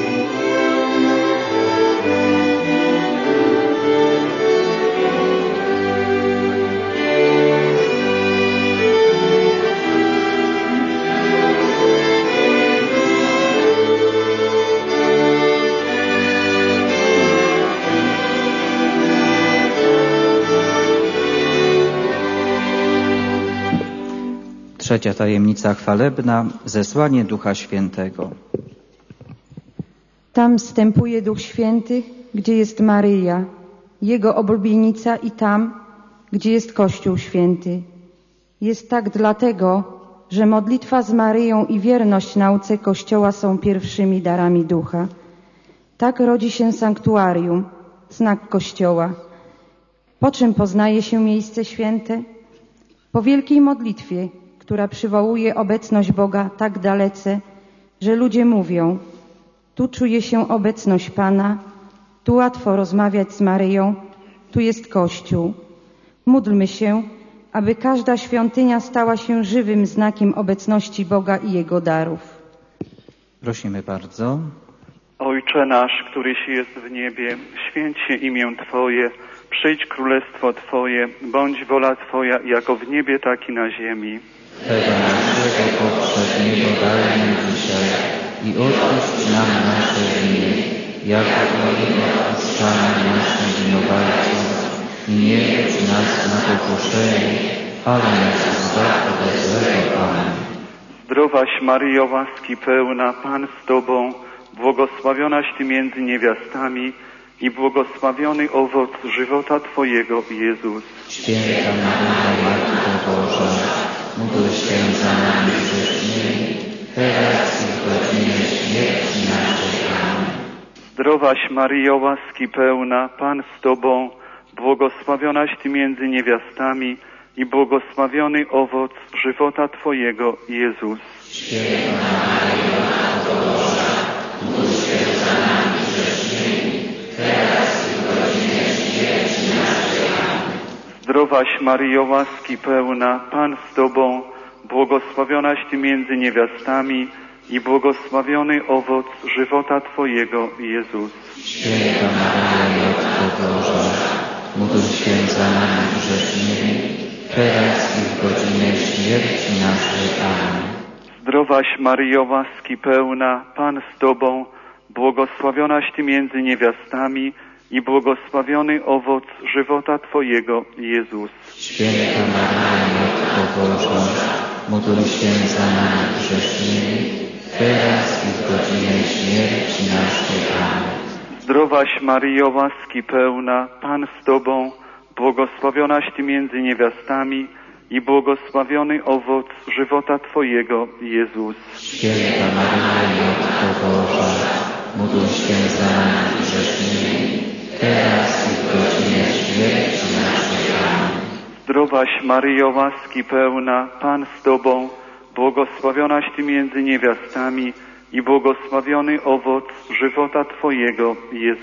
Trzecia tajemnica chwalebna, zesłanie Ducha Świętego. Tam wstępuje Duch Święty, gdzie jest Maryja, Jego oblubienica, i tam, gdzie jest Kościół Święty. Jest tak dlatego, że modlitwa z Maryją i wierność nauce Kościoła są pierwszymi darami Ducha. Tak rodzi się sanktuarium, znak Kościoła. Po czym poznaje się miejsce święte? Po wielkiej modlitwie, która przywołuje obecność Boga tak dalece, że ludzie mówią: tu czuje się obecność Pana, tu łatwo rozmawiać z Maryją, tu jest Kościół. Módlmy się, aby każda świątynia stała się żywym znakiem obecności Boga i Jego darów. Prosimy bardzo. Ojcze nasz, któryś jest w niebie, święć się imię Twoje, przyjdź królestwo Twoje, bądź wola Twoja jako w niebie, tak i na ziemi. Chleba naszego powszedniego daj nam dzisiaj i odpuść nam nasze winy, jako i my odpuszczamy naszym winowajcom. I nie wódź nas na pokuszenie, ale nas zbaw od złego. Amen. Zdrowaś Maryjo, łaski pełna, Pan z Tobą, błogosławionaś Ty między niewiastami i błogosławiony owoc żywota Twojego, Jezus. Święta Maryjo, Matko Boża, módl się za nami grzesznymi, teraz i w godzinie śmierci naszej. Amen. Zdrowaś Maryjo, łaski pełna, Pan z Tobą, błogosławionaś Ty między niewiastami i błogosławiony owoc żywota Twojego, Jezus. Święta Maryjo, Matko Boża, módl się za nami grzesznymi, teraz i w godzinie śmierci naszej. Amen. Zdrowaś Maryjo, łaski pełna, Pan z Tobą, błogosławionaś Ty między niewiastami i błogosławiony owoc żywota Twojego, Jezus. Święta Maryjo, Matko Boża, módl się za nami grzesznymi, teraz i w godzinie śmierci naszej. Amen. Zdrowaś Maryjo, łaski pełna, Pan z Tobą, błogosławionaś Ty między niewiastami i błogosławiony owoc żywota Twojego, Jezus. Święta Maryjo, Matko Boża, módl się za nami grzesznymi, teraz i w godzinie śmierci naszej. Amen. Zdrowaś Maryjo, łaski pełna, Pan z Tobą, błogosławionaś Ty między niewiastami i błogosławiony owoc żywota Twojego, Jezus. Święta Maryjo, Matko Boża, módl się za nami grzesznymi, teraz i w godzinie śmierci naszej. Amen. Zdrowaś Maryjo, łaski pełna, Pan z Tobą, błogosławionaś Ty między niewiastami i błogosławiony owoc żywota Twojego, Jezus.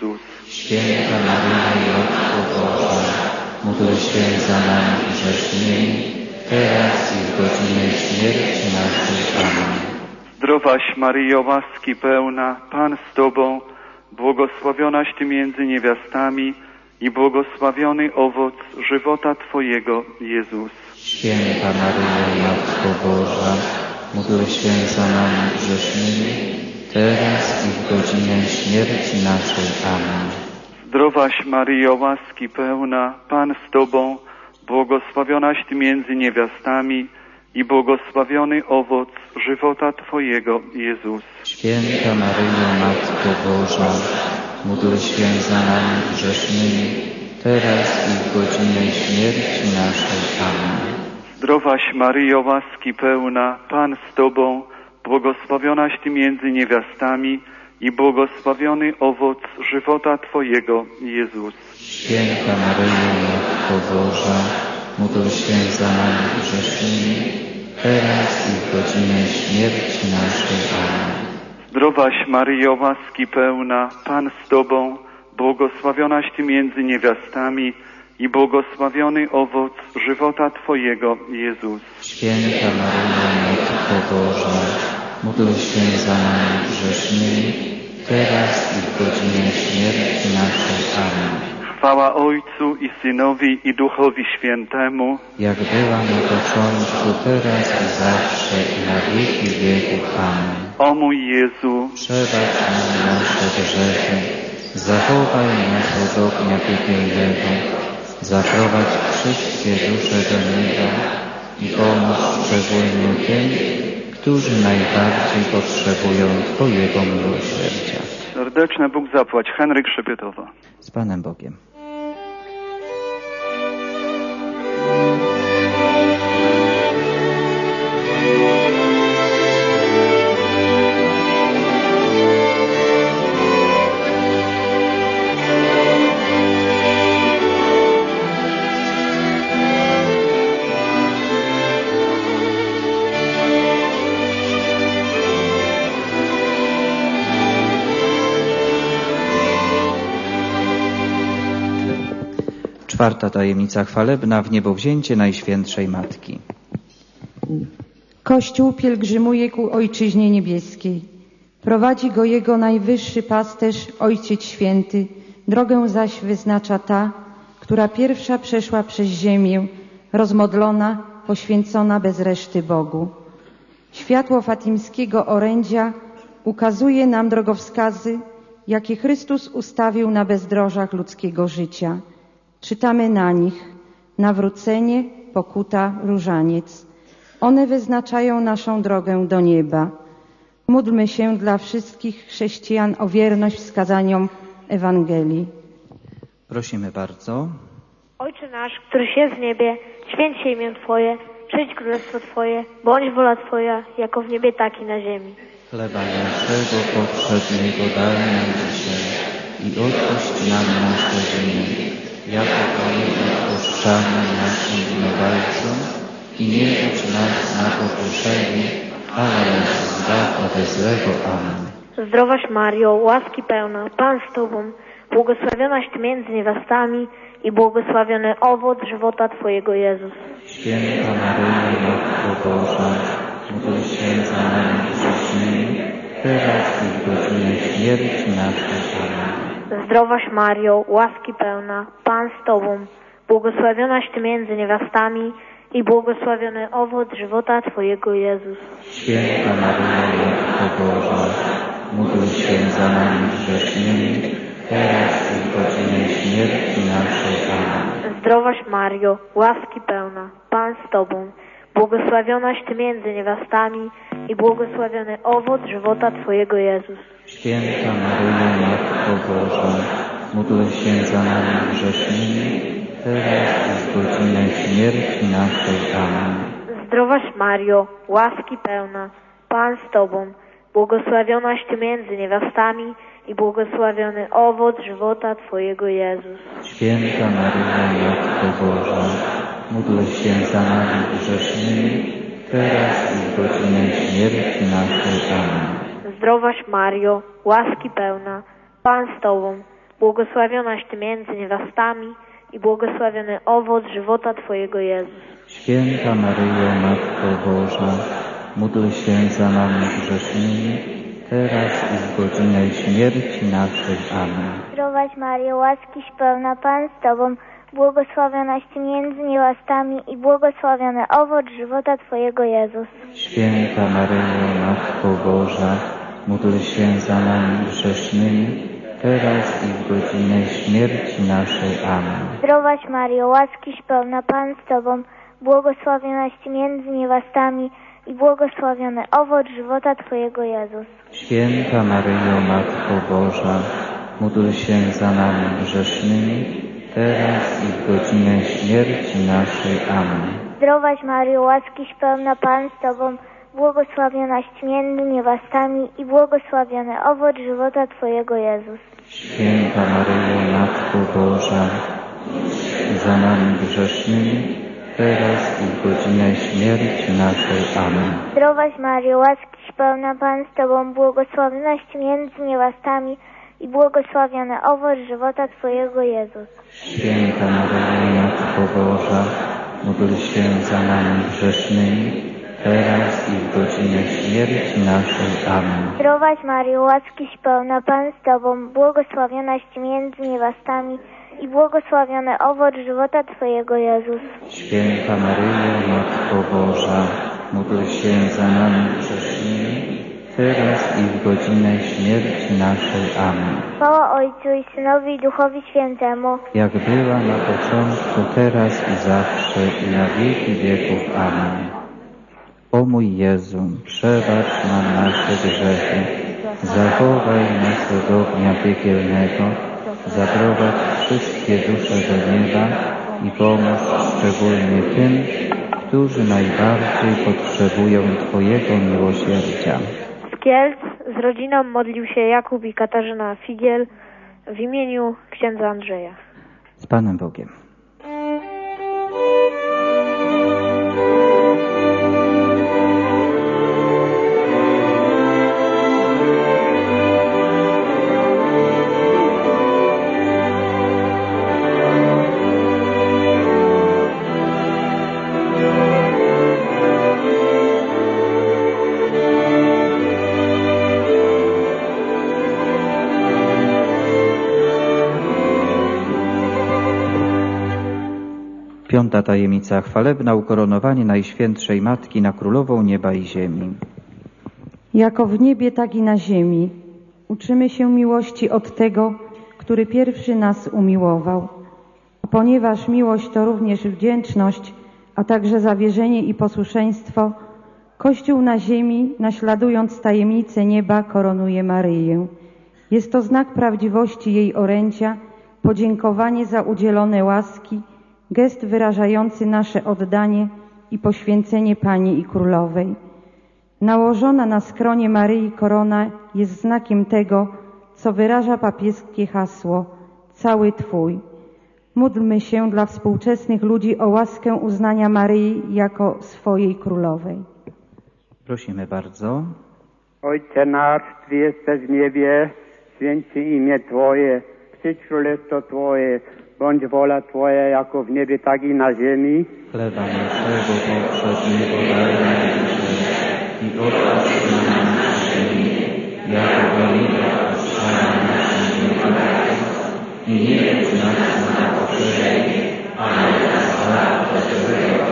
Święta Maryjo, Matko Boża, módl się za nami grzesznymi, teraz i w godzinie śmierci naszej. Amen. Zdrowaś Maryjo, łaski pełna, Pan z Tobą, błogosławionaś Ty między niewiastami i błogosławiony owoc żywota Twojego, Jezus. Święta Maryjo, Matko Boża, módl się za nami grzesznymi, teraz i w godzinę śmierci naszej. Amen. Zdrowaś Maryjo, łaski pełna, Pan z Tobą, błogosławionaś Ty między niewiastami i błogosławiony owoc żywota Twojego, Jezus. Święta Maryjo, Matko Boża, módl się za nami grzesznymi, teraz i w godzinę śmierci naszej. Amen. Zdrowaś Maryjo, łaski pełna, Pan z Tobą, błogosławionaś Ty między niewiastami i błogosławiony owoc żywota Twojego, Jezus. Święta Maryjo, Matko Boża, módl się za nami grzesznymi, teraz i w godzinę śmierci naszej. Amen. Zdrowaś Maryjo, łaski pełna, Pan z Tobą, błogosławionaś Ty między niewiastami i błogosławiony owoc żywota Twojego, Jezus. Święta Maryjo, Matko Boża, módl się za nami grzesznymi, teraz i w godzinę śmierci naszej. Amen. Chwała Ojcu i Synowi i Duchowi Świętemu, jak była na początku, teraz i zawsze i na wieki wieków. Amen. O mój Jezu, przebacz nam nasze grzechy, zachowaj nas od ognia piekielnego, zaprowadź wszystkie dusze do nieba i pomóż szczególnie tym, którzy najbardziej potrzebują Twojego miłosierdzia. Serdeczne Bóg zapłać. Henryk Szypietowa. Z Panem Bogiem. Czwarta tajemnica chwalebna, wniebowzięcie Najświętszej Matki. Kościół pielgrzymuje ku Ojczyźnie Niebieskiej. Prowadzi go jego najwyższy pasterz, Ojciec Święty. Drogę zaś wyznacza ta, która pierwsza przeszła przez ziemię, rozmodlona, poświęcona bez reszty Bogu. Światło fatimskiego orędzia ukazuje nam drogowskazy, jakie Chrystus ustawił na bezdrożach ludzkiego życia. Czytamy na nich: nawrócenie, pokuta, różaniec. One wyznaczają naszą drogę do nieba. Módlmy się dla wszystkich chrześcijan o wierność wskazaniom Ewangelii. Prosimy bardzo. Ojcze nasz, któryś jest w niebie, święć się imię Twoje, przyjdź królestwo Twoje, bądź wola Twoja, jako w niebie, tak i na ziemi. Chleba naszego powszedniego daj nam dzisiaj i odpuść nam nasze winy, jako my odpuszczamy naszym winowajcom i nie wódź nas na pokuszenie, ale nas zbaw ode złego. Amen. Zdrowaś Mario, łaski pełna, Pan z Tobą, błogosławionaś Ty między niewiastami i błogosławiony owoc żywota Twojego, Jezus. Święta Maryjo, Matko Boża, módl się za nami grzesznymi, teraz i w godzinę śmierci naszej. Amen. Zdrowaś Mario, łaski pełna, Pan z Tobą, błogosławionaś Ty między niewiastami i błogosławiony owoc żywota Twojego, Jezus. Święta Maryjo, Matko Boża, módl się za nami grzesznymi, teraz i w godzinę śmierci naszej. Amen. Zdrowaś Mario, łaski pełna, Pan z Tobą, błogosławionaś Ty między niewiastami i błogosławiony owoc żywota Twojego, Jezus. Święta Maryjo, Matko Boża, módl się za nami grzesznymi, teraz i w godzinę śmierci naszej. Amen. Zdrowaś Mario, łaski pełna, Pan z Tobą, błogosławionaś Ty między niewiastami i błogosławiony owoc żywota Twojego, Jezus. Święta Maryjo, Matko Boża, módl się za nami grzesznymi, teraz i w godzinę śmierci naszej. Amen. Zdrowaś Mario, łaski pełna, Pan z Tobą, błogosławionaś Ty między niewiastami i błogosławiony owoc żywota Twojego Jezus. Święta Maryjo, Matko Boża, módl się za nami grzesznymi, teraz i w godzinę śmierci naszej. Amen. Zdrowaś Maryjo, łaskiś pełna, Pan z Tobą, błogosławionaś Ty między niewiastami i błogosławiony owoc żywota Twojego Jezus. Święta Maryjo, Matko Boża, módl się za nami grzesznymi, teraz i w godzinę śmierci naszej. Amen. Zdrowaś Maryjo, łaskiś pełna, Pan z Tobą, błogosławionaś Ty między niewiastami i błogosławiony owoc żywota Twojego Jezus. Święta Maryjo, Matko Boża, módl się za nami grzesznymi, teraz i w godzinę śmierci naszej. Amen. Zdrowaś Maryjo, łaskiś pełna, Pan z Tobą, błogosławionaś Ty między niewiastami i błogosławiony owoc żywota Twojego Jezus. Święta Maryjo, Matko Boża, za nami grzesznymi, teraz i w godzinę śmierci naszej. Amen. Zdrowaś Maryjo, łaskiś pełna, Pan z Tobą, błogosławionaś Ty między niewiastami i błogosławiony owoc żywota Twojego Jezus. Święta Maryjo, Matko Boża, módl się za nami grzesznymi, teraz i w godzinę śmierci naszej. Amen. Zdrowaś Maryjo, łaskiś pełna, Pan z Tobą, błogosławionaś Ty między niewiastami i błogosławiony owoc żywota Twojego Jezus. Święta Maryjo, Matko Boża, módl się za nami grzesznymi, teraz i w godzinę śmierci naszej. Amen. Chwała Ojcu i Synowi i Duchowi Świętemu, jak była na początku, teraz i zawsze, i na wieki wieków. Amen. O mój Jezu, przebacz nam nasze grzechy, zachowaj nas od ognia piekielnego, zaprowadź wszystkie dusze do nieba i pomóż szczególnie tym, którzy najbardziej potrzebują Twojego miłosierdzia. Z Kielc z rodziną modlił się Jakub i Katarzyna Figiel w imieniu księdza Andrzeja. Z Panem Bogiem. Piąta tajemnica chwalebna, ukoronowanie Najświętszej Matki na Królową Nieba i Ziemi. Jako w niebie, tak i na ziemi uczymy się miłości od Tego, który pierwszy nas umiłował. A ponieważ miłość to również wdzięczność, a także zawierzenie i posłuszeństwo, Kościół na ziemi, naśladując tajemnicę nieba, koronuje Maryję. Jest to znak prawdziwości jej orędzia, podziękowanie za udzielone łaski, gest wyrażający nasze oddanie i poświęcenie Pani i Królowej. Nałożona na skronie Maryi korona jest znakiem tego, co wyraża papieskie hasło „Cały Twój”. Módlmy się dla współczesnych ludzi o łaskę uznania Maryi jako swojej Królowej. Prosimy bardzo. Ojcze nasz, Ty jesteś w niebie, święci imię Twoje, przyjdź królestwo Twoje, bądź wola Twoja jako w niebie, tak i na ziemi. Chleba naszego powszedniego daj nam dzisiaj i odpuść nam nasze winy, jako my odpuszczamy naszym winowajcom. I nie wódź nas na pokuszenie, ale nas zbaw od złego.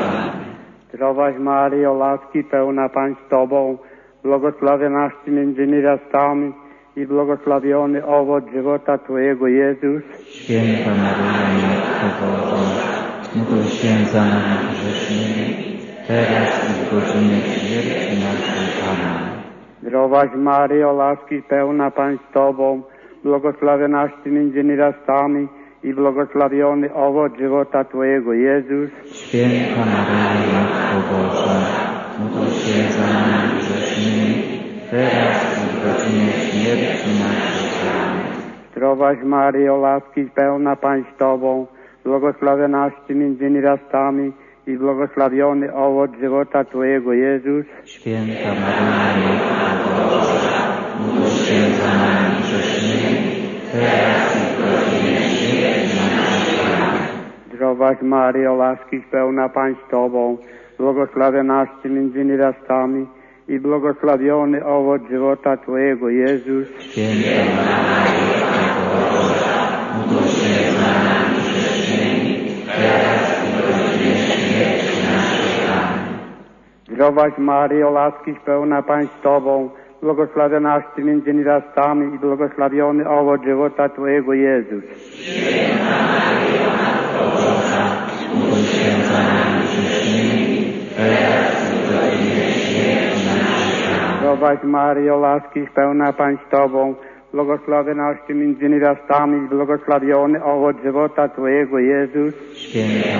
Zdrowaś Maryjo, łaski pełna, Pan z Tobą, błogosławionaś Ty między niewiastami i błogosławiony owoc żywota Twojego Jezus. Święta Maryjo, Matko Boża, módl się za nami grzesznymi, teraz i w godzinę śmierci naszej. Amen. Zdrowaś Maryjo, łaski pełna, Pan z Tobą, błogosławionaś Ty między niewiastami i błogosławiony owoc żywota Twojego Jezus. Święta Maryjo, Matko Boża, módl się za nami grzesznymi, teraz i w godzinę śmierci naszej. Amen. Zdrowaś Maryjo, łaski pełna, Pan z Tobą, błogosławionaś Ty między niewiastami i błogosławiony owoc żywota Twojego Jezus. Święta Maryjo, Matko Boża, módl się za nami grzesznymi, teraz i w godzinę Zdrowaś Maryjo, łaski pełna, Pan z Tobą, błogosławionaś Ty między niewiastami i błogosławiony owoc żywota Twojego, Jezus. Święta Maryjo, módl się za nami grzesznymi, teraz i w godzinie śmierci naszej. Amen. Zdrowaś Maryjo, łaski pełna, Pan z Tobą, błogosławionaś Ty między niewiastami i błogosławiony owoc żywota Twojego, Jezus. Święta Maryjo, Matko Boża, módl się za nami grzesznymi, teraz i w godzinie śmierci naszej. Amen. Zdrowaś Maryjo, łaski pełna, Pan z Tobą, błogosławionaś Ty między niewiastami i błogosławiony owoc żywota Twojego, Jezus. Święta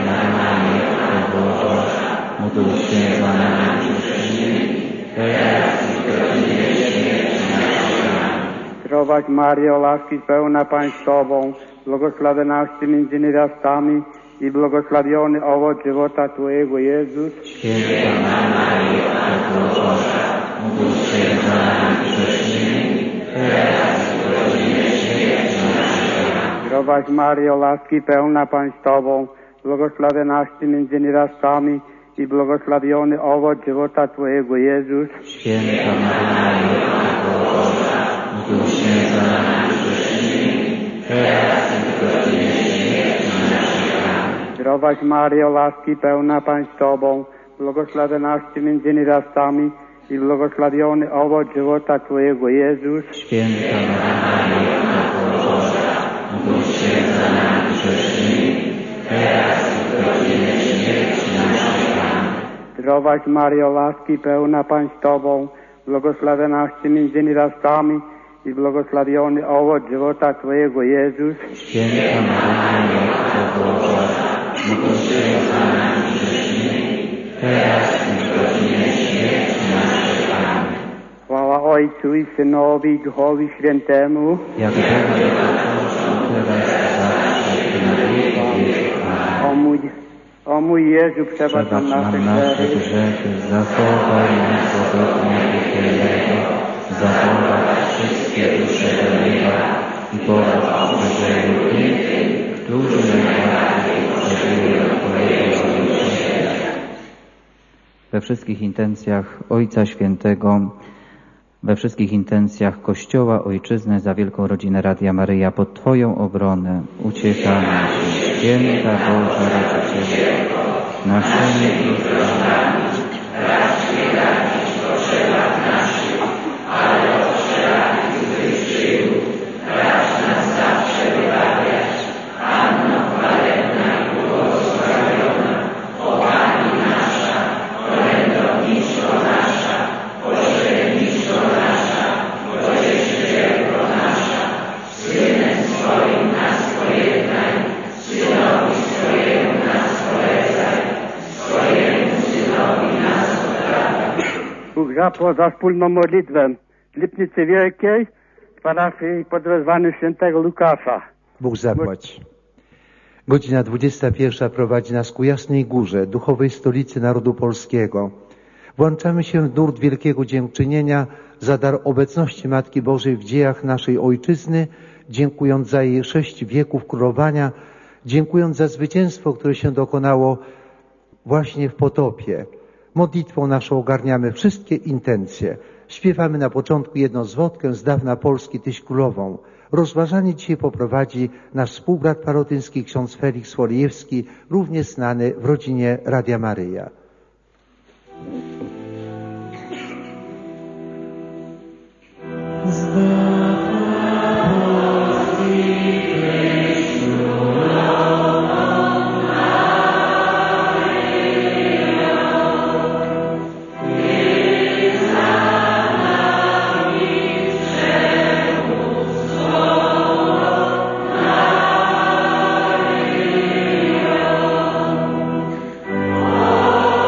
Matko Boża, módl się za nami grzesznymi, teraz i w godzinie śmierci naszej. Amen. Zdrowaś Maryjo, łaski pełna, Pan z Tobą, błogosławionaś Ty między niewiastami i błogosławiony owoc żywota Twojego, Jezus. Święta Maryjo, Matko Boża, módl się za nami grzesznymi, teraz i w godzinie śmierci naszej. Amen. Zdrowaś Maryjo, łaski pełna, Pan z Tobą, błogosławionaś Ty między niewiastami i błogosławiony owoc żywota Twojego, Jezus. Święta Maryjo, Matko Boża, módl się za nami grzesznymi, teraz i w godzinie śmierci naszej. Amen. Zdrowaś Maryjo, łaski pełna, Pan z Tobą, błogosławionaś Ty między niewiastami i błogosławiony owoc żywota Twojego, Jezus. Święta Maryjo, Matko Boża, módl się za nami grzesznymi, teraz i w godzinie śmierci naszej. Amen. Zdrowaś Maryjo, łaski pełna, Pan z Tobą, błogosławionaś Ty między niewiastami i błogosławiony owoc żywota Twojego, Jezus. Święta Maryjo, Matko Boża, módl się za nami grzesznymi, teraz i w godzinie śmierci naszej. Amen. Chwała Ojcu i Synowi i Duchowi Świętemu, jak było teraz i zawsze i na wieki wieków. Amen. O mój Jezu, przebacz nam nasze grzechy, zachowaj nas od ognia piekielnego, zachowaj wszystkie dusze do nieba i poradź przeżyły tych, którzy najbardziej potrzebują Twojego miłosierdzia. We wszystkich intencjach Ojca Świętego, we wszystkich intencjach Kościoła, Ojczyzny, za wielką rodzinę Radia Maryja, pod Twoją obronę uciekamy Ci, Święta Boża Rodzicielko, naszymi prośbami, racz nie radzić potrzebach naszych, ale o potrzebach Twych sił, racz nas zawsze wybawiać. Panno chwalebna i błogosławiona, o Pani nasza, orędowniczko nasza, pośredniczko nasza, pocieszycielko nasza, Synem swoim nas pojednaj, Synowi swojemu nas polecaj, swojemu Synowi nas odprawiaj. Bóg zapłać za wspólną modlitwę w Lipnicy Wielkiej w parafii pod wezwaniem świętego Łukasza. Bóg zapłać. Godzina 21 prowadzi nas ku Jasnej Górze, duchowej stolicy narodu polskiego. Włączamy się w nurt wielkiego dziękczynienia za dar obecności Matki Bożej w dziejach naszej Ojczyzny, dziękując za jej 6 wieków królowania, dziękując za zwycięstwo, które się dokonało właśnie w potopie. Modlitwą naszą ogarniamy wszystkie intencje. Śpiewamy na początku jedną zwrotkę z dawna Polski Tyś Królową. Rozważanie dzisiaj poprowadzi nasz współbrat parotyński, ksiądz Felix Wolejewski, również znany w rodzinie Radia Maryja. Oh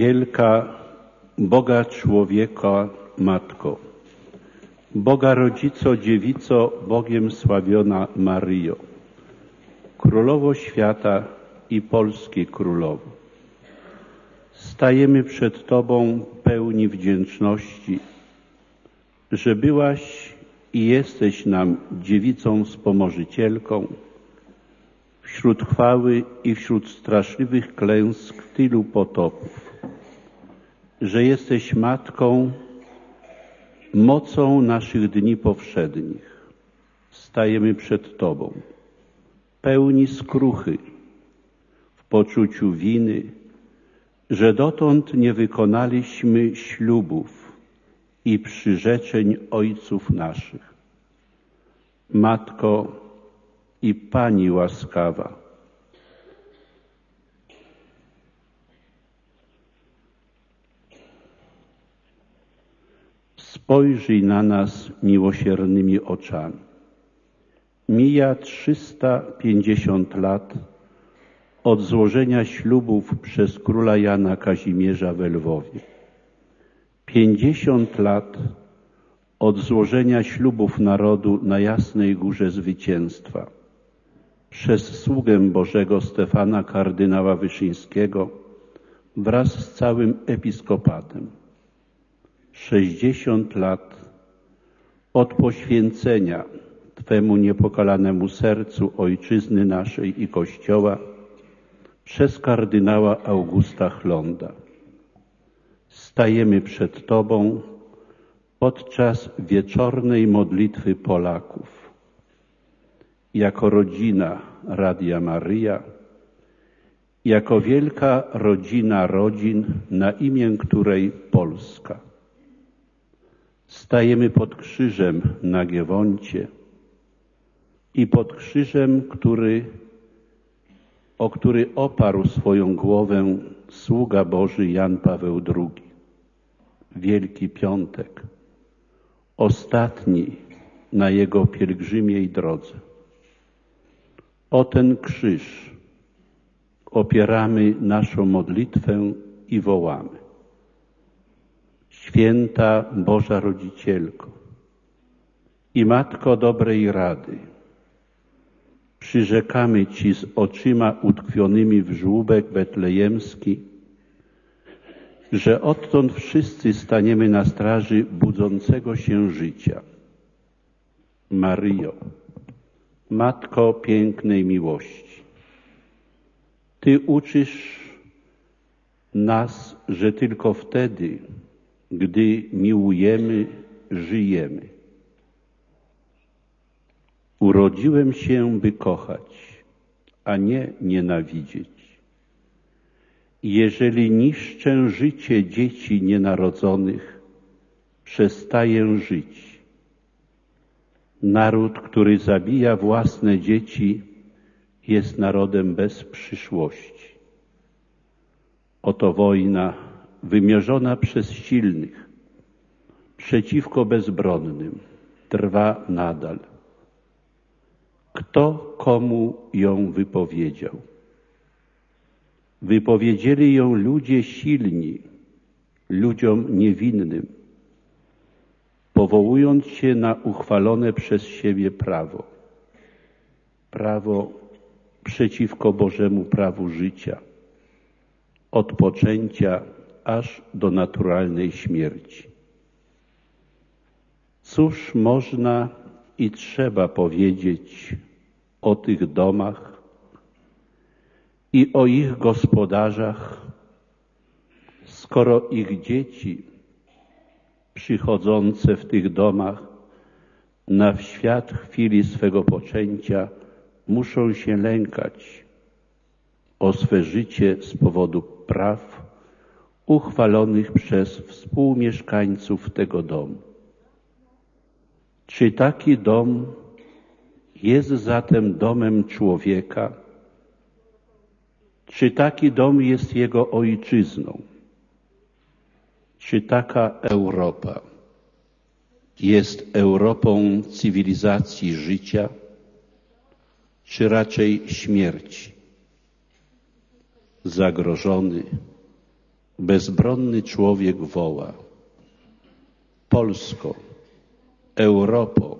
Wielka Boga człowieka Matko, Boga Rodzico, Dziewico, Bogiem sławiona Maryjo, Królowo świata i Polskiej Królowo, stajemy przed Tobą pełni wdzięczności, że byłaś i jesteś nam dziewicą wspomożycielką wśród chwały i wśród straszliwych klęsk tylu potopów, że jesteś Matką, mocą naszych dni powszednich. Stajemy przed Tobą, pełni skruchy, w poczuciu winy, że dotąd nie wykonaliśmy ślubów i przyrzeczeń ojców naszych. Matko i Pani łaskawa, spojrzyj na nas miłosiernymi oczami. Mija 350 lat od złożenia ślubów przez króla Jana Kazimierza w Lwowie. 50 lat od złożenia ślubów narodu na Jasnej Górze Zwycięstwa przez sługę Bożego Stefana kardynała Wyszyńskiego wraz z całym episkopatem. 60 lat od poświęcenia Twemu niepokalanemu sercu Ojczyzny naszej i Kościoła przez kardynała Augusta Chlonda. Stajemy przed Tobą podczas wieczornej modlitwy Polaków. Jako rodzina Radia Maryja, jako wielka rodzina rodzin, na imię której Polska. Stajemy pod krzyżem na Giewoncie i pod krzyżem, o który oparł swoją głowę sługa Boży Jan Paweł II. Wielki Piątek, ostatni na jego pielgrzymiej drodze. O ten krzyż opieramy naszą modlitwę i wołamy. Święta Boża Rodzicielko i Matko dobrej rady, przyrzekamy Ci z oczyma utkwionymi w żłóbek betlejemski, że odtąd wszyscy staniemy na straży budzącego się życia. Maryjo, Matko pięknej miłości, Ty uczysz nas, że tylko wtedy, gdy miłujemy, żyjemy. Urodziłem się, by kochać, a nie nienawidzieć. Jeżeli niszczę życie dzieci nienarodzonych, przestaję żyć. Naród, który zabija własne dzieci, jest narodem bez przyszłości. Oto wojna wymierzona przez silnych przeciwko bezbronnym trwa nadal. Kto komu ją wypowiedział? Wypowiedzieli ją ludzie silni, ludziom niewinnym, powołując się na uchwalone przez siebie prawo. Prawo przeciwko Bożemu prawu życia, od poczęcia aż do naturalnej śmierci. Cóż można i trzeba powiedzieć o tych domach i o ich gospodarzach, skoro ich dzieci przychodzące w tych domach na świat chwili swego poczęcia muszą się lękać o swe życie z powodu praw uchwalonych przez współmieszkańców tego domu. Czy taki dom jest zatem domem człowieka? Czy taki dom jest jego ojczyzną? Czy taka Europa jest Europą cywilizacji życia, czy raczej śmierci? Zagrożony, bezbronny człowiek woła: Polsko, Europo,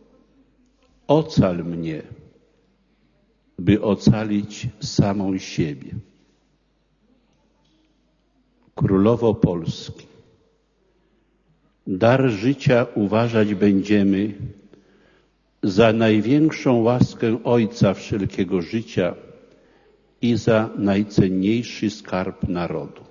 ocal mnie, by ocalić samą siebie. Królowo Polski, dar życia uważać będziemy za największą łaskę Ojca wszelkiego życia i za najcenniejszy skarb narodu.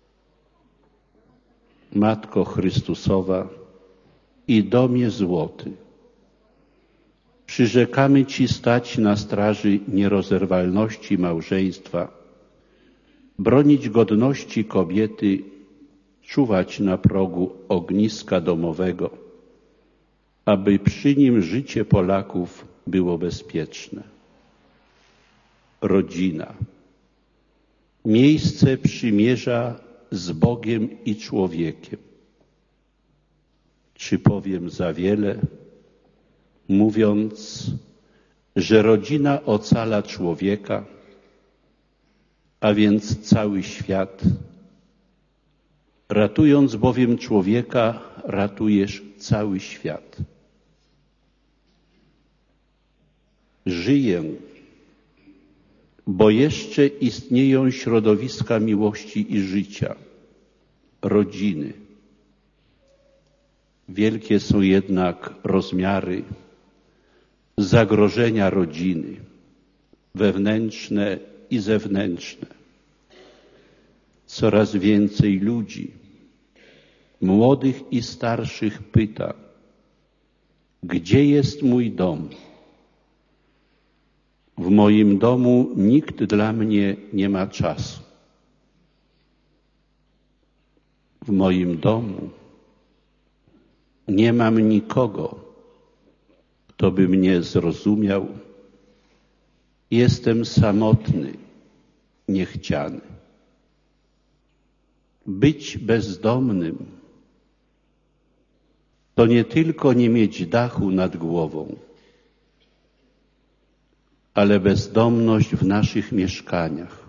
Matko Chrystusowa i domie złoty, przyrzekamy Ci stać na straży nierozerwalności małżeństwa, bronić godności kobiety, czuwać na progu ogniska domowego, aby przy nim życie Polaków było bezpieczne. Rodzina, miejsce przymierza z Bogiem i człowiekiem. Czy powiem za wiele, mówiąc, że rodzina ocala człowieka, a więc cały świat? Ratując bowiem człowieka, ratujesz cały świat. Żyję, bo jeszcze istnieją środowiska miłości i życia, rodziny. Wielkie są jednak rozmiary zagrożenia rodziny, wewnętrzne i zewnętrzne. Coraz więcej ludzi, młodych i starszych, pyta: gdzie jest mój dom? W moim domu nikt dla mnie nie ma czasu. W moim domu nie mam nikogo, kto by mnie zrozumiał. Jestem samotny, niechciany. Być bezdomnym to nie tylko nie mieć dachu nad głową, ale bezdomność w naszych mieszkaniach.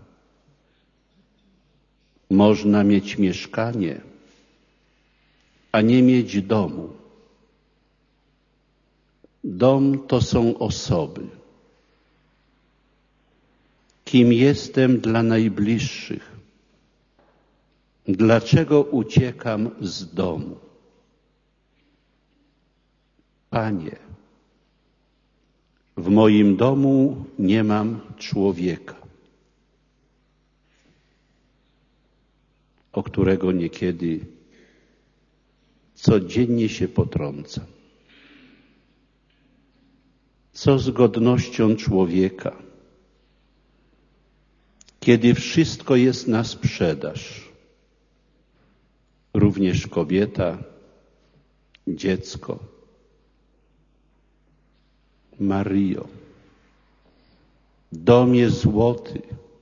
Można mieć mieszkanie, a nie mieć domu. Dom to są osoby. Kim jestem dla najbliższych? Dlaczego uciekam z domu? Panie, w moim domu nie mam człowieka, o którego niekiedy codziennie się potrącam. Co z godnością człowieka, kiedy wszystko jest na sprzedaż? Również kobieta, dziecko. Maryjo, domie złoty,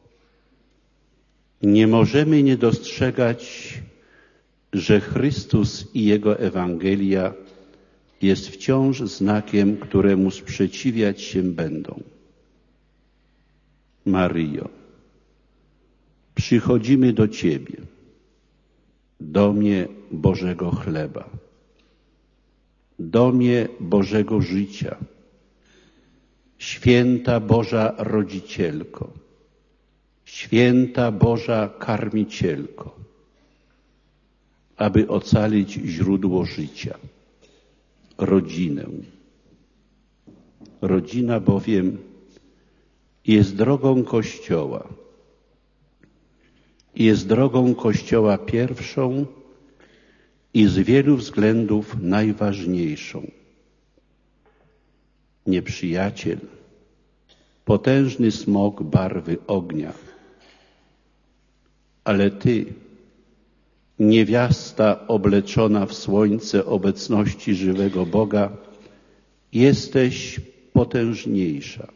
nie możemy nie dostrzegać, że Chrystus i Jego Ewangelia jest wciąż znakiem, któremu sprzeciwiać się będą. Maryjo, przychodzimy do Ciebie, domie Bożego chleba, domie Bożego życia, Święta Boża Rodzicielko, Święta Boża Karmicielko, aby ocalić źródło życia, rodzinę. Rodzina bowiem jest drogą Kościoła. Jest drogą Kościoła pierwszą i z wielu względów najważniejszą. Nieprzyjaciel, potężny smok barwy ognia, ale Ty, niewiasta obleczona w słońce obecności żywego Boga, jesteś potężniejsza.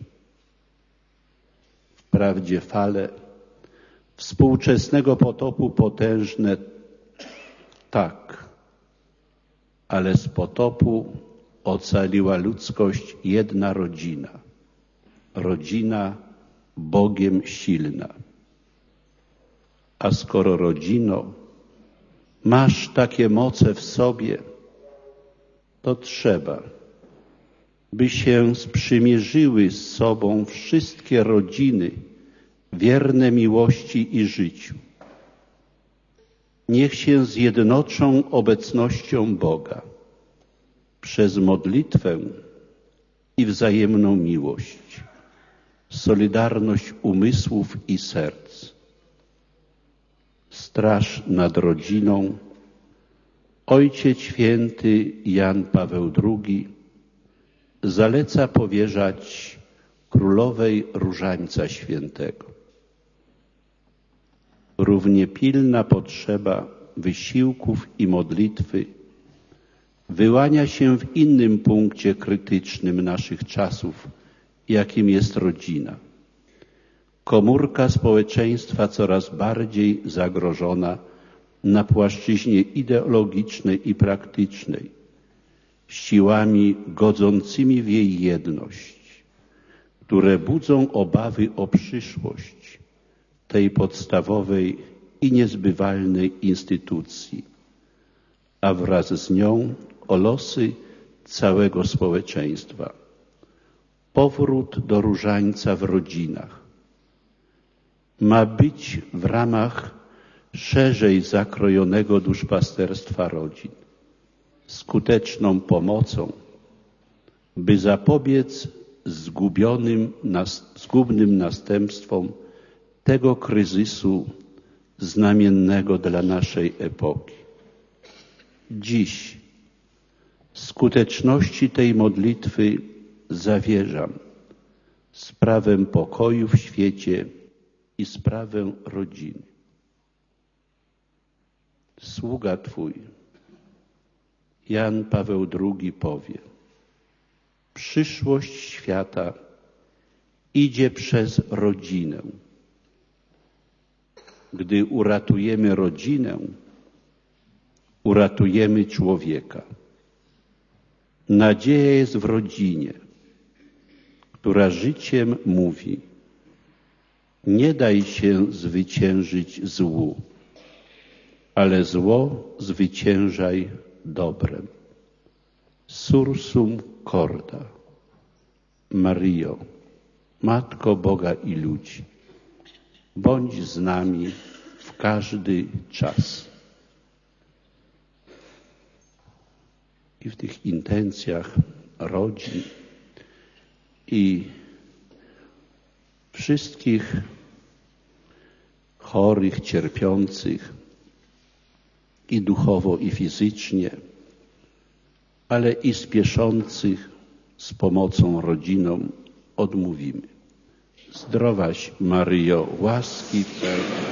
Wprawdzie fale współczesnego potopu potężne, tak, ale z potopu ocaliła ludzkość jedna rodzina, rodzina Bogiem silna. A skoro rodzino, masz takie moce w sobie, to trzeba, by się sprzymierzyły z sobą wszystkie rodziny wierne miłości i życiu. Niech się zjednoczą obecnością Boga przez modlitwę i wzajemną miłość, solidarność umysłów i serc. Straż nad rodziną Ojciec Święty Jan Paweł II zaleca powierzać Królowej Różańca Świętego. Równie pilna potrzeba wysiłków i modlitwy wyłania się w innym punkcie krytycznym naszych czasów, jakim jest rodzina. Komórka społeczeństwa coraz bardziej zagrożona na płaszczyźnie ideologicznej i praktycznej, siłami godzącymi w jej jedność, które budzą obawy o przyszłość tej podstawowej i niezbywalnej instytucji, a wraz z nią o losy całego społeczeństwa. Powrót do różańca w rodzinach ma być w ramach szerzej zakrojonego duszpasterstwa rodzin skuteczną pomocą, by zapobiec zgubnym następstwom tego kryzysu znamiennego dla naszej epoki. Dziś skuteczności tej modlitwy zawierzam sprawę pokoju w świecie i sprawę rodziny. Sługa Twój, Jan Paweł II powie: przyszłość świata idzie przez rodzinę. Gdy uratujemy rodzinę, uratujemy człowieka. Nadzieja jest w rodzinie, która życiem mówi: nie daj się zwyciężyć złu, ale zło zwyciężaj dobrem. Sursum corda. Maryjo, Matko Boga i ludzi, bądź z nami w każdy czas. I w tych intencjach rodzin i wszystkich chorych, cierpiących i duchowo, i fizycznie, ale i spieszących z pomocą rodzinom odmówimy. Zdrowaś Maryjo, łaski pełna.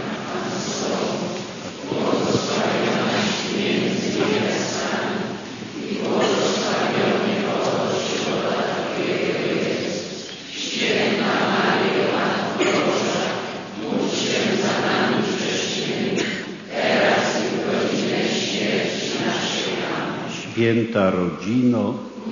Święta rodzino,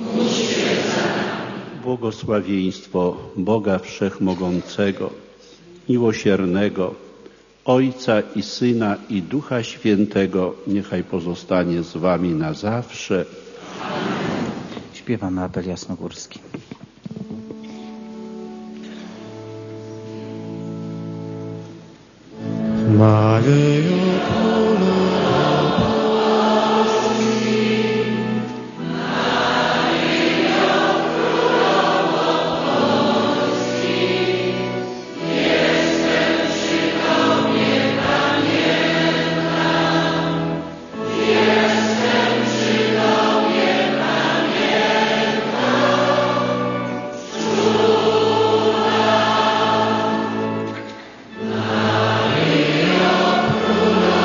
błogosławieństwo Boga Wszechmogącego, miłosiernego, Ojca i Syna i Ducha Świętego, niechaj pozostanie z wami na zawsze. Śpiewamy apel jasnogórski. Maryjo, Królowo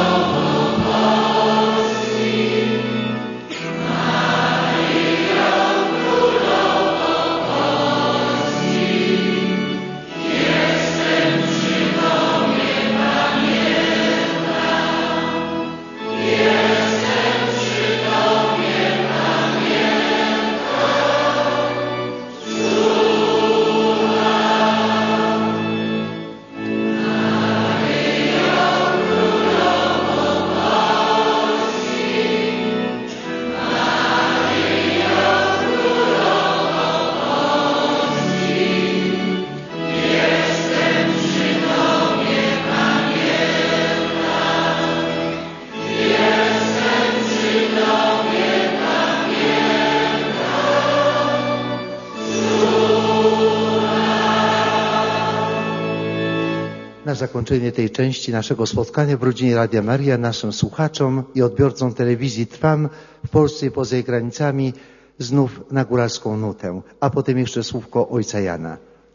Na zakończenie tej części naszego spotkania w rodzinie Radia Maryja naszym słuchaczom i odbiorcom telewizji Trwam w Polsce i poza jej granicami znów na góralską nutę, a potem jeszcze słówko ojca Jana.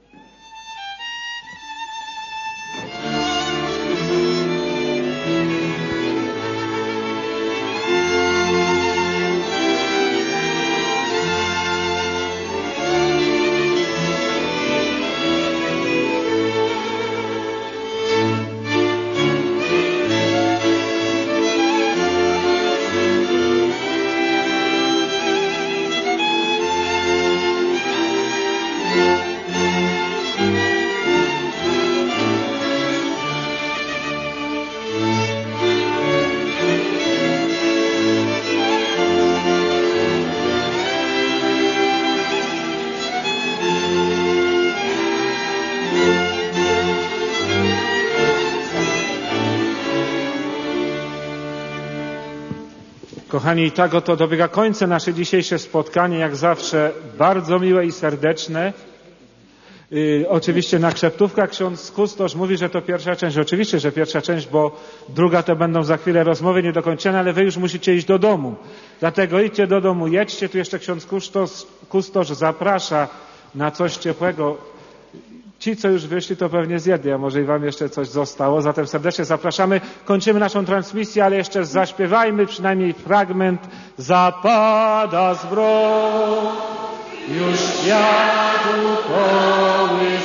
Kochani, tak oto dobiega końca nasze dzisiejsze spotkanie, jak zawsze bardzo miłe i serdeczne. Oczywiście na Krzeptówkach ksiądz kustosz mówi, że to pierwsza część. Oczywiście, że pierwsza część, bo druga to będą za chwilę rozmowy niedokończone, ale wy już musicie iść do domu. Dlatego idźcie do domu, jedźcie. Tu jeszcze ksiądz kustosz zaprasza na coś ciepłego. Ci, co już wyszli, to pewnie zjedli, a może i wam jeszcze coś zostało. Zatem serdecznie zapraszamy. Kończymy naszą transmisję, ale jeszcze zaśpiewajmy przynajmniej fragment. Zapada zmrok, już światło kołysany,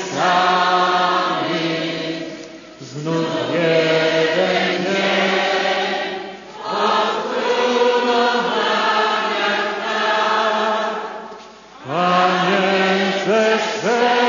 znów jeden dzień od królowania praw. Panience swej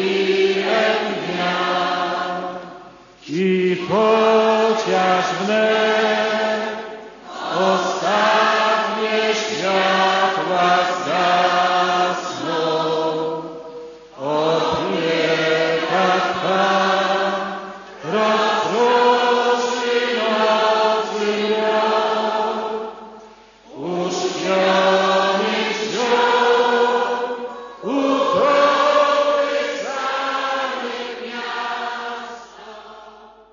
chociaż wnet